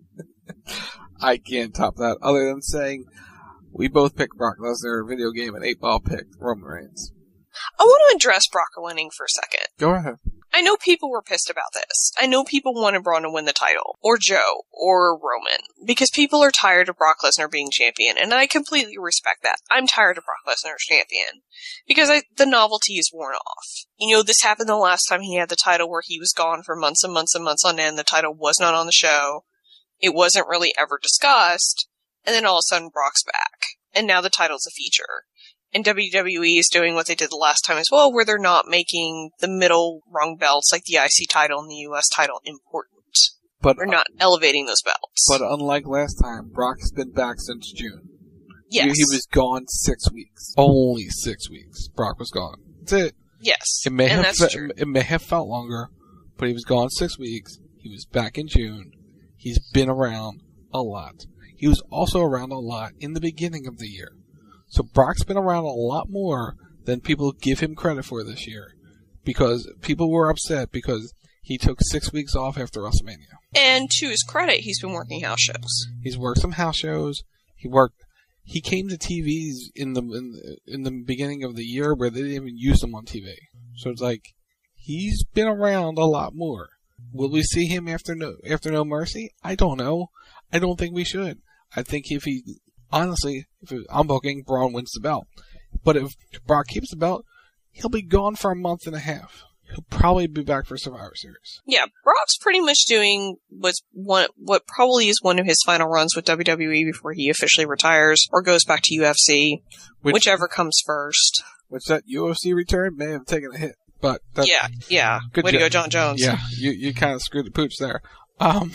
I can't top that, other than saying we both picked Brock Lesnar in a video game and eight ball picked Roman Reigns. I want to address Brock winning for a second. Go ahead. I know people were pissed about this. I know people wanted Braun to win the title, or Joe, or Roman, because people are tired of Brock Lesnar being champion, and I completely respect that. I'm tired of Brock Lesnar as champion, because I, the novelty is worn off. You know, this happened the last time he had the title, where he was gone for months and months and months on end. The title was not on the show. It wasn't really ever discussed, and then all of a sudden Brock's back, and now the title's a feature. And W W E is doing what they did the last time as well, where they're not making the middle rung belts, like the I C title and the U S title, important. But we're not elevating those belts. But unlike last time, Brock's been back since June. Yes. He, he was gone six weeks. Only six weeks. Brock was gone. That's it. Yes. It may and have that's fe- true. It may have felt longer, but he was gone six weeks. He was back in June. He's been around a lot. He was also around a lot in the beginning of the year. So Brock's been around a lot more than people give him credit for this year, because people were upset because he took six weeks off after WrestleMania. And to his credit, he's been working house shows. He's worked some house shows. He worked. He came to T Vs in the in, the- in the beginning of the year where they didn't even use him on T V. So it's like he's been around a lot more. Will we see him after no after No Mercy? I don't know. I don't think we should. I think if he honestly, if it, I'm booking, Braun wins the belt. But if Brock keeps the belt, he'll be gone for a month and a half. He'll probably be back for Survivor Series. Yeah, Brock's pretty much doing what's one, what probably is one of his final runs with W W E before he officially retires or goes back to U F C, Which, whichever comes first. Which that U F C return may have taken a hit, but that, yeah, yeah. Good Way job. to go, John Jones. Yeah, you you kind of screwed the pooch there. Um,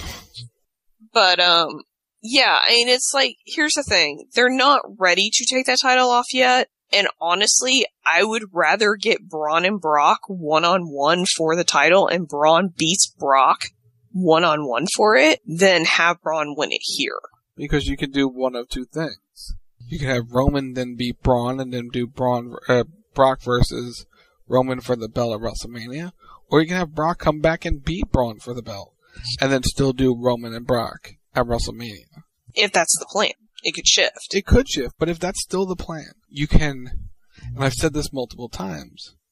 but um, yeah, I mean, it's like, here's the thing: they're not ready to take that title off yet. And honestly, I would rather get Braun and Brock one-on-one for the title, and Braun beats Brock one-on-one for it, than have Braun win it here. Because you can do one of two things. You can have Roman then beat Braun, and then do Braun, uh, Brock versus Roman for the belt at WrestleMania. Or you can have Brock come back and beat Braun for the belt, and then still do Roman and Brock at WrestleMania. If that's the plan. It could shift. It could shift, but if that's still the plan, you can, and I've said this multiple times,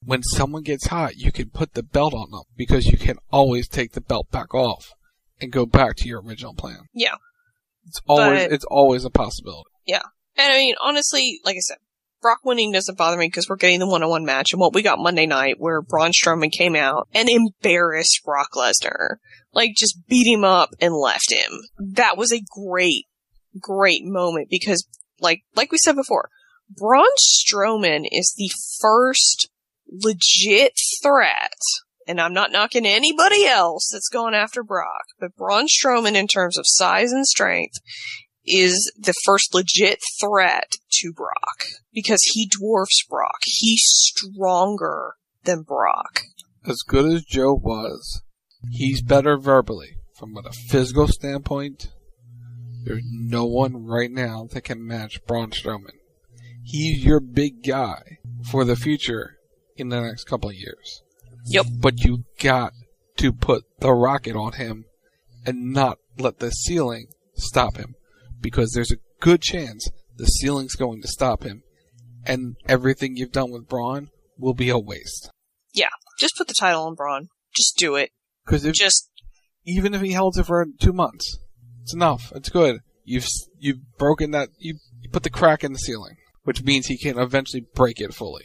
when someone gets hot, you can put the belt on them because you can always take the belt back off and go back to your original plan. Yeah. It's always But- it's always a possibility. Yeah. And I mean, honestly, like I said, Brock winning doesn't bother me because we're getting the one-on-one match and what we got Monday night where Braun Strowman came out and embarrassed Brock Lesnar. Like, just beat him up and left him. That was a great, great moment because, like, like we said before, Braun Strowman is the first legit threat, and I'm not knocking anybody else that's going after Brock, but Braun Strowman in terms of size and strength is the first legit threat to Brock because he dwarfs Brock. He's stronger than Brock. As good as Joe was, he's better verbally. From a physical standpoint, there's no one right now that can match Braun Strowman. He's your big guy for the future in the next couple of years. Yep. But you got to put the rocket on him and not let the ceiling stop him. Because there's a good chance the ceiling's going to stop him. And everything you've done with Braun will be a waste. Yeah. Just put the title on Braun. Just do it. Because if Just, even if he holds it for two months, it's enough. It's good. You've you've broken that. You, you put the crack in the ceiling, which means he can eventually break it fully.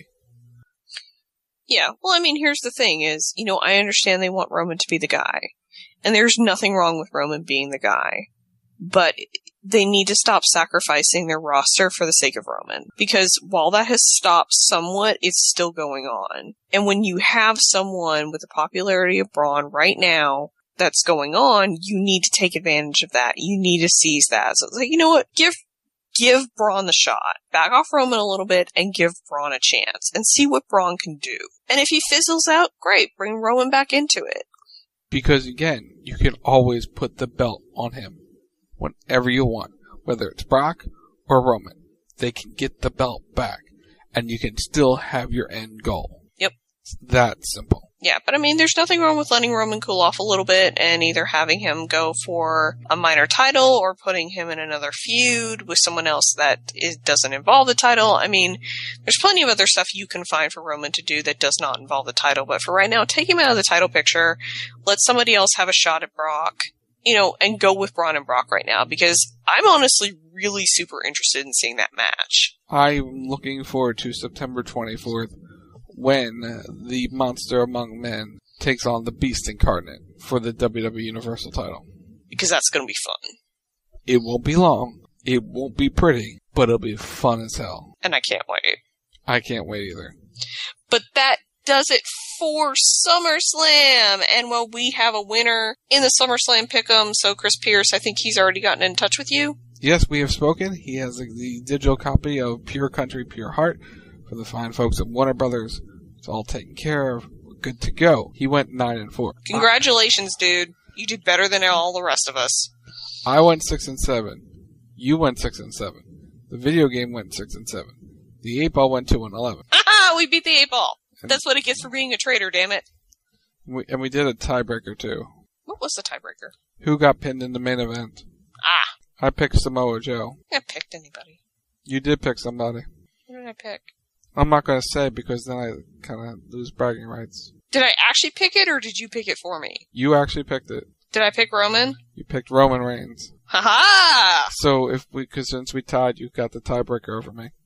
yeah. Well, I mean, here's the thing is, you know, I understand they want Roman to be the guy. And there's nothing wrong with Roman being the guy. But they need to stop sacrificing their roster for the sake of Roman. Because while that has stopped somewhat, it's still going on. And when you have someone with the popularity of Braun right now that's going on, you need to take advantage of that. You need to seize that. So it's like, you know what? Give give Braun the shot. Back off Roman a little bit and give Braun a chance. And see what Braun can do. And if he fizzles out, great. Bring Roman back into it. Because again, you can always put the belt on him whenever you want. Whether it's Brock or Roman. They can get the belt back. And you can still have your end goal. Yep. It's that simple. Yeah, but I mean, there's nothing wrong with letting Roman cool off a little bit and either having him go for a minor title or putting him in another feud with someone else that is, doesn't involve the title. I mean, there's plenty of other stuff you can find for Roman to do that does not involve the title, but for right now, take him out of the title picture, let somebody else have a shot at Brock, you know, and go with Braun and Brock right now, because I'm honestly really super interested in seeing that match. I'm looking forward to September twenty-fourth. When the Monster Among Men takes on the Beast Incarnate for the W W E Universal title. Because that's going to be fun. It won't be long. It won't be pretty. But it'll be fun as hell. And I can't wait. I can't wait either. But that does it for SummerSlam. And well, we have a winner in the SummerSlam Pick'em. So Chris Pierce, I think he's already gotten in touch with you. Yes, we have spoken. He has the digital copy of Pure Country, Pure Heart for the fine folks at Warner Brothers. It's all taken care of. We're good to go. He went nine and four. Congratulations, dude. You did better than all the rest of us. I went six and seven. You went six and seven. The video game went six and seven. The eight ball went two and eleven. Haha, we beat the eight ball. That's what it gets for being a traitor, damn it. We, and we did a tiebreaker too. What was the tiebreaker? Who got pinned in the main event? Ah. I picked Samoa Joe. I picked anybody. You did pick somebody. Who did I pick? I'm not going to say because then I kind of lose bragging rights. Did I actually pick it, or did you pick it for me? You actually picked it. Did I pick Roman? You picked Roman Reigns. Ha-ha! So if we, cause since we tied, you got the tiebreaker over me.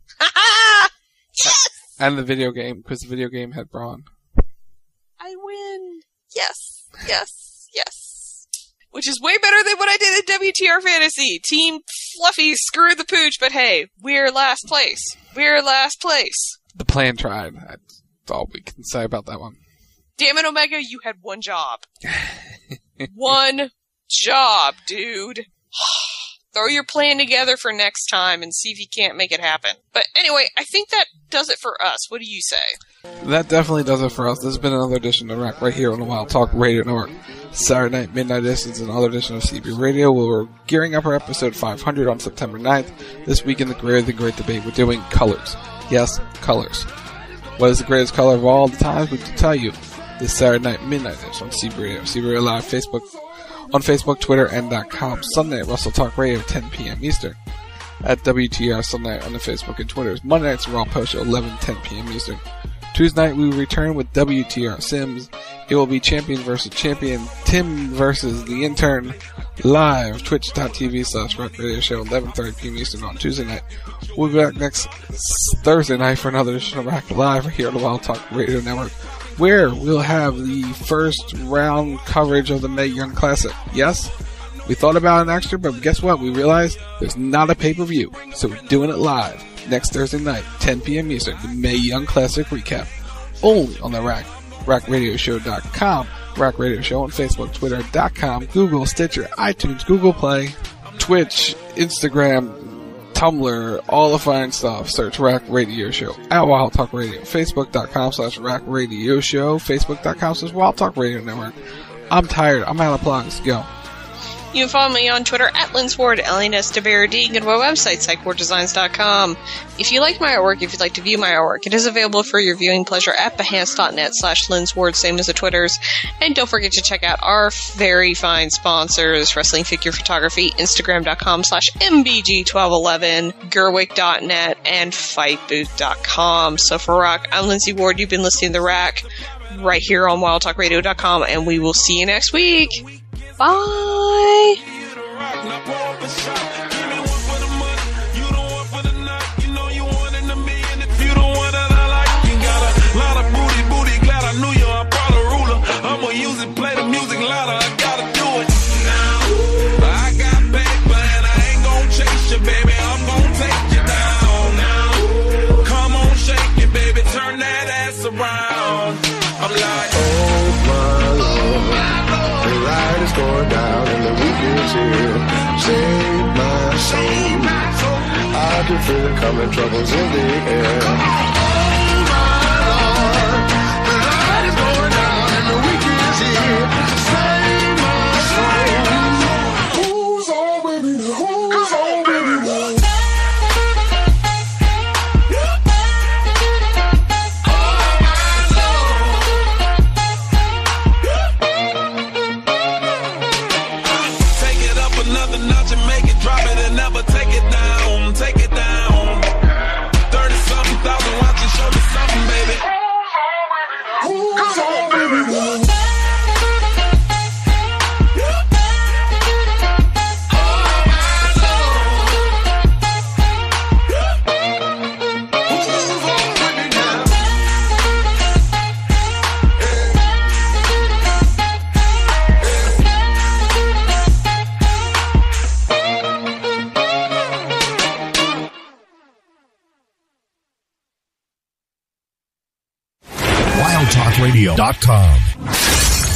Ha-ha! Yes! And the video game, because the video game had Braun. I win. Yes. Yes. Yes. Which is way better than what I did at W T R Fantasy. Team Fluffy screwed the pooch, but hey, we're last place. We're last place. The plan tried. That's all we can say about that one. Damn it, Omega, you had one job. One job, dude. Throw your plan together for next time and see if you can't make it happen. But anyway, I think that does it for us. What do you say? That definitely does it for us. This has been another edition of Rack right here on the Wild Talk Radio Network. Saturday night, midnight edition is another edition of C B Radio, where we're gearing up for episode five hundred on September ninth. This week in the Greater Than Great Debate, we're doing colors. Yes, colors. What is the greatest color of all the times? We can tell you this Saturday night, midnight edition on C B Radio. C B Radio Live, Facebook, on Facebook, Twitter, and .com. Sunday at Russell Talk Radio, ten p.m. Eastern. At W T R Sunday on the Facebook and Twitter. Monday night's Raw Post Show, eleven, ten p.m. Eastern. Tuesday night, we will return with W T R Sims. It will be champion versus champion, Tim versus the intern, live, twitch.tv slash rock radio show, eleven thirty p.m. Eastern on Tuesday night. We'll be back next Thursday night for another edition of Rack Live here on the Wild Talk Radio Network, where we'll have the first round coverage of the Mae Young Classic. Yes, we thought about an extra, but guess what? We realized there's not a pay-per-view, so we're doing it live next Thursday night, ten p.m. Eastern, the Mae Young Classic recap, only on the Rack, rack radio show dot com, Rack Radio Show on Facebook, Twitter dot com, Google, Stitcher, iTunes, Google Play, Twitch, Instagram, Tumblr, all the fine stuff. Search Rack Radio Show at Wild Talk Radio, Facebook.com slash Rack Radio Show, Facebook.com slash Wild Talk Radio Network. I'm tired. I'm out of plugs. Go. You can follow me on Twitter at Lynn Ward, L N S D, and my website, psych ward designs dot com. If you like my artwork, if you'd like to view my artwork, it is available for your viewing pleasure at behance.net slash Lynn Ward, same as the Twitters. And don't forget to check out our very fine sponsors, Wrestling Figure Photography, Instagram.com slash M B G twelve eleven, Gerwick dot net, and fight booth dot com. So for Rock, I'm Lindsay Ward. You've been listening to The Rack right here on wild talk radio dot com, and we will see you next week. Bye. Going down and the week is here. Save my soul. I can feel it coming, troubles in the air. Oh my Lord, the light is going down and the week is here. Save my soul. Who's on baby now? Who's on baby now? wild talk radio dot com